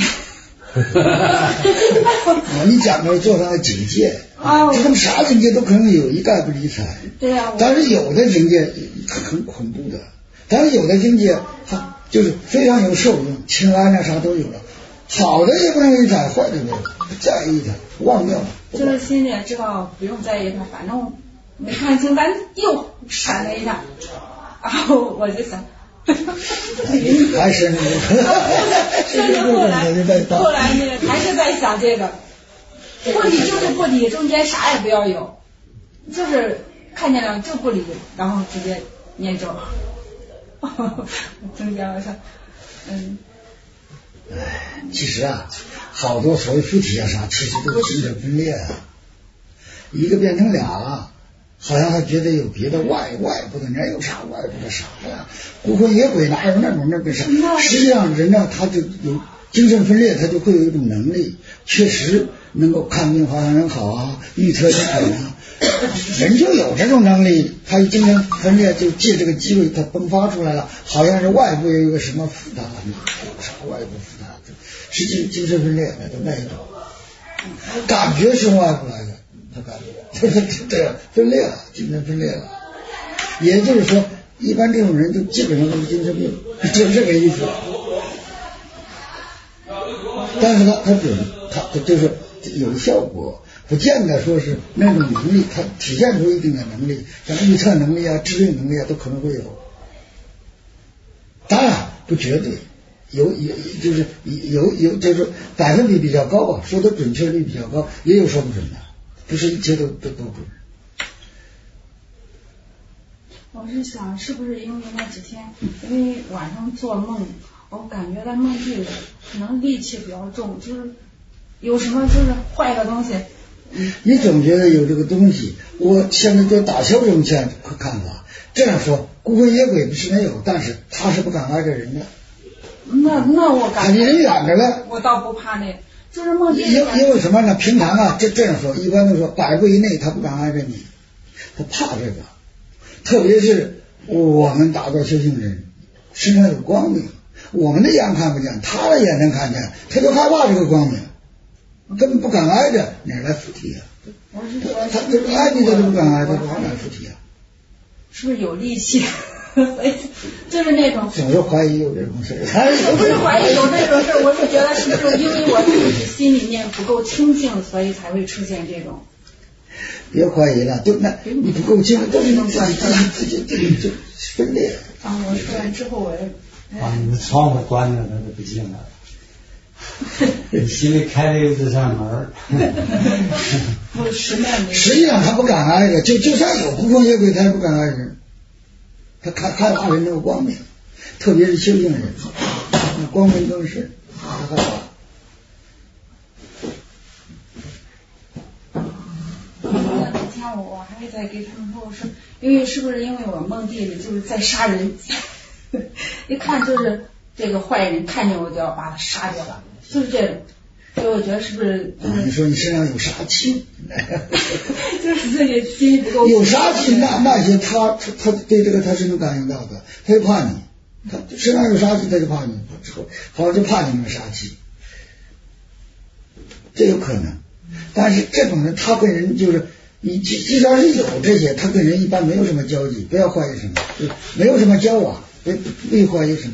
你讲的坐上的境界，这种啥境界都可能有，一概不理睬。 对呀。 但是有的境界很恐怖的，但是有的境界它就是非常有受用，清安啊啥都有了，好的也不能理睬，坏的没有，不在意它，忘掉了。 就是心里也知道不用在意它，反正没看清，咱又闪了一下，然后我就想。 还是但是后来那个还是在想这个不理就是不理，中间啥也不要有，就是看见了就不理，然后直接念咒。中间我想其实啊，好多所谓附体啊啥，其实都是精神分裂啊，一个变成俩了。好像他觉得有别的外部的，人有啥外部的啥呀？孤魂野鬼哪有那种啥？实际上人呢，他就有精神分裂，他就会有一种能力，确实能够看病好像人好啊，预测疾病啊，人就有这种能力。他一精神分裂，就借这个机会，他迸发出来了，好像是外部有一个什么负担，有啥外部负担？实际精神分裂的就那一种，感觉是外部来的。他感觉就是这样分裂了，精神分裂了，也就是说一般这种人就基本上都是精神病，就这个意思。但是他准，他就是有效果，不见得说是那种能力，他体现出一定的能力，像预测能力啊、治病能力啊，都可能会有。当然不绝对，就是就是百分比比较高吧，说的准确率比较高，也有说不准的，不是一切都准。 我是想，是不是因为那几天，因为晚上做梦，我感觉在梦地里可能戾气比较重，就是有什么就是坏的东西。 你总觉得有这个东西，我现在对打消这种看法。这样说，孤魂野鬼不是没有，但是他是不敢挨着人的。 那我感觉离人远着了。 我倒不怕那，就是梦地。 因为什么呢？平常啊，这样说，一般都说100步以内他不敢挨着你，他怕这个。特别是我们打坐修行人身上有光明，我们的眼看不见，他的眼能看见，他就害怕这个光明，根本不敢挨着，哪来附体啊？他就是挨你的都不敢挨着，哪来附体啊？ 是不是有戾气？就是那种总是怀疑有这种事。 我不是怀疑有这种事，我是觉得是不是因为我自己心里面不够清净，所以才会出现这种。 别怀疑了，都那你不够清，都是你自己就分裂。 我说完之后我你们窗户关着那就不行了，你心里开了一扇门。 实际上他不敢挨着，就算有孤魂野鬼，他也不敢挨人。他害怕人那个光明，特别是修行人，那光明更是他害怕。 那天我还在给他们说，我说，因为是不是因为我梦地里就是在杀人，一看就是这个坏人，看见我就要把他杀掉了，就是这种。所以我觉得是不是？ 你说你身上有杀气， 就是自己心不够。 有杀气，那些他对这个他是能感应到的，他就怕你，他身上有杀气，他就怕你，好像就怕你们杀气，这有可能。但是这种人，他跟人就是你即使是有这些，他跟人一般没有什么交集，不要怀疑什么，就没有什么交往，别怀疑什么。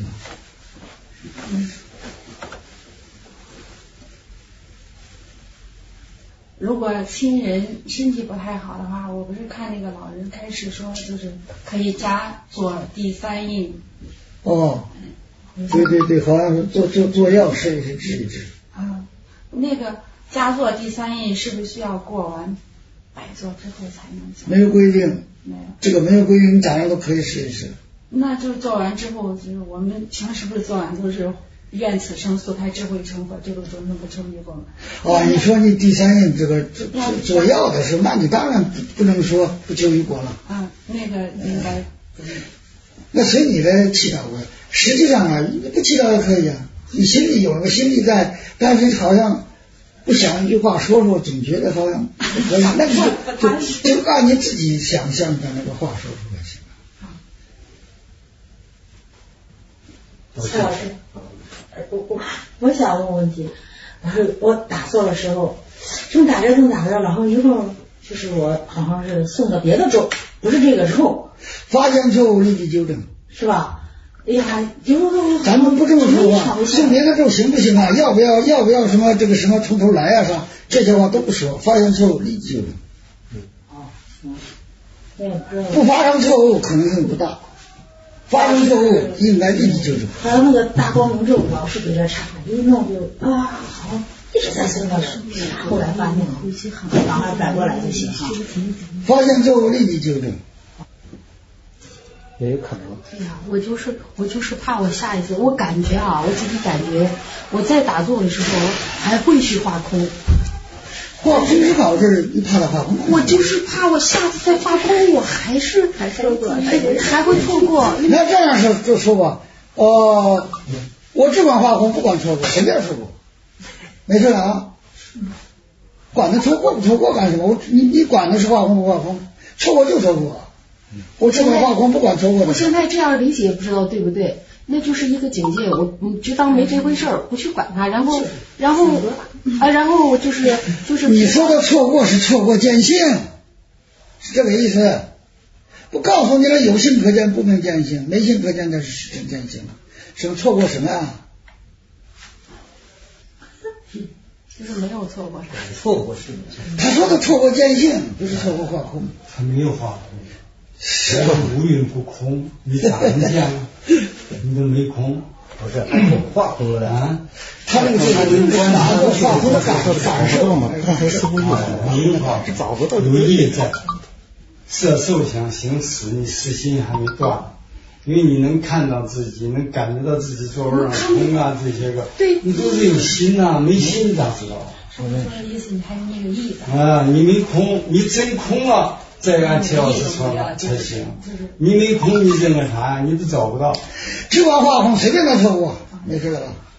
如果亲人身体不太好的话，我不是看那个老人开始说，就是可以加做第3印。 哦，对，好像是做药试一治。 那个加做第3印是不是需要过完摆坐之后才能加？ 没有规定， 没有这个没有规定，你咋样都可以试一试。 那就做完之后，就是我们平时不是做完都是愿此生速开智慧成佛，这个种种不成就过吗？ 你说你第3印这个做药的时候，那你当然不能说不求于果了。 那个应该。 那随你的祈祷啊，实际上啊，你不祈祷也可以啊，你心里有个心力在，但是好像不想一句话说，总觉得好像不可以，那就按你自己想象的那个话说出来行了。蔡老师。我想问问题，我打坐的时候正打着，然后一会儿就是我好像是诵的别的咒，不是这个咒， 发现错误立即纠正， 是吧？哎呀， 咱们不这么说话，诵别的咒行不行啊？要不要什么这个什么从头来啊？啥这些话都不说，发现错误立即纠正。不发生错误可能性不大。发生错误应该立即纠正。 还有那个大光明咒老是给他查，一弄就好一直在诵的，后来发现呼吸很好，然后转过来就行哈。 发现错误立即纠正。 也有可能。 哎呀，我就是怕我下一次，我感觉啊，我自己感觉我在打坐的时候还会去画空。 画空是好事，你怕他画空？ 我就是怕我下次再画空，我还会错过。 那这样说吧，我只管画空，不管错过，随便错过，没事啊。管他错过不错过干什么？你管的是画空不画空，错过就错过。我只管画空，不管错过。 我现在这样理解，不知道对不对？那就是一个境界，我就当没这回事儿，不去管它，然后就是你说的错过是错过见性，是这个意思。 不告诉你了，有性可见不明见性，没性可见那是实证见性，什么错过什么呀？ 就是没有错过啥， 错过是。 他说的错过见性，不是错过化空。 他没有化空，这个无云不空，你咋能见？你都没空， 不是化空了啊？ 他那个是哪个化空的感受嘛？ 刚才师傅又没化，找不到有意在。色受想行识，你识心还没断。因为你能看到自己，能感觉到自己座位上空啊，这些个， 对， 你都是有心呐、没心你咋知道？ 说的意思你还有那个意思啊，你没空，你真空了，再按齐老师说了才行。你没空，你这个啥呀？你都找不到。 只管化空，随便能错过，没事了。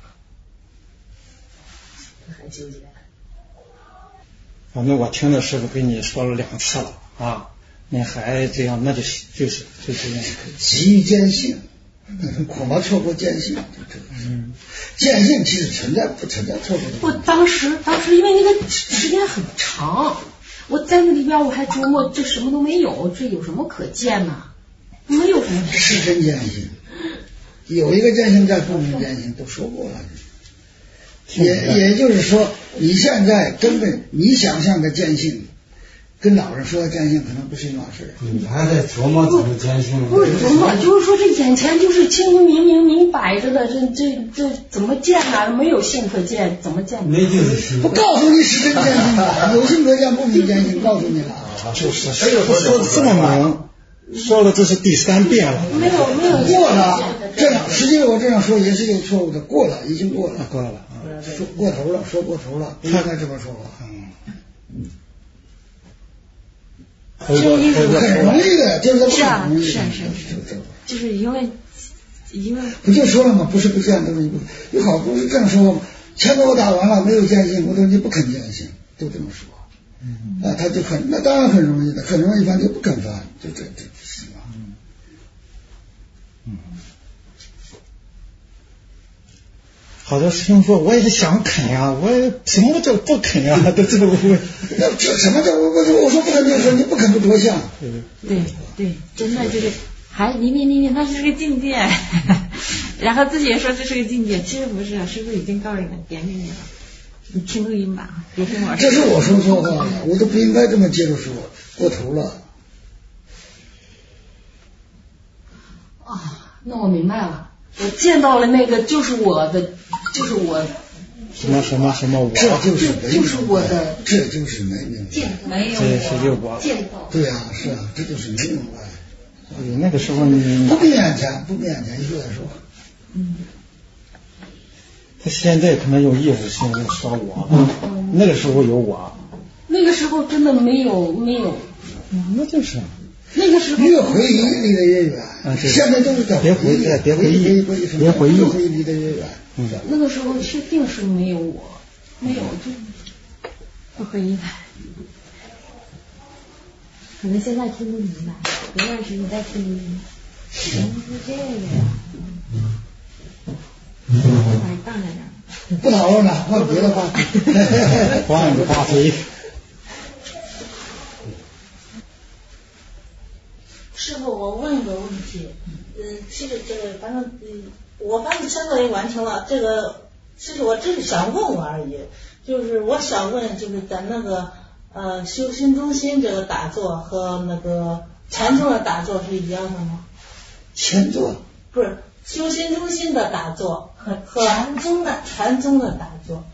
还纠结。 反正我听的师傅跟你说了2次了啊。你还这样，那就是这样。 急于见性，恐怕错过见性。见性其实存在不存在错过的。 我当时因为那个时间很长，我在那里边我还琢磨这什么都没有，这有什么可见呢？没有什么。 是真见性，有一个见性在不明见性，都说过了。也就是说，你现在根本你想象的见性。跟老人说的见性可能不是一码事。 你还在琢磨怎么见性？ 不是琢磨，就是说这眼前就是清清明摆着的，这怎么见呢？没有性可见，怎么见？ 没就是不告诉你是真见性的，有性可见不明见性，告诉你了。 就是他说的这么明，说了这是第3遍了。 没有过了，这样实际我这样说也是有错误的，过了已经过了， 过了， 说过头了，说过头了，不应该这么说话。 这意思很容易的，就是是，就是因为不就说了吗？不是不见都是一部分，有好多是这样说吗？前面我打完了没有见性，我说你不肯见性，都这么说。他就那当然很容易的，很容易犯就不肯犯，就这行吧。 好多师兄说我也想啃呀，我什么叫不啃呀？都这么问。 这什么叫我说不肯就说你不肯不多像。 对，真的就是还明，它是个境界，然后自己也说这是个境界，其实不是，师傅已经告诉你了，点给你了，你听录音吧，别听我说。 这是我说错话了，我都不应该这么接着说，过头了。 啊，那我明白了。我见到了那个就是我什么我， 就是我的， 这就是没明白， 没有这是有我， 对呀，是啊，这就是没明白。 所以那个时候你不闭眼前，一个再说。 他现在可能有意识性的说我，那个时候有我， 那个时候真的没有， 那就是。 那个时候越回忆离得越远，现在都是别回忆，离得越远。 那个时候确定是没有我，没有就不回忆了。可能现在听不明白，过段时间你再听明白。原来是这个呀。把你荡在这儿。 不讨论了，换别的话题。 换个话题。 师傅，我问个问题，其实这个我签证也完成了，这个其实我只是想问问而已，就是我想问，就是咱那个修心中心这个打坐和那个禅宗的打坐是一样的吗？ 禅坐不是修心中心的打坐和禅宗的打坐。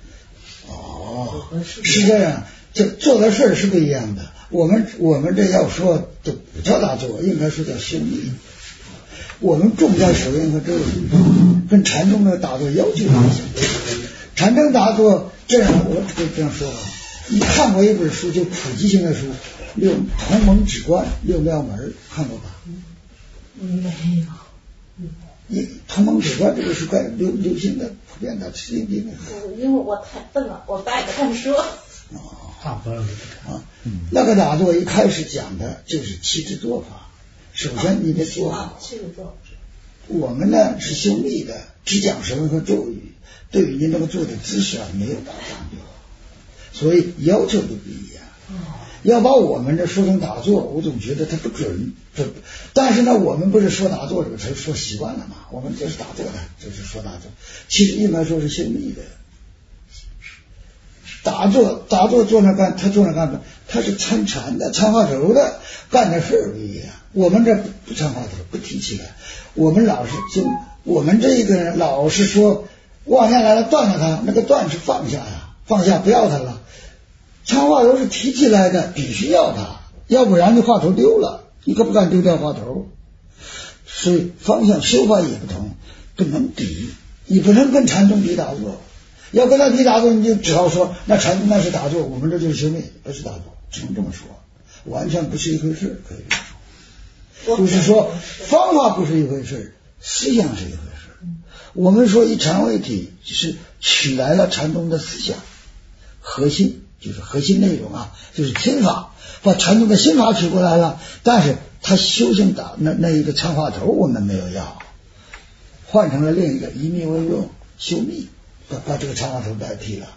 是这样，这做的事儿是不一样的。我们这要说都不叫打坐，应该说叫修密。我们重在手印和咒语，跟禅宗的打坐要求不一样。禅宗打坐这样，我可以这样说吧。你看过一本书，就普及性的书，同盟止观六妙门，看过吧？ 没有。 同盟止观这个是怪流行的、普遍的、实用的。 因为我太笨了，我不爱看书。 那个打坐一开始讲的就是七支做法。首先你的做法，我们呢是修密的，只讲神和咒语，对于你那个做的姿势没有大讲究，所以要求都不一样。 要把我们这说成打坐，我总觉得它不准。但是呢，我们不是说打坐这个词说习惯了嘛，我们这是打坐的，这是说打坐，其实应该说是修密的。打坐坐那干，他坐那干嘛？他是参禅的，参话头的，干的事儿不一样。我们这不参话头，不提起来。我们老是我们这个人老是说妄念来了断了它，那个断是放下呀，放下不要它了。参话头是提起来的，必须要它，要不然你话头丢了，你可不敢丢掉话头。所以方向修法也不同，不能比，你不能跟禅宗比打坐。要跟他比打坐，你就只好说那禅宗那是打坐，我们这就是修密，不是打坐，只能这么说，完全不是一回事，可以这么说。就是说方法不是一回事，思想是一回事。我们说以禅为体，就是取来了禅宗的思想核心，就是核心内容啊，就是心法，把禅宗的心法取过来了，但是他修行的那一个参话头我们没有要，换成了另一个以密为用，修密。把这个参话头代替了，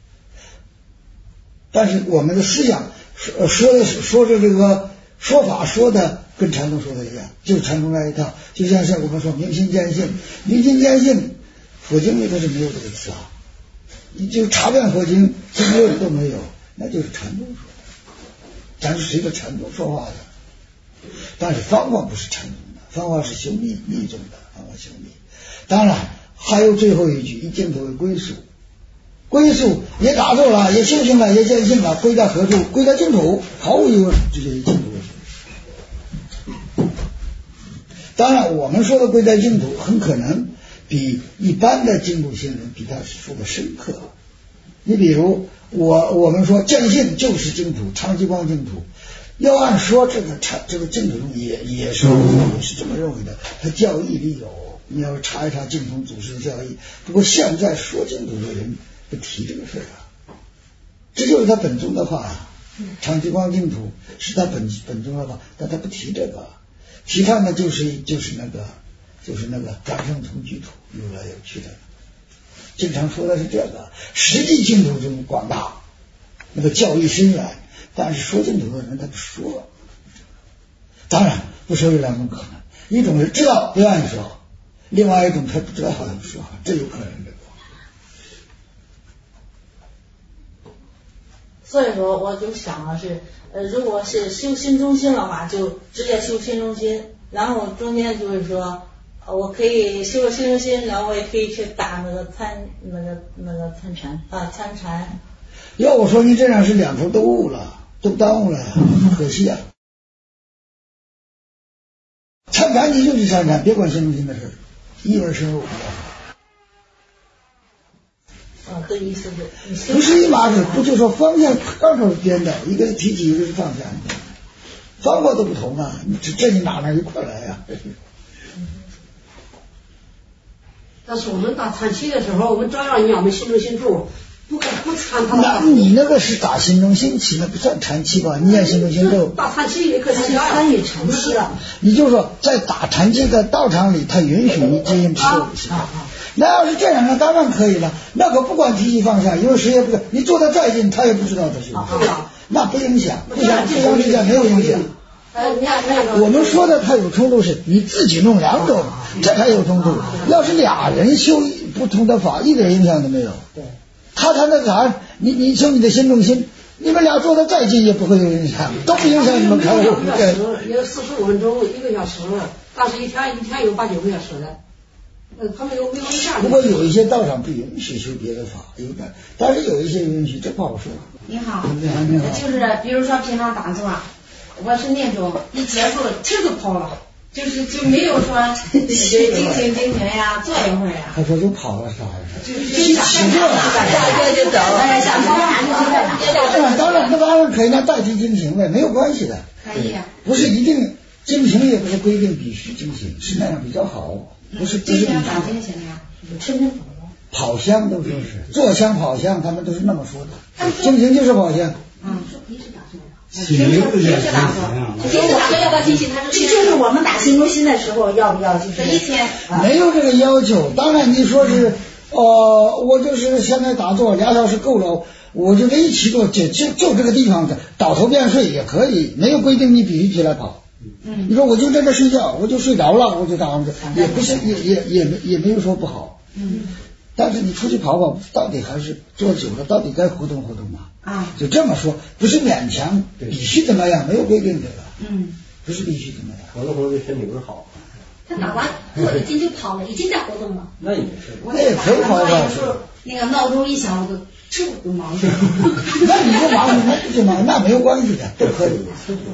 但是我们的思想说着这个说法说的跟禅宗说的一样，就是禅宗那一套，就像是我们说明心见性，明心见性，佛经里头是没有这个词啊，你就查遍佛经，经论里都没有，那就是禅宗说的，咱是随着禅宗说话的，但是方法不是禅宗的，方法是修密宗的，方法修密，当然。还有最后一句，以净土为归宿，归宿也打坐了，也修行了，也见性了，归在何处？归在净土，毫无疑问，这就是净土为归。当然，我们说的归在净土，很可能比一般的净土行人比他说的深刻。你比如我们说见性就是净土，长吉光净土。要按说这个净土中也是这么认为的，它教义里有。你要查一查净土祖师的教义，不过现在说净土的人不提这个事啊，这就是他本宗的话啊。长吉光净土是他本宗的话，但他不提这个，提他呢就是那个掌声同居土，有来有去的，经常说的是这个。实际净土中广大，那个教义深远，但是说净土的人他不说。当然不说有两种可能，一种是知道不愿意说。另外一种他不知道好像说，这有可能的。 所以说我就想的是，如果是修心中心的话，就直接修心中心，然后中间就是说，我可以修了心中心，然后我也可以去打那个参禅。 要我说你这样是两头都误了，都耽误了呀，可惜啊。参禅你就去参禅，别管心中心的事，一门深入。 这意思是不是一码事，不就说方向刚好颠的，一个是提起，一个是放下，方法都不同啊，这你哪一块来呀？ 但是我们打禅期的时候，我们照样念我们心中心住，不参他。 那你那个是打心中心起，那不算禅期吧？你念心中心咒。 打禅期也可以参与禅期了。 你就说在打禅期的道场里，他允许你接引持咒不行。那要是这样，那当然可以了。那可不管提起放下，因为谁也不，你坐得再近，他也不知道他是不是。那不影响，不相之间没有影响。我们说的它有冲突是你自己弄两种，这才有冲突。要是俩人修不同的法，一点影响都没有。他谈的禅，你修你的心中心，你们俩坐得再近也不会有影响，都不影响你们开会。 有45分钟，1个小时，但是一天有8、9个小时的。他们没有下。 不过有一些道场不允许修别的法，有的，但是有一些允许，这不好说。 你好， 你好。 就是比如说平常打坐，我是那种一结束气就跑了，就没有说静停呀，坐一会儿呀。 他说就跑了啥呀？ 就起坐，就走。 当然可以拿代替静行的，没有关系的。 可以。 不是一定静行，也不是规定必须静行，是那样比较好。不是静行咋静行呀？晨晨跑香都说是坐香跑香，他们都是那么说的。静行就是跑香。 就是我们打心中心的时候，要不要就是一天没有这个要求。当然你说是我就是现在打坐2小时够了， 我就唯一骑过就这个地方倒头便睡也可以，没有规定你必须起来跑。你说我就在这睡觉，我就睡着了，我就打上去，也不是也没有说不好。但是你出去跑跑，到底还是坐久了，到底该活动活动嘛。就这么说，不是勉强必须怎么样，没有规定这个。不是必须怎么样， 活动活动对身体不是好。 他打完坐已经就跑了，已经在活动了。 那也是， 那也可以跑吧。 那个闹钟一响，我就忙。 那你就忙，那就忙，那没有关系的，都可以。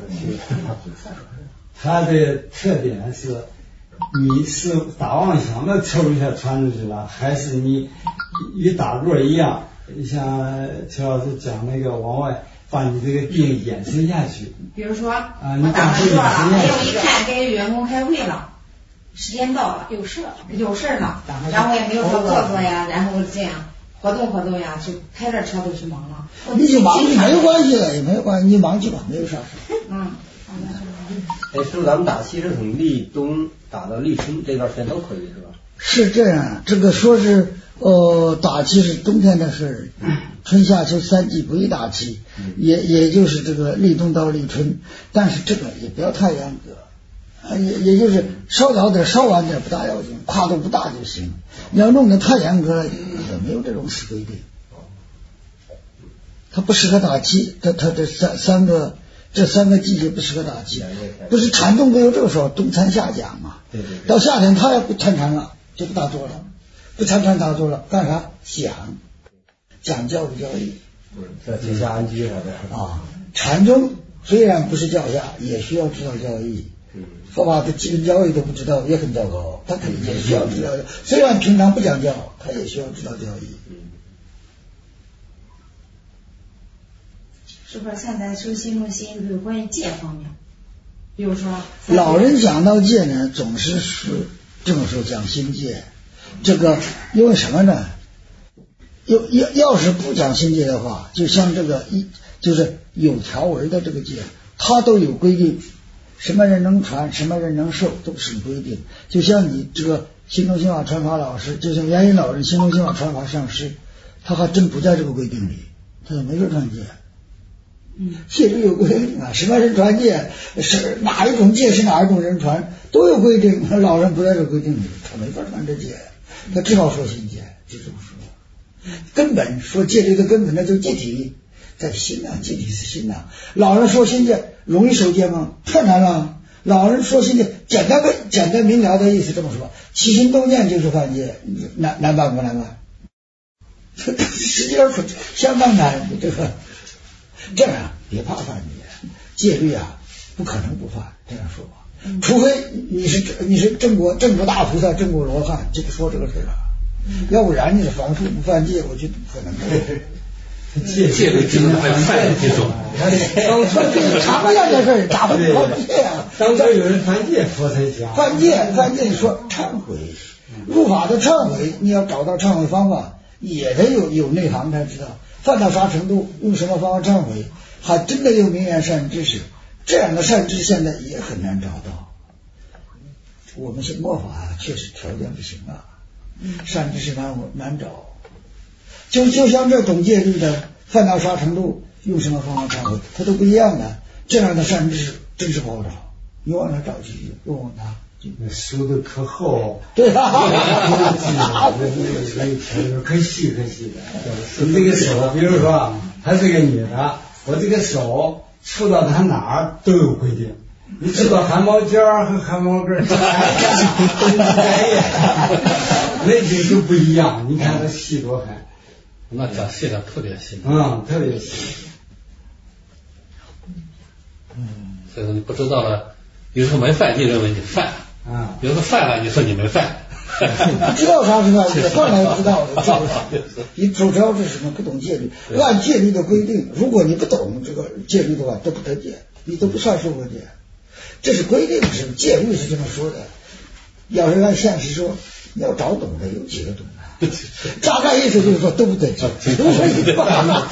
它的特点是，你是打妄想的抽一下传出去了，还是你与打坐一样，像邱老师讲那个往外把你这个病延伸下去。 比如说，我打完坐了，没有一看给员工开会了，时间到了，有事了，然后也没有说坐坐呀，然后这样活动活动呀，就开着车都去忙了。 你就忙就没有关系了，也没有关系，你忙去吧，没有啥事。 师傅，咱们打气是从立冬打到立春这段时间都可以是吧？ 是这样，这个说是打气是冬天的事，春夏秋三季不宜打气，也就是这个立冬到立春，但是这个也不要太严格，也就是稍早点稍晚点不大要紧，跨度不大就行。你要弄得太严格了，也没有这种死规定。它不适合打气，它这三个季节不适合打气，不是禅宗都有这个说冬参夏讲嘛？对。到夏天他也不参禅了，就不打坐了，不参禅打坐了，干啥？讲教不教义。 在结下安居啥的啊。禅宗虽然不是教下，也需要知道教义。说把他基本教义都不知道，也很糟糕。他肯定也需要知道，虽然平常不讲教，他也需要知道教义。 是不是现在修心中心有关于戒方面？比如说， 老人讲到戒呢，总是这么说讲心戒。这个因为什么呢？要是不讲心戒的话，就像这个就是有条文的这个戒，它都有规定，什么人能传，什么人能受，都是规定。就像你这个心中心法传法老师，就像元因老人心中心法传法上师，他还真不在这个规定里，他也没说传戒。戒律有规定啊，什么人传戒，是哪一种戒是哪一种人传，都有规定。老人不在这个规定里，他没法传这戒，他只好说心戒，就这么说。根本说戒律的根本，那就是戒体，在心啊，戒体是心啊。老人说心戒容易受戒吗？太难了。老人说心戒简单明了的意思这么说，起心动念就是犯戒，难办不难办？实际上说相当难，这个。这样别怕犯戒律啊，不可能不犯。这样说吧，除非你是正果大菩萨、正果罗汉，就不说这个事了。要不然你是凡夫不犯戒，我觉得不可能的。 戒律只能还犯这种， 常见的事咋会犯戒啊？ 当这有人犯戒，佛才讲犯戒，你说忏悔，入法的忏悔，你要找到忏悔方法，也得有内行才知道。犯到啥程度，用什么方法忏悔，还真的有明眼善知识。这样的善知识现在也很难找到。我们是末法啊，确实条件不行啊，善知识难找。就像这懂戒律的，犯到啥程度，用什么方法忏悔，它都不一样的。这样的善知识真是不好找，你往哪找去？问问他。 书都可厚， 对啊， 可细的。你这个手，比如说她是个女的，我这个手触到她哪儿都有规定。你触到汗毛尖和汗毛根，那就不一样。你看它细多还， 那讲细的特别细， 特别细。 所以说你不知道了，有时候没犯，你认为你犯。有时候犯了，你说你没犯， 不知道啥是犯戒，犯了不知道你主要是什么？不懂戒律，按戒律的规定，如果你不懂这个戒律的话，都不得戒，你都不算受过戒。这是规定，是戒律是这么说的。要是按现实说，你要找懂的，有几个懂的？大概意思就是说都不得戒，都是一犯了。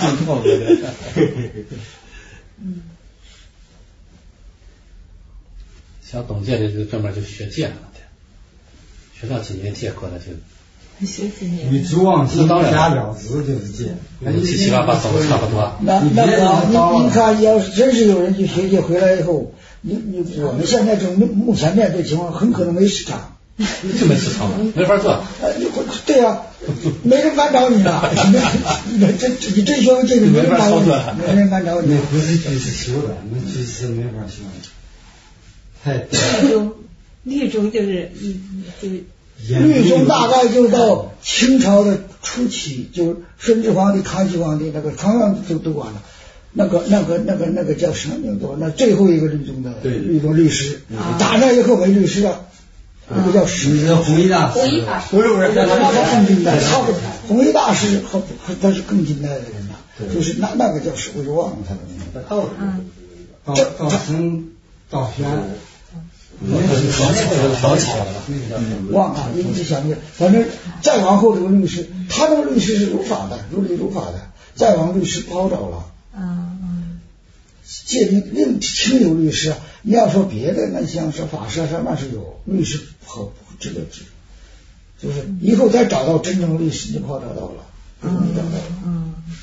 想懂戒律就专门就学戒了，学上几年戒课了就你主往心加了之就是这样， 七七八八走的差不多。 那你看，要是真是有人去学习回来以后，我们现在目前面对情况，很可能没市场。 就没市场了，没法做。 对呀，没人敢找你了。你真学这个没人敢找你，没人敢找你。 那不是句式修的，那句式没法修的。太律宗就是律宗大概就到清朝的初期，就顺治皇帝、康熙皇帝那个康熙都管了。那个叫什么名字？那最后一个律宗的律宗律师，打那以后没律师了。那个叫弘一大师，不是， 他更近代，弘一大师他是更近代的人了，就是那个叫什么我就忘了他的名字。 道生道玄， 忘了，你想想，反正再往后这个律师，他这个律师是如法的，如理如法的，再往律师不好找了。界定另清有律师，你要说别的，那像是法师那是有律师好这个就是以后再找到真正的律师就不好找到了，不容易找到了。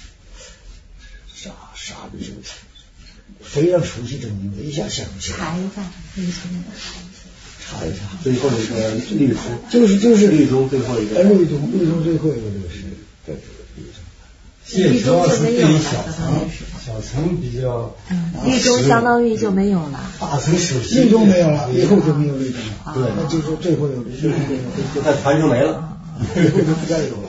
啥律师？非常熟悉这个名字，一下想不起来。 查一下。 最后一个律师就是律宗最后一个律宗最后一个律师，这是律宗。 这主要是对于小乘比较。 律宗相当于就没有了。 大乘熟悉。 律宗没有了，以后就没有律宗了。对，那就是最后有律宗， 就它传承没了， 以后就不再有了。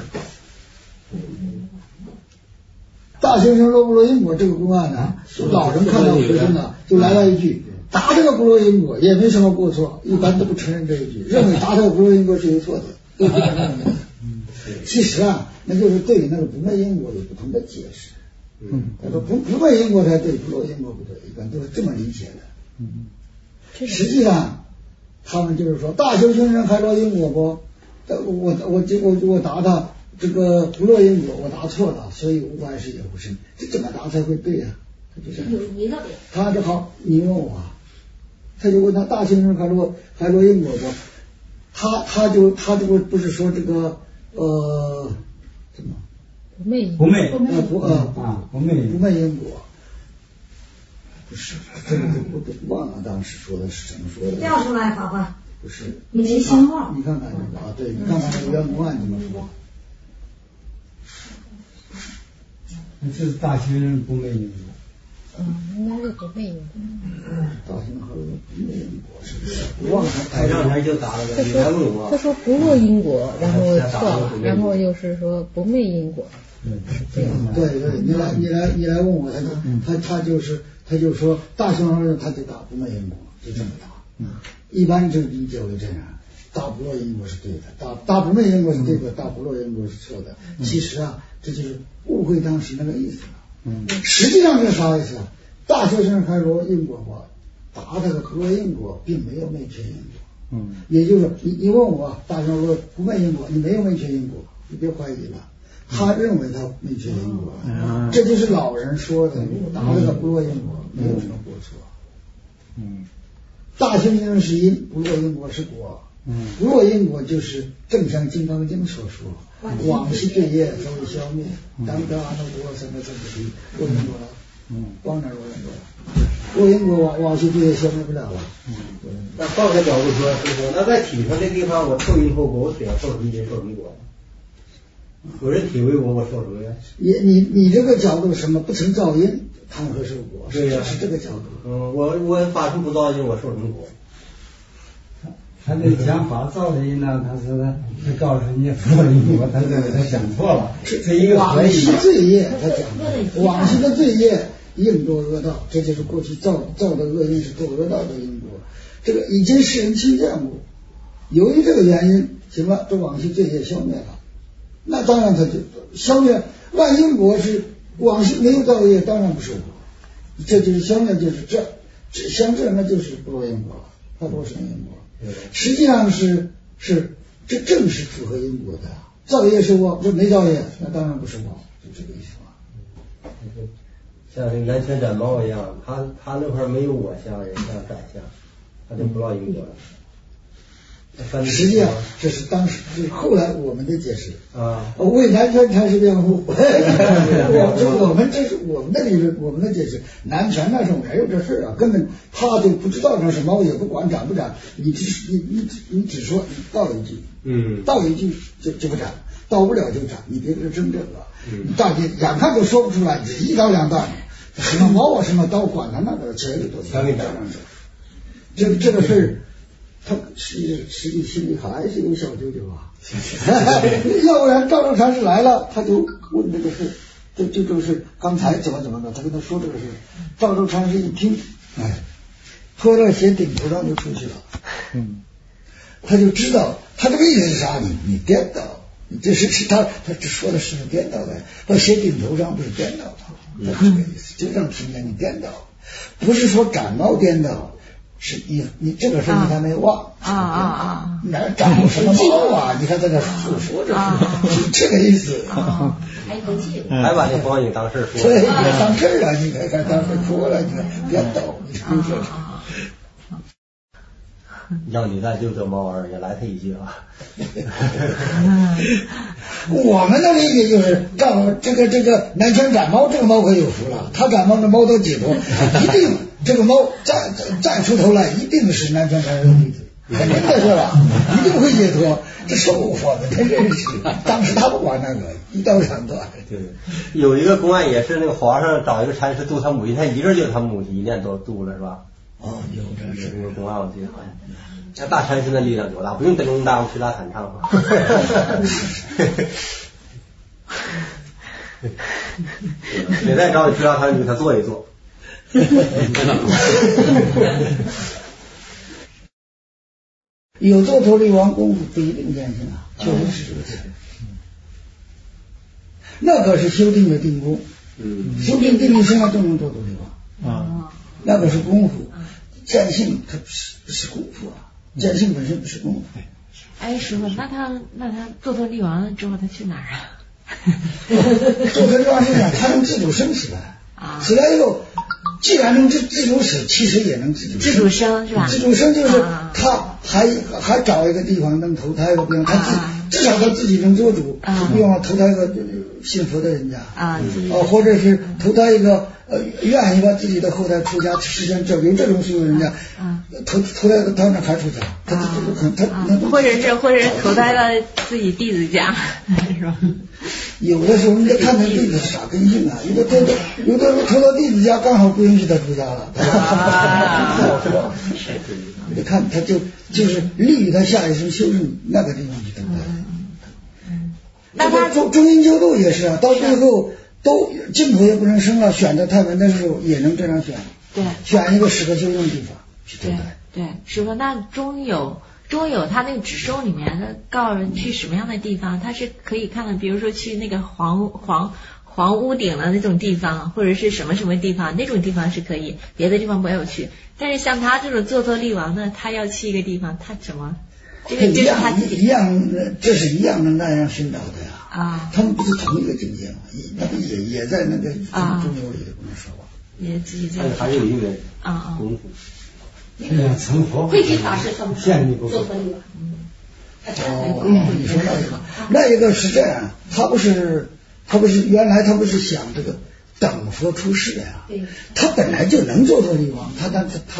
大学生落不落因果这个公案呢，老人看到学生呢，就来了一句：答这个不落因果也没什么过错，一般都不承认这一句，认为答这个不落因果是有错的，都不承认的。其实啊，那就是对那个不昧因果有不同的解释。他说不昧因果才对，不落因果不对，一般都是这么理解的。实际上，他们就是说，大修行人还落因果不？我答他这个不落因果，我答错了，所以无关事也不生。这怎么答才会对啊？他就这样。 有疑了呗。 他这好，你问我，他就问他大修行人还落因果不？他就不是说这个什么？ 不昧不昧因果，不是这个我忘了当时说的是怎么说的。 调出来好吧？ 不是， 你没信号。 你看看啊，对，你看看这个原公案怎么说。 这是大学生不昧因果。 应该是不昧因果。 大学生和不昧因果是不是？我忘了台上台就答了个，你还问我。 他说不落因果，然后错了，然后又是说不昧因果。 对，你来问我，他就说大学生他就答不昧因果，就这么答。一般就理解为这样，答不落因果是对的，答不昧因果是对的，答不落因果是错的。其实啊，这就是误会当时那个意思了。实际上是啥意思啊？大学生还落因果不？答这个不落因果，并没有昧缺因果。也就是说，你问我大学生说不昧因果，你没有昧缺因果，你别怀疑了。他认为他昧缺因果，这就是老人说的，答这个不落因果，没有什么过错。大修行人是因，不落因果是果。不落因果就是正像《金刚经》所说，往昔罪业稍微消灭，当得阿耨多罗三藐三菩提，落因果了。往哪落因果了？落因果往昔罪业消灭不了了。 那换个角度说，那在体上这地方，我受因后果，我只要受什么因受什么果。有人体会我受什么呀？ 你这个角度什么不曾造因，谈何受果？ 对呀， 是这个角度。 我发出不造因，我受什么果？ 他这讲法造的因呢，他告诉你不落因果，他认为他讲错了。这一个往昔罪业，他讲的往昔的罪业应堕恶道，这就是过去造的恶因是堕恶道的因果。这个已经世人亲见过，由于这个原因，行了，这往昔罪业消灭了。那当然他就消灭，万因果是往昔没有造业，当然不受果。这就是消灭，就是像这那就是不落因果了，它不是因果。实际上是这正是符合因果的。造业是我，这没造业，那当然不是我，就这个意思嘛。 像这蓝泉展猫一样，他那块没有我相，也像展相，他就不落因果了。 实际上这是当时就是后来我们的解释为南拳禅师辩护。我们这是我们的理论，我们的解释。南拳那时候没有这事啊，根本他就不知道那是猫，也不管斩不斩，你只说你道一句，道一句就不斩，到不了就斩，你别是真正的，大姐眼看就说不出来，一刀两断，什么猫啊什么刀，管他那个钱里多钱，这个事儿。他实际心里还是有小九九啊，要不然赵州禅师来了，他就问这个事，就是刚才怎么的，他跟他说这个事，赵州禅师一听，脱了鞋顶头上就出去了，他就知道他这个意思是啥，你颠倒，你这是他说的是颠倒的，把鞋顶头上不是颠倒的，他这个意思就这么听见你颠倒，不是说感冒颠倒。是你这个事你还没忘哪长什么毛啊？你看在这说着是这个意思还把那光影当事说， 对，当事了，你看当事说了，你看别抖，你听说。 让你再就这猫儿也来他一句啊！ 我们的理解就是这个南拳斩猫，这个猫可有福了，他斩猫的猫都解脱，一定这个猫再出头来，一定是南拳禅师的弟子，肯定的是吧？一定会解脱，这受佛的，他认识。当时他不管那个，一刀两断。 对，有一个公案也是那个皇上找一个禅师度他母亲，他一个就是他母亲，一念都度了是吧？ 有这是这个公案，我记得。这大禅师的力量多大，不用登龙大王吹拉弹唱。谁再找你吹拉弹，你给他做一做。 有做头立王功夫不一定见性啊，确实是如此。那可是修定的定功，修定定力身上都能做头立王那个是功夫，见性它不是功夫啊，见性本身不是功夫。 哎，师傅，那他做头立王了之后，他去哪儿啊？ 做头立王是哪？他能自主生起来起来以后，既然能自主死，其实也能自主生是吧？ 自主生就是他还找一个地方能投胎个地方，他至少他自己能做主，比方投胎个信佛的人家或者是投胎一个愿意把自己的后代出家实现有这种素质人家投胎个当然还出家，他或者是投胎到自己弟子家是吧？ 有的时候你得看他弟子啥根性啊，有的投到弟子家刚好不允许他出家了，你得看他就是利于他下一生修正那个地方去投胎。那他中阴救度也是啊，到最后都净土也不能生了，选择太文的时候也能这样选， 对， 选一个适合修正的地方去投胎。 对，师傅，那中有他那个指收里面，他告诉人去什么样的地方，他是可以看的，比如说去那个黄屋顶的那种地方，或者是什么地方，那种地方是可以，别的地方不要去。但是像他这种做头立王呢，他要去一个地方，他怎么？这是他自己一样，这是一样的那样寻找的呀。他们不是同一个境界吗？那不也在那个中游里不能说吧？ 也自己在。 还有一个功夫。 成佛慧心法师成做头立王。 你说那一个是这样，他不是原来他不是想这个等佛出世的呀？他本来就能做头立王，他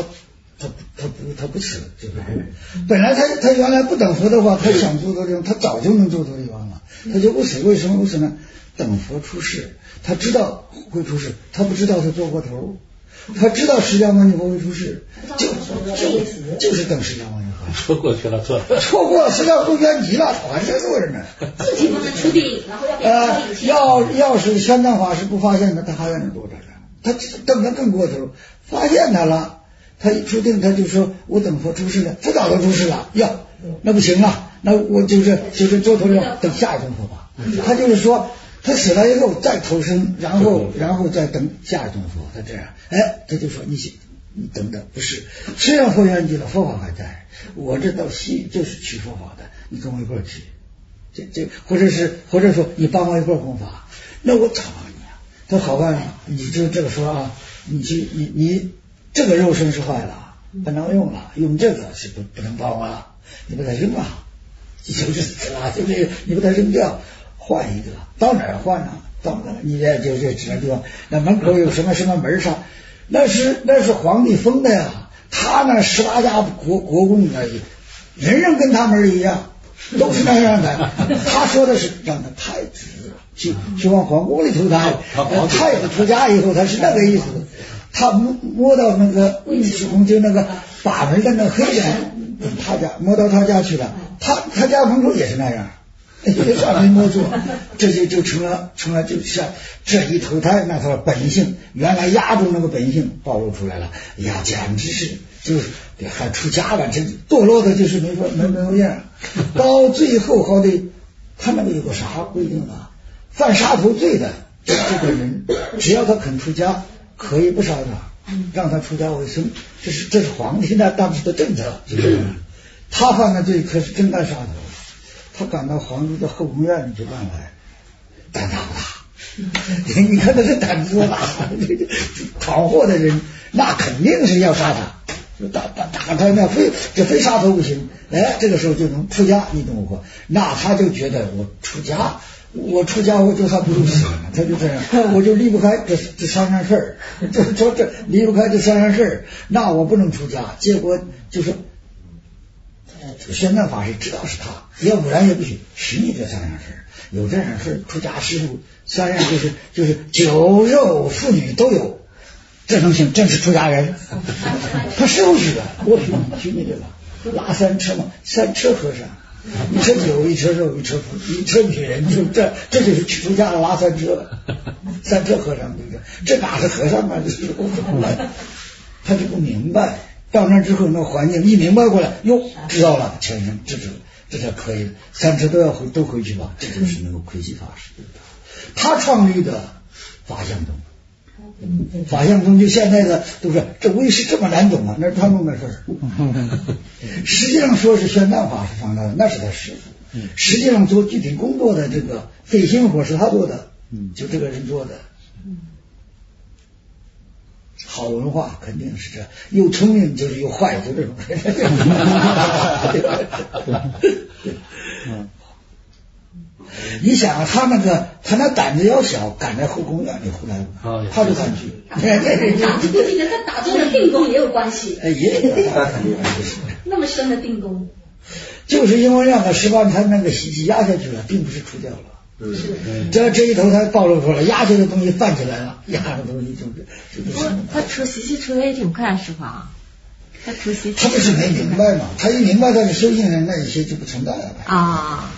不吃，对不对？本来他原来不等佛的话，他想做头立王，他早就能做头立王了，他就不死。为什么不死呢？等佛出世，他知道会出世，他不知道他做过头。他知道释迦牟尼佛会出世，就是等释迦牟尼佛。 说过去了，错过释迦都圆寂了，他还在做着呢。 自己不能出定，然后要是玄奘法师不发现他，他还在那坐着呢。他等得更过头，发现他了，他一出定，他就说我等佛出世了，佛早都出世了，那不行了，那我就是做头了，等下一尊佛吧。他就是说。他死了以后再投生，然后再等下一尊佛，他这样，他就说你等等，不是，虽然佛圆寂了，佛法还在，我这到西就是取佛法的，你跟我一块儿去，或者说你帮我一块儿弘法，那我咋帮你啊？他好办了，你就这个说啊，你这个肉身是坏了，不能用了，用这个是不能帮我了。 你把它扔了，就是垃圾，你把它扔掉，换一个，到哪儿换呢？到哪儿？你这就是指那地方，那门口有什么什么门上，那是皇帝封的呀。他那18家国公啊，人人跟他们一样，都是那样的。他说的是让他太子去往皇宫里投胎，太子出家以后他是那个意思。他摸到那个尉迟恭就那个把门的那个黑人，他家摸到他家去了，他家门口也是那样。上没摸住，这就成了就像这一投胎，那他的本性原来压住那个本性暴露出来了，呀，简直是就是还出家了，这堕落的就是没样。到最后好歹他那个有个啥规定啊？犯杀头罪的这个人，只要他肯出家，可以不杀他，让他出家为僧，这是皇帝那当时的政策。他犯的罪可是真干杀头。他赶到皇帝的后宫院里去办来，胆大不大？你看他这胆子多大！闯祸的人，那肯定是要杀他，打他那非杀头不行。哎，这个时候就能出家，你懂我说？那他就觉得我出家我就还不如死呢。他就这样，我就离不开这三样事儿，这离不开这三样事儿，那我不能出家。结果就是宣赞法师知道是他，要不然也不许使你这三样事。有这样事，出家师傅三样就是酒肉妇女都有，这能行？真是出家人。他师傅许的，我许你这个拉三车嘛，三车和尚，一车酒，一车肉，一车女人，就这就是出家拉三车，三车和尚对不对？这哪是和尚啊？这是他就不明白。到那之后，那环境一明白过来，哟，知道了，前生这就可以了，三车都回去吧，这就是那个窥基法师，他创立的法相宗。法相宗就现在的都是这为师这么难懂啊，那是他弄的事儿。实际上说是宣赞法师创造的，那是他师傅。实际上做具体工作的这个费心活是他做的，就这个人做的。好文化肯定是这，又聪明就是又坏，就这种。你想他那胆子要小，赶在后宫院里回来，他就敢去。 胆子不仅跟他打坐的定功也有关系。 也那么深的定功， 就是因为让他18他那个习气压下去了，并不是出掉了。这一头他暴露出来，压下的东西泛起来了，压的东西就是他出习气出的也挺快，师傅啊。他出习气， 他不是没明白嘛？他一明白，他的修行人那一些就不存在了啊。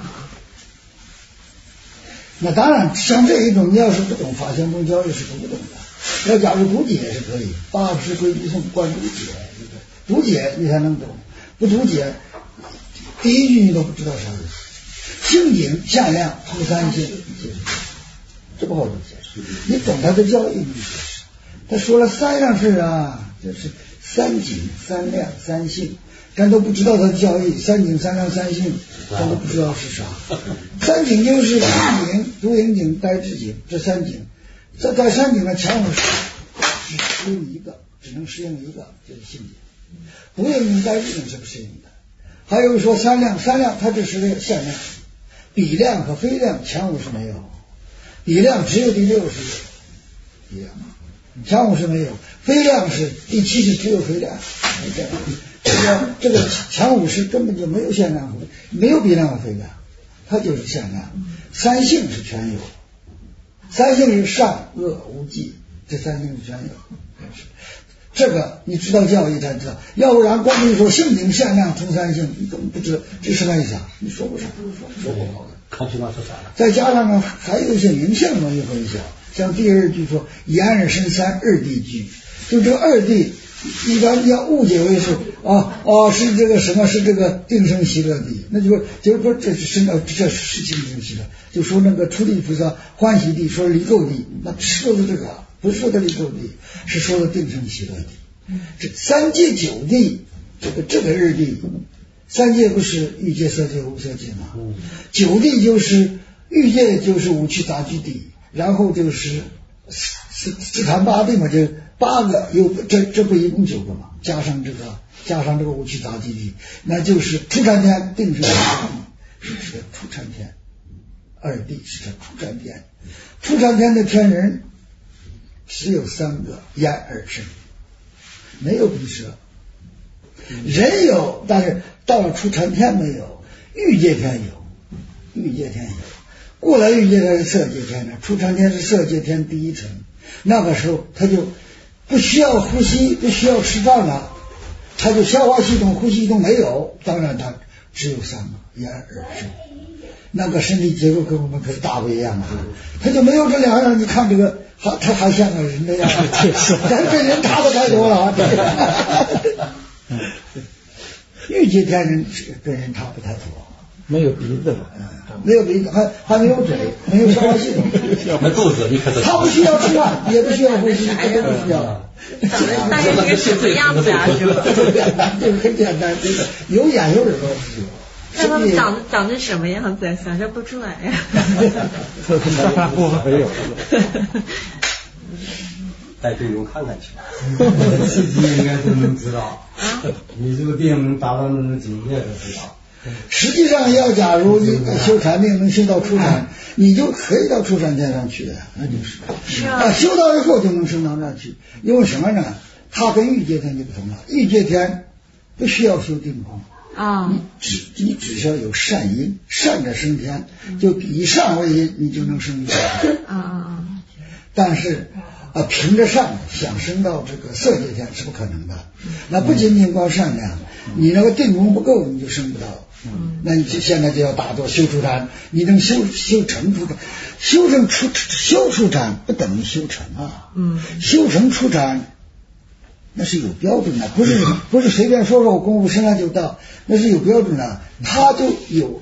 那当然，像这一种，你要是不懂法相宗教义是读不懂的。要假如读解是可以，八识归一诵观读解，读解你才能懂，不读解，第一句你都不知道啥意思。性景向量出三性，这不好理解。你懂他的教义，你解释。他说了三样事啊，就是三景、三量、三性，咱都不知道他的教义。三景、三量、三性，咱都不知道是啥。三景就是性景、独影景、呆滞景，这三景。在三景的前五只适用一个，只能适应一个，就是性景。独影景、呆滞景是不适应的。还有说三量它只是个限量。比量和非量前五是没有，比量只有第6是比量，前五是没有，非量是第7是只有非量，这个前五是根本就没有限量，没有比量和非量，它就是限量。三性是全有，三性是善恶无忌，这三性是全有。这个你知道教义才知道，要不然光你说性景限量出三性，你根本不知道这什么意思啊？你说不上，说不好的。 看清楚是啥了？ 再加上呢，还有一些名相容易混淆，像第2句说言而生三二谛句，就这个二谛，一般要误解为是是这个什么？是这个定生喜乐谛，那就是说这是定生喜乐，就说那个出离菩萨欢喜谛，说离垢谛，那说的这个。不是说的离垢谛，是说的定生喜乐谛。这三界九谛，这个日谛，三界不是欲界、色界、无色界吗？九谛就是欲界，就是五趣杂居谛，然后就是四禅八谛嘛，就 8个有这不一共9个吗？加上这个武器杂基地，那就是出产天定是2地，是出产天，2地是这出产天。出产天的天人只有3个，眼耳身，没有鼻舌。人有，但是到了出产天没有，欲界天有，欲界天有。过来欲界天是色界天的，出产天是色界天第1层，那个时候他就不需要呼吸，不需要吃饭了，他就消化系统、呼吸系统没有，当然他只有3个，眼耳身。那个身体结构跟我们可是大不一样啊，他就没有这2样，你看这个他还像个人的样子，咱跟人差的太多了啊。欲界天人跟人差不太多， 没有鼻子了， 没有鼻子，还没有嘴，没有消化系统， 没肚子，你看他不需要吃饭，也不需要呼吸，他都不需要。 大概是个什么样子啊？是吧？ 这个很简单，有眼有耳朵是有。 那他们长成什么样子？想象不出来呀。 没有。 带队友看看去， 自己应该都能知道。你这个病能达到那种境界都知道。 实际上，假如你修禅定能修到出产，你就可以到出产天上去的，那就是是啊，修到以后就能升到那去。因为什么呢？它跟欲界天就不同了。欲界天不需要修定功啊， 你只需要有善因，善者生天，就以善为因，你就能升欲界天啊。但是凭着善想升到这个色界天是不可能的。那不仅仅光善良，你那个定功不够，你就升不到。那你现在就要打坐修出禅，你能修成出禅，修出禅不等于修成啊。修成出禅那是有标准的，不是随便说我功夫升了就到，那是有标准的，它就有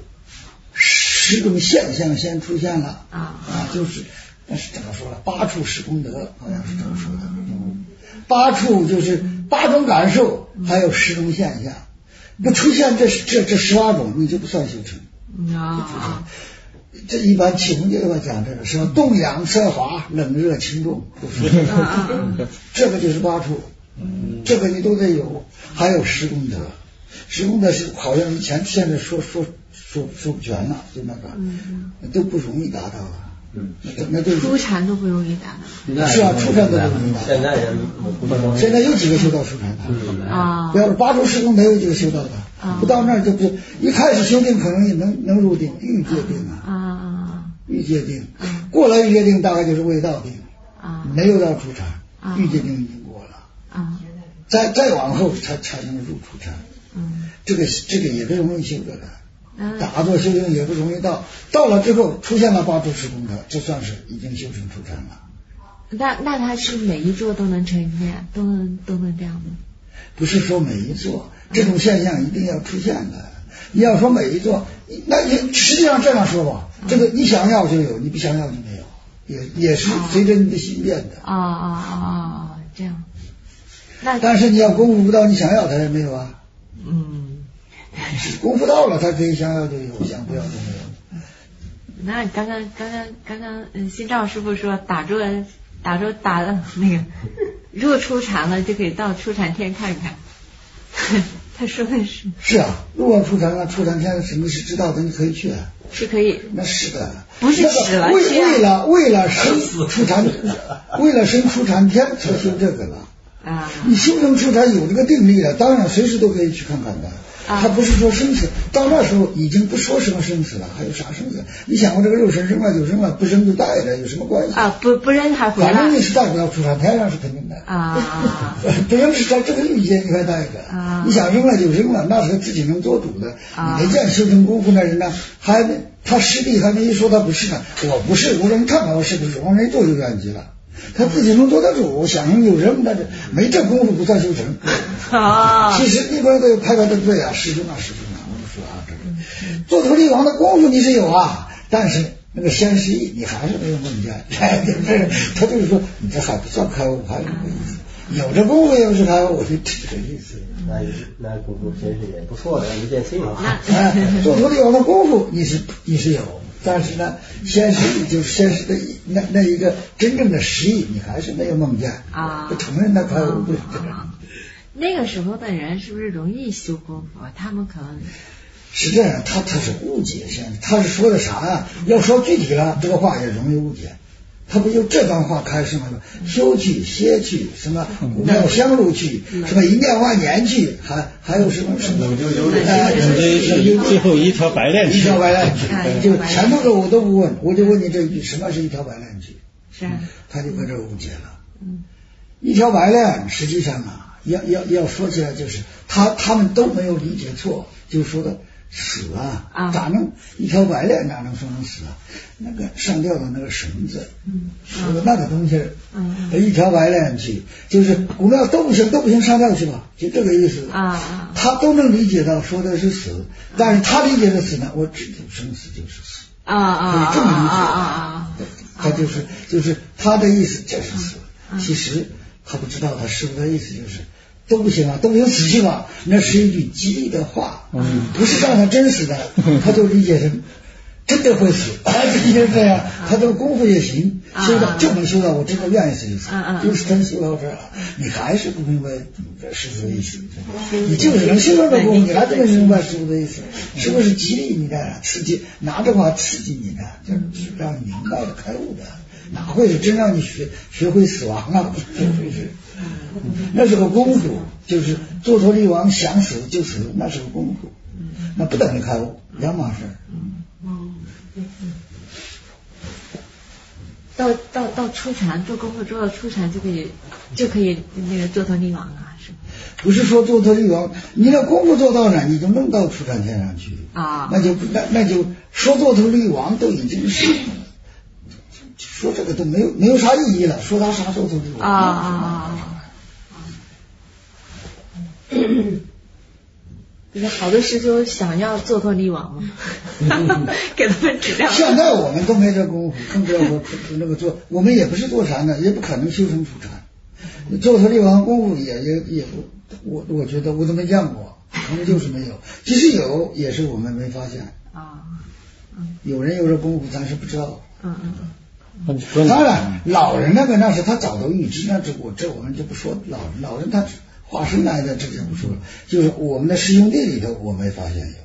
10种现象先出现了就是那是怎么说了？8处10功德，好像是这么说的。8处就是8种感受，还有10种现象，不出现这18种，你就不算修成啊。这一般气功就要讲这个，什么动阳色滑、冷热轻重，这个就是8处，这个你都得有，还有10功德。10功德是好像以前现在说不全了，就那个都不容易达到啊。那就出禅都不容易达到。 是啊，出禅都不容易达到。现在有几个修到出禅的啊？不要说8处10功德有几个修到的，不到那儿就不一开始修定可能也能入定，欲界定啊，欲界定，过了欲界定大概就是未到定啊，没有到出禅，欲界定已经过了啊，再往后才能入出禅。这个也不容易修的了。打坐修行也不容易到了之后出现了8处10功德，这算是已经修成出禅了。 那他是每一座都能成现，都能这样吗？ 不是说每一座这种现象一定要出现的。你要说每一座，那你实际上这样说吧，这个你想要就有，你不想要就没有，也是随着你的心变的。 这样。 但是你要功夫不到，你想要它也没有啊。功夫到了，他可以想要就有，想不要就没有。 那刚刚新照师傅说打坐打了那个入出禅了，就可以到出禅天看看。他说的是啊，如果出禅了，出禅天什么是知道的，你可以去啊。 是可以。 那是的， 不是死了为了生出禅，为了生出禅天才修这个了啊。你修成出禅有这个定力了，当然随时都可以去看看的。他不是说生死，到那时候已经不说什么生死了，还有啥生死？你想过这个肉身扔了就扔了，不扔就带着，有什么关系啊？不扔还回来， 反正你是带不到出禅天上是肯定的啊。不扔是在这个欲界你还带着啊。你想扔了就扔了，那是自己能做主的。你没见修成功夫的人呢，他师弟还没一说他不是呢，我不是，我说你看看我是不是，我没做就远极了。他自己能做得主，想扔就扔，但是没这功夫不算修成啊。其实一般都有拍拍的对啊，师兄啊，我就说啊，这个做土地王的功夫你是有啊，但是那个先示意你还是没有梦见，他就是说你这还不算开悟，还有这个意思。有这功夫也不是开悟，我就这个意思。 那功夫真是也不错的，没见谁嘛。 做土地王的功夫你是有。 但是呢，先是的那一个真正的实意，你还是没有梦见啊， 不承认那开悟不是这样。 那个时候的人是不是容易修功夫？他们可能是这样，他是误解，先生，他是说的啥呀？要说具体了，这个话也容易误解。他不就这段话开始吗？修去、歇去，什么古庙香炉去，什么一念万年去，还有什么什么最后一条白链去， 一条白链去，就前头的我都不问，我就问你这一句，什么是一条白链去？ 是， 他就搁这误解了。一条白链实际上啊，要说起来就是他们都没有理解错，就说的。死啊，咋能一条白链哪能说能死啊？那个上吊的那个绳子，说的那个东西，一条白链去，就是古庙都不行，上吊去吧，就这个意思啊。他都能理解到说的是死，但是他理解的死呢，我只有生死就是死啊，可以这么理解他就是他的意思就是死，其实他不知道他师父的意思就是。都不行啊，都不行死去吧，那是一句激励的话，不是让他真死的，他就理解成真的会死，就是这样，他这个功夫也行，修到就能修到我真的愿意死就死，就是真修到这儿了，你还是不明白师父的意思，你就是能修到这功夫，你还不明白师父的意思，是不是激励你的，刺激，拿这话刺激你的，就是让你明白的开悟的，哪会是真让你学会死亡啊？不是这回事。那是个功夫，就是坐陀利王想死就死，那是个功夫，那不等于开悟，两码事。 到出禅做功夫之后出禅就可以那个坐陀利王啊，是吗？ 不是说坐陀利王，你那功夫做到哪，你就能到出禅天上去啊？那就说坐陀利王都已经是。说这个都没有啥意义了，说他啥时候都是就是好多师兄想要做陀利王嘛，给他们指亮。 现在我们都没这功夫，更不要说那个做，我们也不是坐禅的，也不可能修成出禅。做陀利王功夫也我觉得我都没见过，可能就是没有。即使有，也是我们没发现啊。有人有这功夫，咱是不知道。当然，老人那是他早都预知，那我们就不说老人他化身来的，这就不说了。就是我们的师兄弟里头，我没发现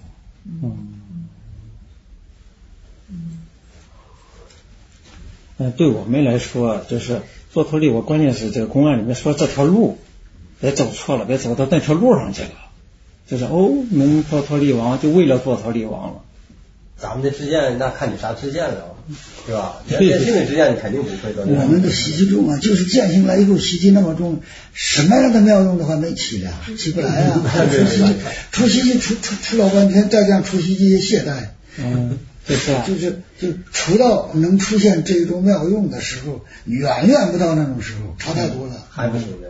有。对我们来说，就是做陀利，我关键是这个公案里面说这条路别走错了，别走到那条路上去了。就是能做陀利王，就为了做陀利王了。 咱们的知见，那看你啥知见了，是吧？见性的知见，你肯定不会做。 我们的习气重啊，就是见性来以后，习气那么重，什么样的妙用的话没起来，起不来啊！出习气出老半天，再这样出习气也懈怠。就除到能出现这种妙用的时候，远不到那种时候，差太多了， 还不行。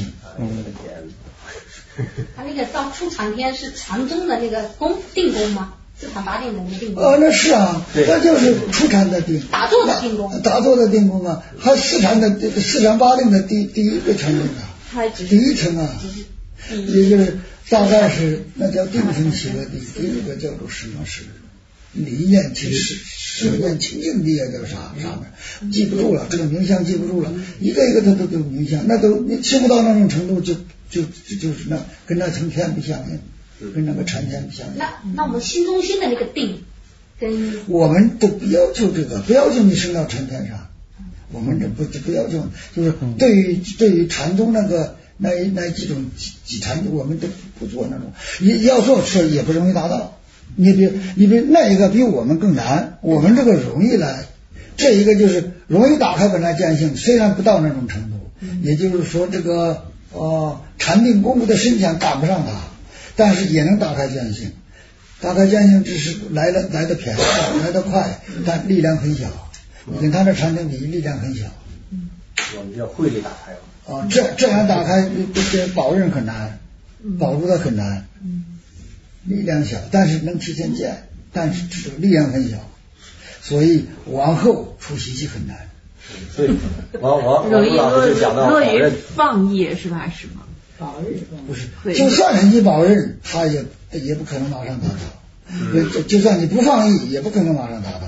他那个到出禅天是禅宗的那个定功吗？四禅八定的那个定功。 那是啊，那就是出禅的定， 打坐的定功， 打坐的定功啊，还四禅八定的第一个禅定啊，第一层啊，也就是大概是那叫定层起了第一个叫做什么是理念其实实念清净力啊，叫啥呢？记不住了，这个名相记不住了，一个一个都名相，那都你修不到那种程度，就是那跟那层天不相应，跟那个禅天不相应。 那我们心中心的那个定，跟我们都不要求这个，不要求你升到禅天上，我们这不要求，就是对于禅宗那几种几禅，我们都不做那种，你要做是也不容易达到。你比那一个比我们更难，我们这个容易来，这一个就是容易打开本来见性，虽然不到那种程度，也就是说这个禅定功夫的深浅赶不上它，但是也能打开见性。打开见性只是来的便宜，来的快，但力量很小。你跟他的禅定比，力量很小。 我们叫慧力打开了。这样打开，这保任很难，保住的很难。力量小，但是能提前见，但是力量很小，所以往后出习气很难。 所以我就讲到落于放逸是吧？是吗？ 保任不是，就算是你保任，他也不可能马上达到。就算你不放逸，也不可能马上达到。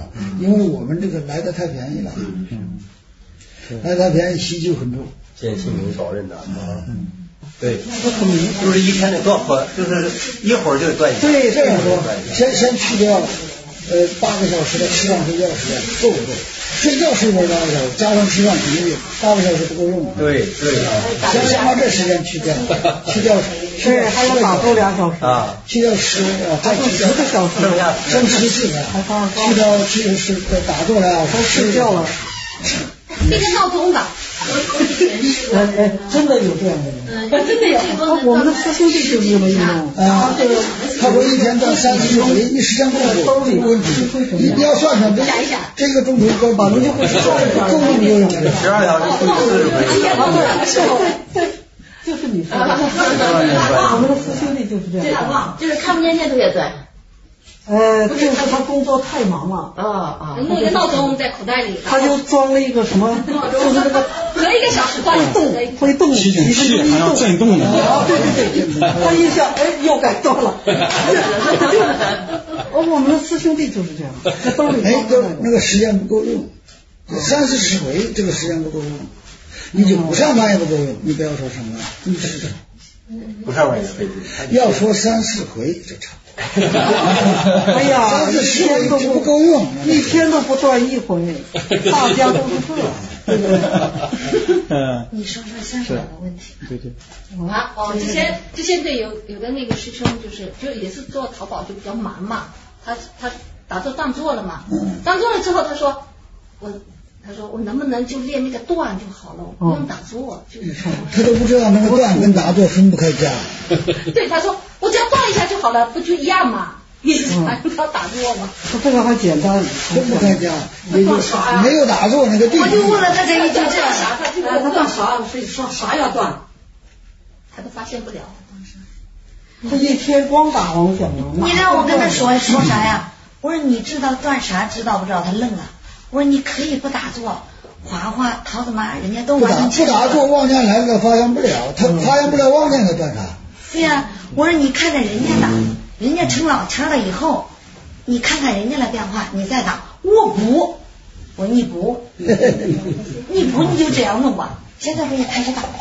因为我们这个来的太便宜了，来的太便宜，需求很重。 见其明少人难啊。对，就是一天的多课，就是一会儿就断一。 对，这样说，先去掉8个小时的吃饭睡觉时间，够不够？睡觉睡8个小时，加上吃饭肯定8个小时不够用。 对， 先把这时间去掉， 对，还要打够2小时啊， 去掉再去 10个小时， 剩14个，去掉是打坐了， 都睡觉了。 这个闹钟的。 真的有这样的人， 真的有。 我们的师兄弟就是这么运动啊。他说一天断30回，你时间够不够？这个问题，你要算算这个钟头够把能就会够用不够用？12 小时除以40回。 对，就是你说的，我们的师兄弟就是这样。 就是看不见天特别短。 就是他工作太忙了。 弄一个闹钟在口袋里。 他就装了一个什么，就是那个隔1个小时断会动， 提醒器还要震动的。 对，他一下又该断了。我们的师兄弟就是这样，在兜里那个时间不够用，30回这个时间不够用，你就不上班也不够用，你不要说上班，你试试。 不上班也可以。 要说3、4回就差不多。 哎呀 ，3、4回就不够用， 一天都不断1回，大家都是这，对不对？ 你说香港的问题。 对。 之前对有的那个师兄就也是做淘宝就比较忙嘛，他打坐断做了嘛，断做了之后他说我能不能就练那个断就好了，我不用打坐。 他都不知道那个断跟打坐分不开家。 对，他说我只要断一下就好了，不就一样嘛？你还不要打坐吗？ 这个还简单， 分不开家，没有打坐那个地方。 我就问了他这一句，这样啥？ 他断啥？说啥要断？ 他都发现不了。 他一天光打妄想了。 你让我跟他说啥呀？我说你知道断啥？知道不知道？他愣了。我说你可以不打坐，画桃子嘛，人家都完全不打坐，妄念来了发现不了，他发现不了妄念，他断啥？ 对呀，我说你看看人家的，人家成老千了以后，你看看人家的变化，你再打，我补，我说你补，你就这样弄吧。现在我也开始打，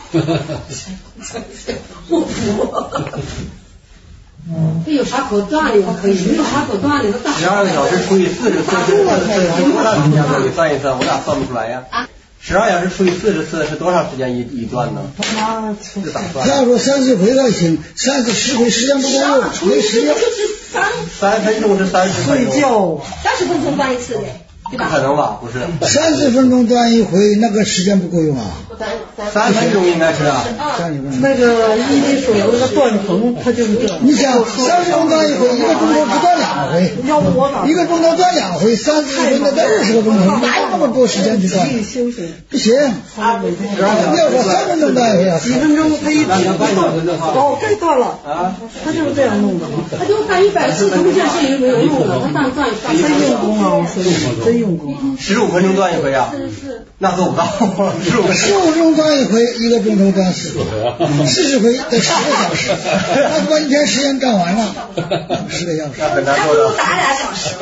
我补。 这有啥可断的可以，没有啥可断的。 12个小时除以44，是多长时间可以算一算？我咋算不出来呀？12小时除以44是多长时间一段呢？是咋算？ 他要说3、4回还行，3、4、10回时间不够用，没时间。 3分钟是30分钟。 睡觉 30分钟断一次的。 不可能吧？不是 ，3、4分钟断1回，那个时间不够用啊。 3分钟应该是啊。 那个一手那个断层，它就是这样。 你想，30分钟断1回，1个钟头只断2回。 要不我哪？1 个钟头断2回，3、4回那得20个钟头，哪有那么多时间去断？ 休息不行。要说3分钟断1回啊。 几分钟他一停不动，该断了啊。他就是这样弄的。 他就干100次都不见是没有用的，他断真用功啊！真用功。 15分钟断1回啊？那做不到。15 分钟断1回，1个钟头断40回，40回得10个小时，他把一天时间干完了，10个小时。 很难做到。 打2小时。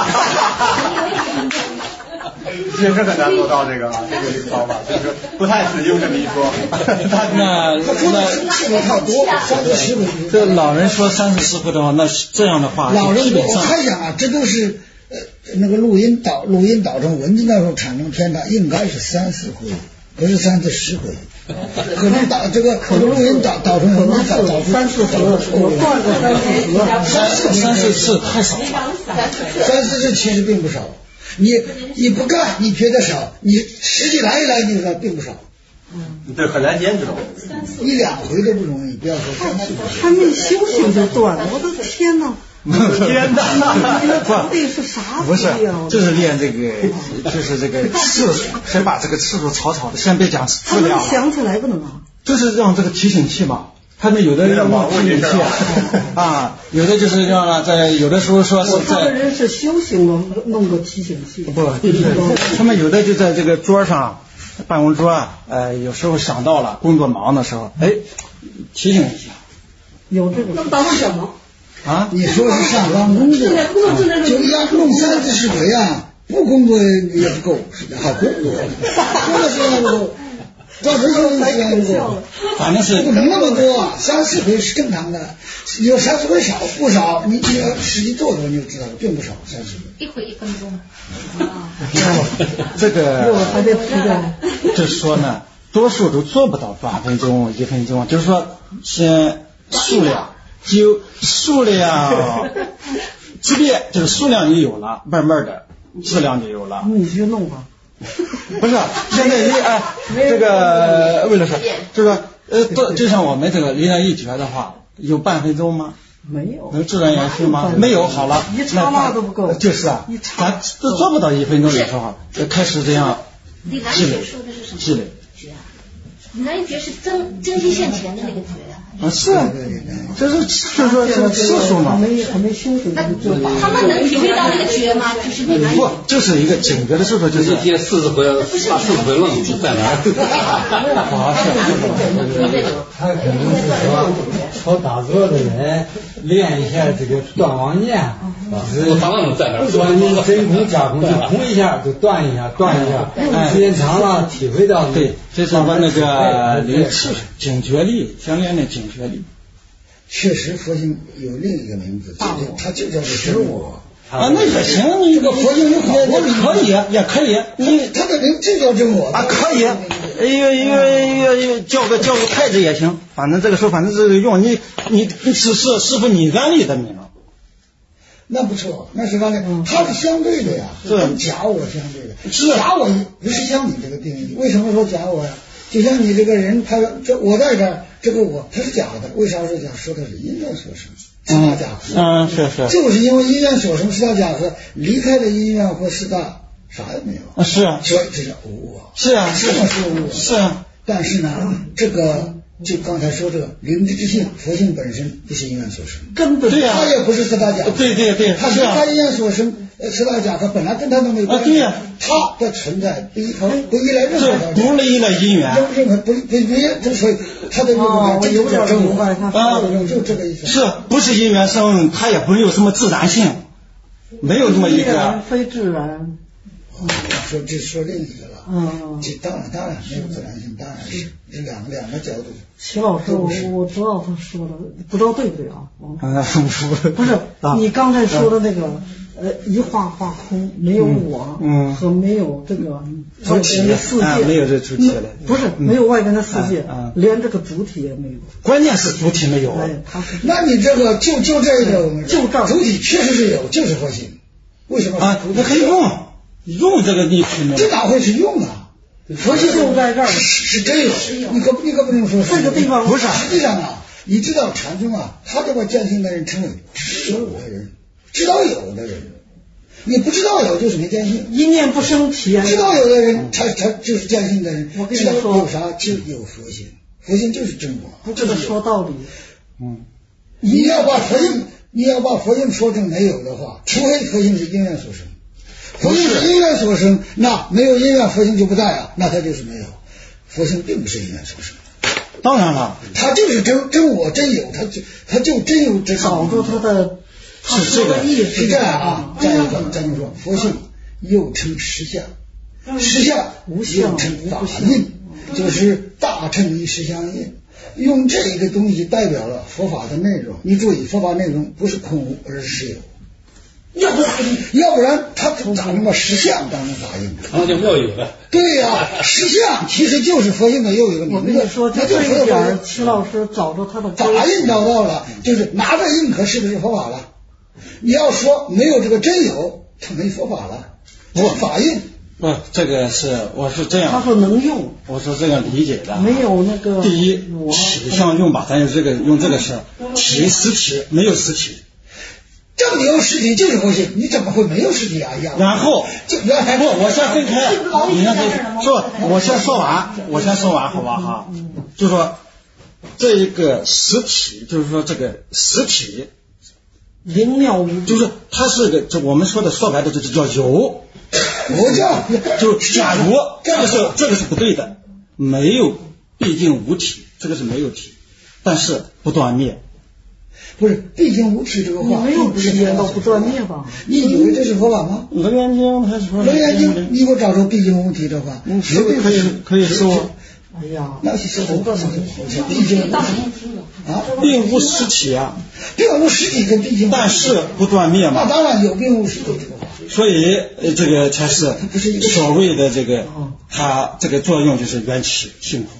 确实很难做到这个方法，就是不太实用这么一说。 那次数太多，30、10回。 这老人说30、40回的话，那这样的话， 老人我猜想啊，这都是那个录音导成文字那时候产生偏差，应该是3、4回，不是3、10回。可能可能录音导成文字导出 3、4回，我断过 3、4次太少了。 3、4次其实并不少。你不干，你觉得少；你实际来一来，你说并不少。 对，很难坚持。 1、2回都不容易，不要说3、4回。 还没修行就断了，我的天哪！ 天哪！ 这是啥？ 不是，这是练这个，就是这个次数，先把这个次数草的，先别讲质量。 他想起来不能啊？ 就是让这个提醒器嘛。他们有的用提醒器啊，有的就是让在有的时候说是在。 他们人是修行的，弄个提醒器。 不，他们有的就在这个桌上，办公桌有时候想到了工作忙的时候，提醒一下。 有这个。 那打算什么？ 啊，你说是上班工作，就要弄3、40回啊， 不工作也不够，还工作时间不够，找退休的时间不够， 反正是不能那么多，3-4回是正常的，有3-4回少不少，你要实际做做你就知道了，并不少，30回。 一回1分钟。 这个就是说呢，多数都做不到半分钟、1分钟，就是说先数量，质变，就是数量就有了，慢慢的质量就有了。 你去弄吧。 不是，现在这个魏老师，这个就像我们这个力量一绝的话，有半分钟吗？ 没有。 能自然延续吗？没有。好了， 一刹那都不够。 就是啊，咱都做不到1分钟的时候，就开始这样李南觉说的是什么？ 积累。 李南觉是增肌现前的那个觉呀。 是啊，就是说这个次数嘛。 还没修行。 他们能体会到那个觉吗？就是李南不，就是一个警觉的次数，就是一天40回，把40回愣住在哪儿？ 他可能是说好打坐的人练一下这个断妄念， 我常常在哪儿？ 说你真空加空就空一下就断一下，时间长了体会到对，这是我那个警觉力，相连的警觉力。 确实，佛性有另一个名字，它就叫做真我。 啊，那也行，你这个佛性有好多名字， 可以，也可以。 它的名就叫真我啊，可以。叫个太子也行，反正这个时候反正是用你师傅你原理的名。 那不错，那是刚才它是相对的呀，跟假我相对的。是假我不是像你这个定义，为什么说假我呀？就像你这个人，他这我在这儿，这个我他是假的，为啥是假？说的是因缘所生，四大假合。 是， 就是因为因缘所生，四大假合，离开了因缘或四大，啥也没有。 是啊， 所以这叫无我。 是啊， 这么说无我。 是啊， 但是呢，这个就刚才说这个灵知之性，佛性本身不是因缘所生， 根本它也不是四大假合。 对， 它是它因缘所生。四大假合本来跟他都没关系， 对呀， 他的存在不依赖任何条件， 不依赖因缘， 任何不所以他的那个这就叫真我，就这个意思。 是不是因缘生，它也没有什么自然性，没有这么一个非自然。 说另一个了，这当然没有自然性，当然是这两个角度。 齐老师，我知道他说的，不知道对不对啊？不是你刚才说的那个。一画画空，没有我，和没有这个外边的世界， 没有这主体了， 不是没有外边的世界，连这个主体也没有。 关键是主体没有。 那你这个就这个就这主体确实是有，就是佛性。为什么啊？那可以用这个地区呢？ 这哪会是用啊？佛性就在这儿， 是真有。你可不能说这个地方不是。实际上啊，你知道禅宗啊，他就把见性的人称为知有的人。知道有的人，你不知道有就是没见性， 一念不生体验。 知道有的人，他就是见性的人。我跟你说，有啥就有佛性，佛性就是真我。 不这个说道理。 你要把佛性说成没有的话，除非佛性是因缘所生，佛性是因缘所生，那没有因缘佛性就不在啊，那它就是没有。佛性并不是因缘所生。 当然了， 他就是真我真有，他就真有真。 找出他的。 是这个意思是这样啊，再们说，佛性又称实相，实相又称法印，就是大乘以实相印，用这一个东西代表了佛法的内容。你注意，佛法内容不是空无，而是实有。要不然他咋能把实相当成法印？ 那就又有了。 对呀，实相其实就是佛性的又有个名字。 我跟你说，这一点，齐老师找着他的法印找到了，就是拿着印可是不是佛法了？你要说没有这个真有，他没佛法了，这是法印。 不，这个我是这样。 他说能用， 我是这样理解的。 没有那个。 第一，体相用吧，咱用这个是体实体，没有实体。 正有实体就是佛性，你怎么会没有实体啊？ 然后我先分开，你让我先说完，好吧哈？就说这一个实体，就是说这个实体。 灵妙无， 就是它是个，就我们说白的，就是叫有，就假如这个是不对的，没有必定无体，这个是没有体，但是不断灭， 不是毕竟无体这个话， 没有时间到不断灭吧？ 你以为这是佛法吗？ 楞严经他说， 楞严经你给我找出毕竟无体的话， 绝对可以说。 哎呀，那是说的毕竟啊， 并无实体啊， 并无实体跟毕竟， 但是不断灭嘛。 那当然有并无实体这个话。 所以这个才是所谓的这个，它这个作用就是缘起性空。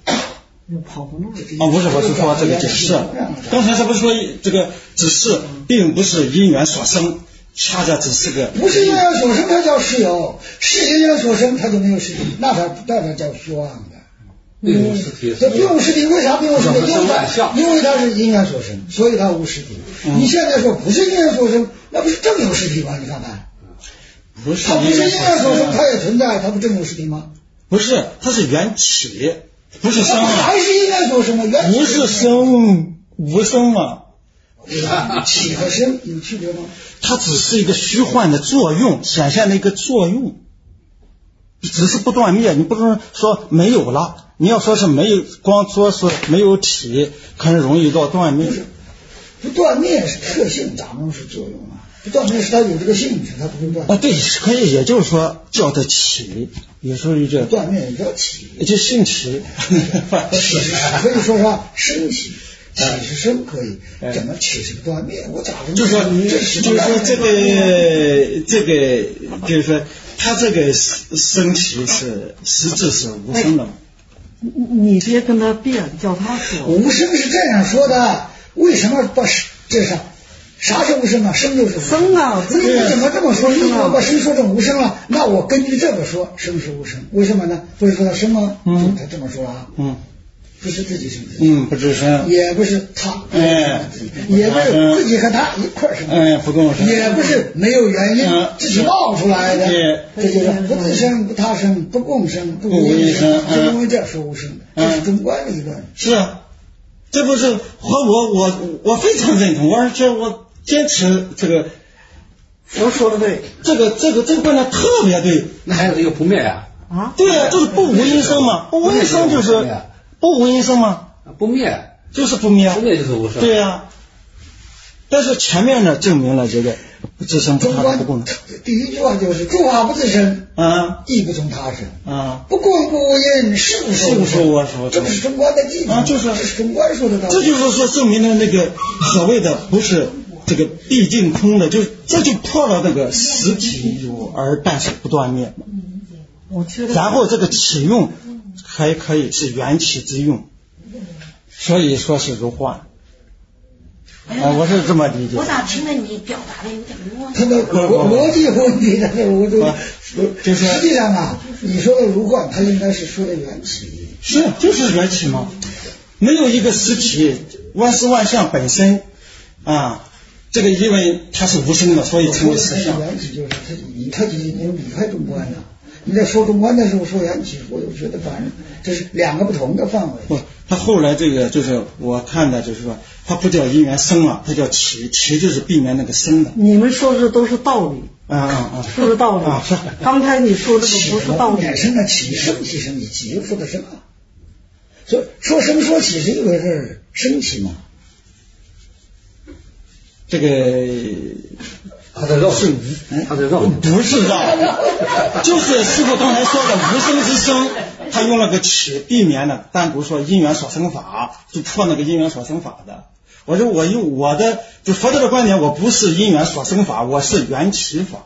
不是，我是说这个解释。刚才是不是说这个只是并不是因缘所生，恰恰只是个不是因缘所生，它叫实有；是因缘所生，它就没有实体，那它不代表叫虚妄的。 并无实体， 这并无实体，为啥并无实体？因为它是因缘所生，所以它无实体。你现在说不是因缘所生，那不是正有实体吗？你看看， 不是， 它不是因缘所生，它也存在，它不正有实体吗？ 不是，它是缘起，不是生， 还是因缘所生吗？缘起不是生无生嘛？ 起和生有区别吗？ 它只是一个虚幻的作用，显现了一个作用，只是不断灭。你不能说没有了。你要说是没有，光说是没有体，可能容易到断灭。 不断灭是特性，咋能是作用啊？不断灭是它有这个性质，它不会断。 啊，对，可以，也就是说叫它起，也属于这断灭也叫起， 就性起。 起可以说是生起，起是生可以，怎么起是断灭？我咋能？ 就是说这个，就是说它这个生起是实质是无声的嘛。 你别跟他辩，叫他说。 无声是这样说的，为什么把这是啥是无声啊？生就是生啊！ 你怎么这么说？你把生说成无声了，那我根据这个说生是无声，为什么呢？不是说他生吗？他这么说啊。不是自己生， 不是生， 也不是他，也不是自己和他一块生， 不共生， 也不是没有原因自己冒出来的，这就是不自生、不他生、不共生、不无生，就因为这是无生的，这是中观理论。 是啊，这不是和我非常认同，而且我坚持这个。 我说的对， 这个观点特别对。 那还有这个不灭呀？ 对呀，就是不无因生嘛，不无因生就是。不无因生吗？ 不灭就是不灭， 不灭就是无生。 对呀，但是前面呢证明了这个自生不他不共。 第一句话就是诸法不自生，亦不从他生，不共不无因，是不是我说？ 这不是中观的记啊，就是这是中观说的道理。 这就是说证明了那个所谓的不是这个毕竟空的，就这就破了那个实体有而但是不断灭。然后这个起用。还可以是缘起之用，所以说是如幻。我是这么理解。 我咋听着你表达的有点乱？ 他的逻辑有问题，但是我都就是实际上啊，你说的如幻，他应该是说的缘起。 是，就是缘起嘛，没有一个实体，万事万象本身啊，这个因为它是无生的，所以称为实相。 缘起就是他已经离开中观了。你在说中观的时候说缘起，我就觉得反正这是两个不同的范围。 不，他后来这个就是我看的，就是说他不叫因缘生了，他叫起，起就是避免那个生的。 你们说的都是道理，是不是道理？ 是。 刚才你说这个不是道理。 生的起，生起生起，起又说的生啊。所以说生说起是一回事，生起嘛。 这个。 他在绕是他在绕， 不是绕，就是师父刚才说的无生之生，他用了个起，避免了单独说因缘所生法，就破那个因缘所生法的。我说我用我的就佛教的观点，我不是因缘所生法，我是缘起法。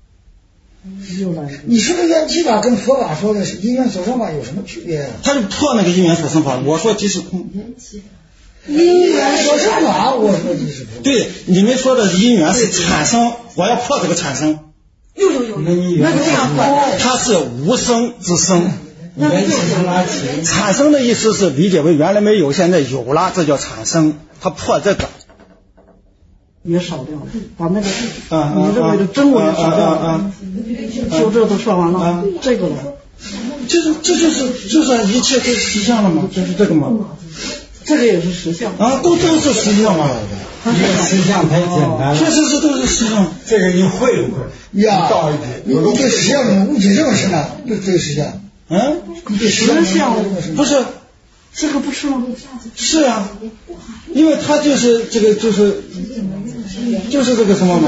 你说的缘起法跟佛法说的是因缘所生法有什么区别？ 他就破那个因缘所生法，我说即是空。 因缘所生法，我说即是空。 对，你们说的因缘是产生，我要破这个产生。 有，那个这样破。 它是无生之生。产生的意思是理解为原来没有，现在有了，这叫产生。它破这个。 也少掉了，把那个你认为的真我也少掉了。说这都说完了，这个呢？ 这就是一切都实相了嘛，就是这个嘛。 这个也是实相啊，都是实相嘛。 一个实相太简单了， 确实是都是实相。 这个你会不会？ 呀，你对实相的误解这么深啊？对实相， 你对实相不是这个不是吗？ 是啊，因为他就是这个就是这个什么嘛。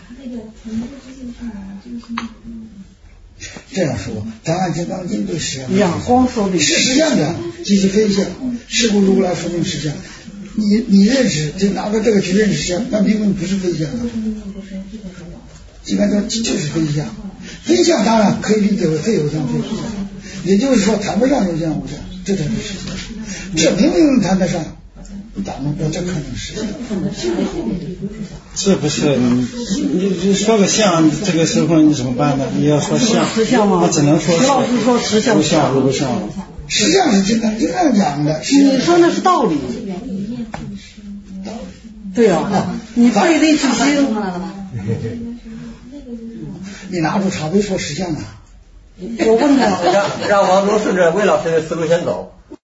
这样说，咱按金刚经对实相， 仰光说的是实相的，即是非相。是故如来说明实相。你认识就拿着这个去认识实相，那明明不是非相的。金刚经就是非相，非相当然可以理解为非有相非无相，也就是说谈不上有相无相，这才是实相。这明明谈得上，咋能说这可能实相？ 这不是你说个相，这个时候你怎么办呢？你要说相， 实相吗？ 我只能说徐老师说实相， 不相不相。 实相是金刚经上讲的， 你说那是道理。对啊，你背力去心。 你拿出茶杯说实相啊？ 我问他， 让王忠顺着魏老师的思路先走。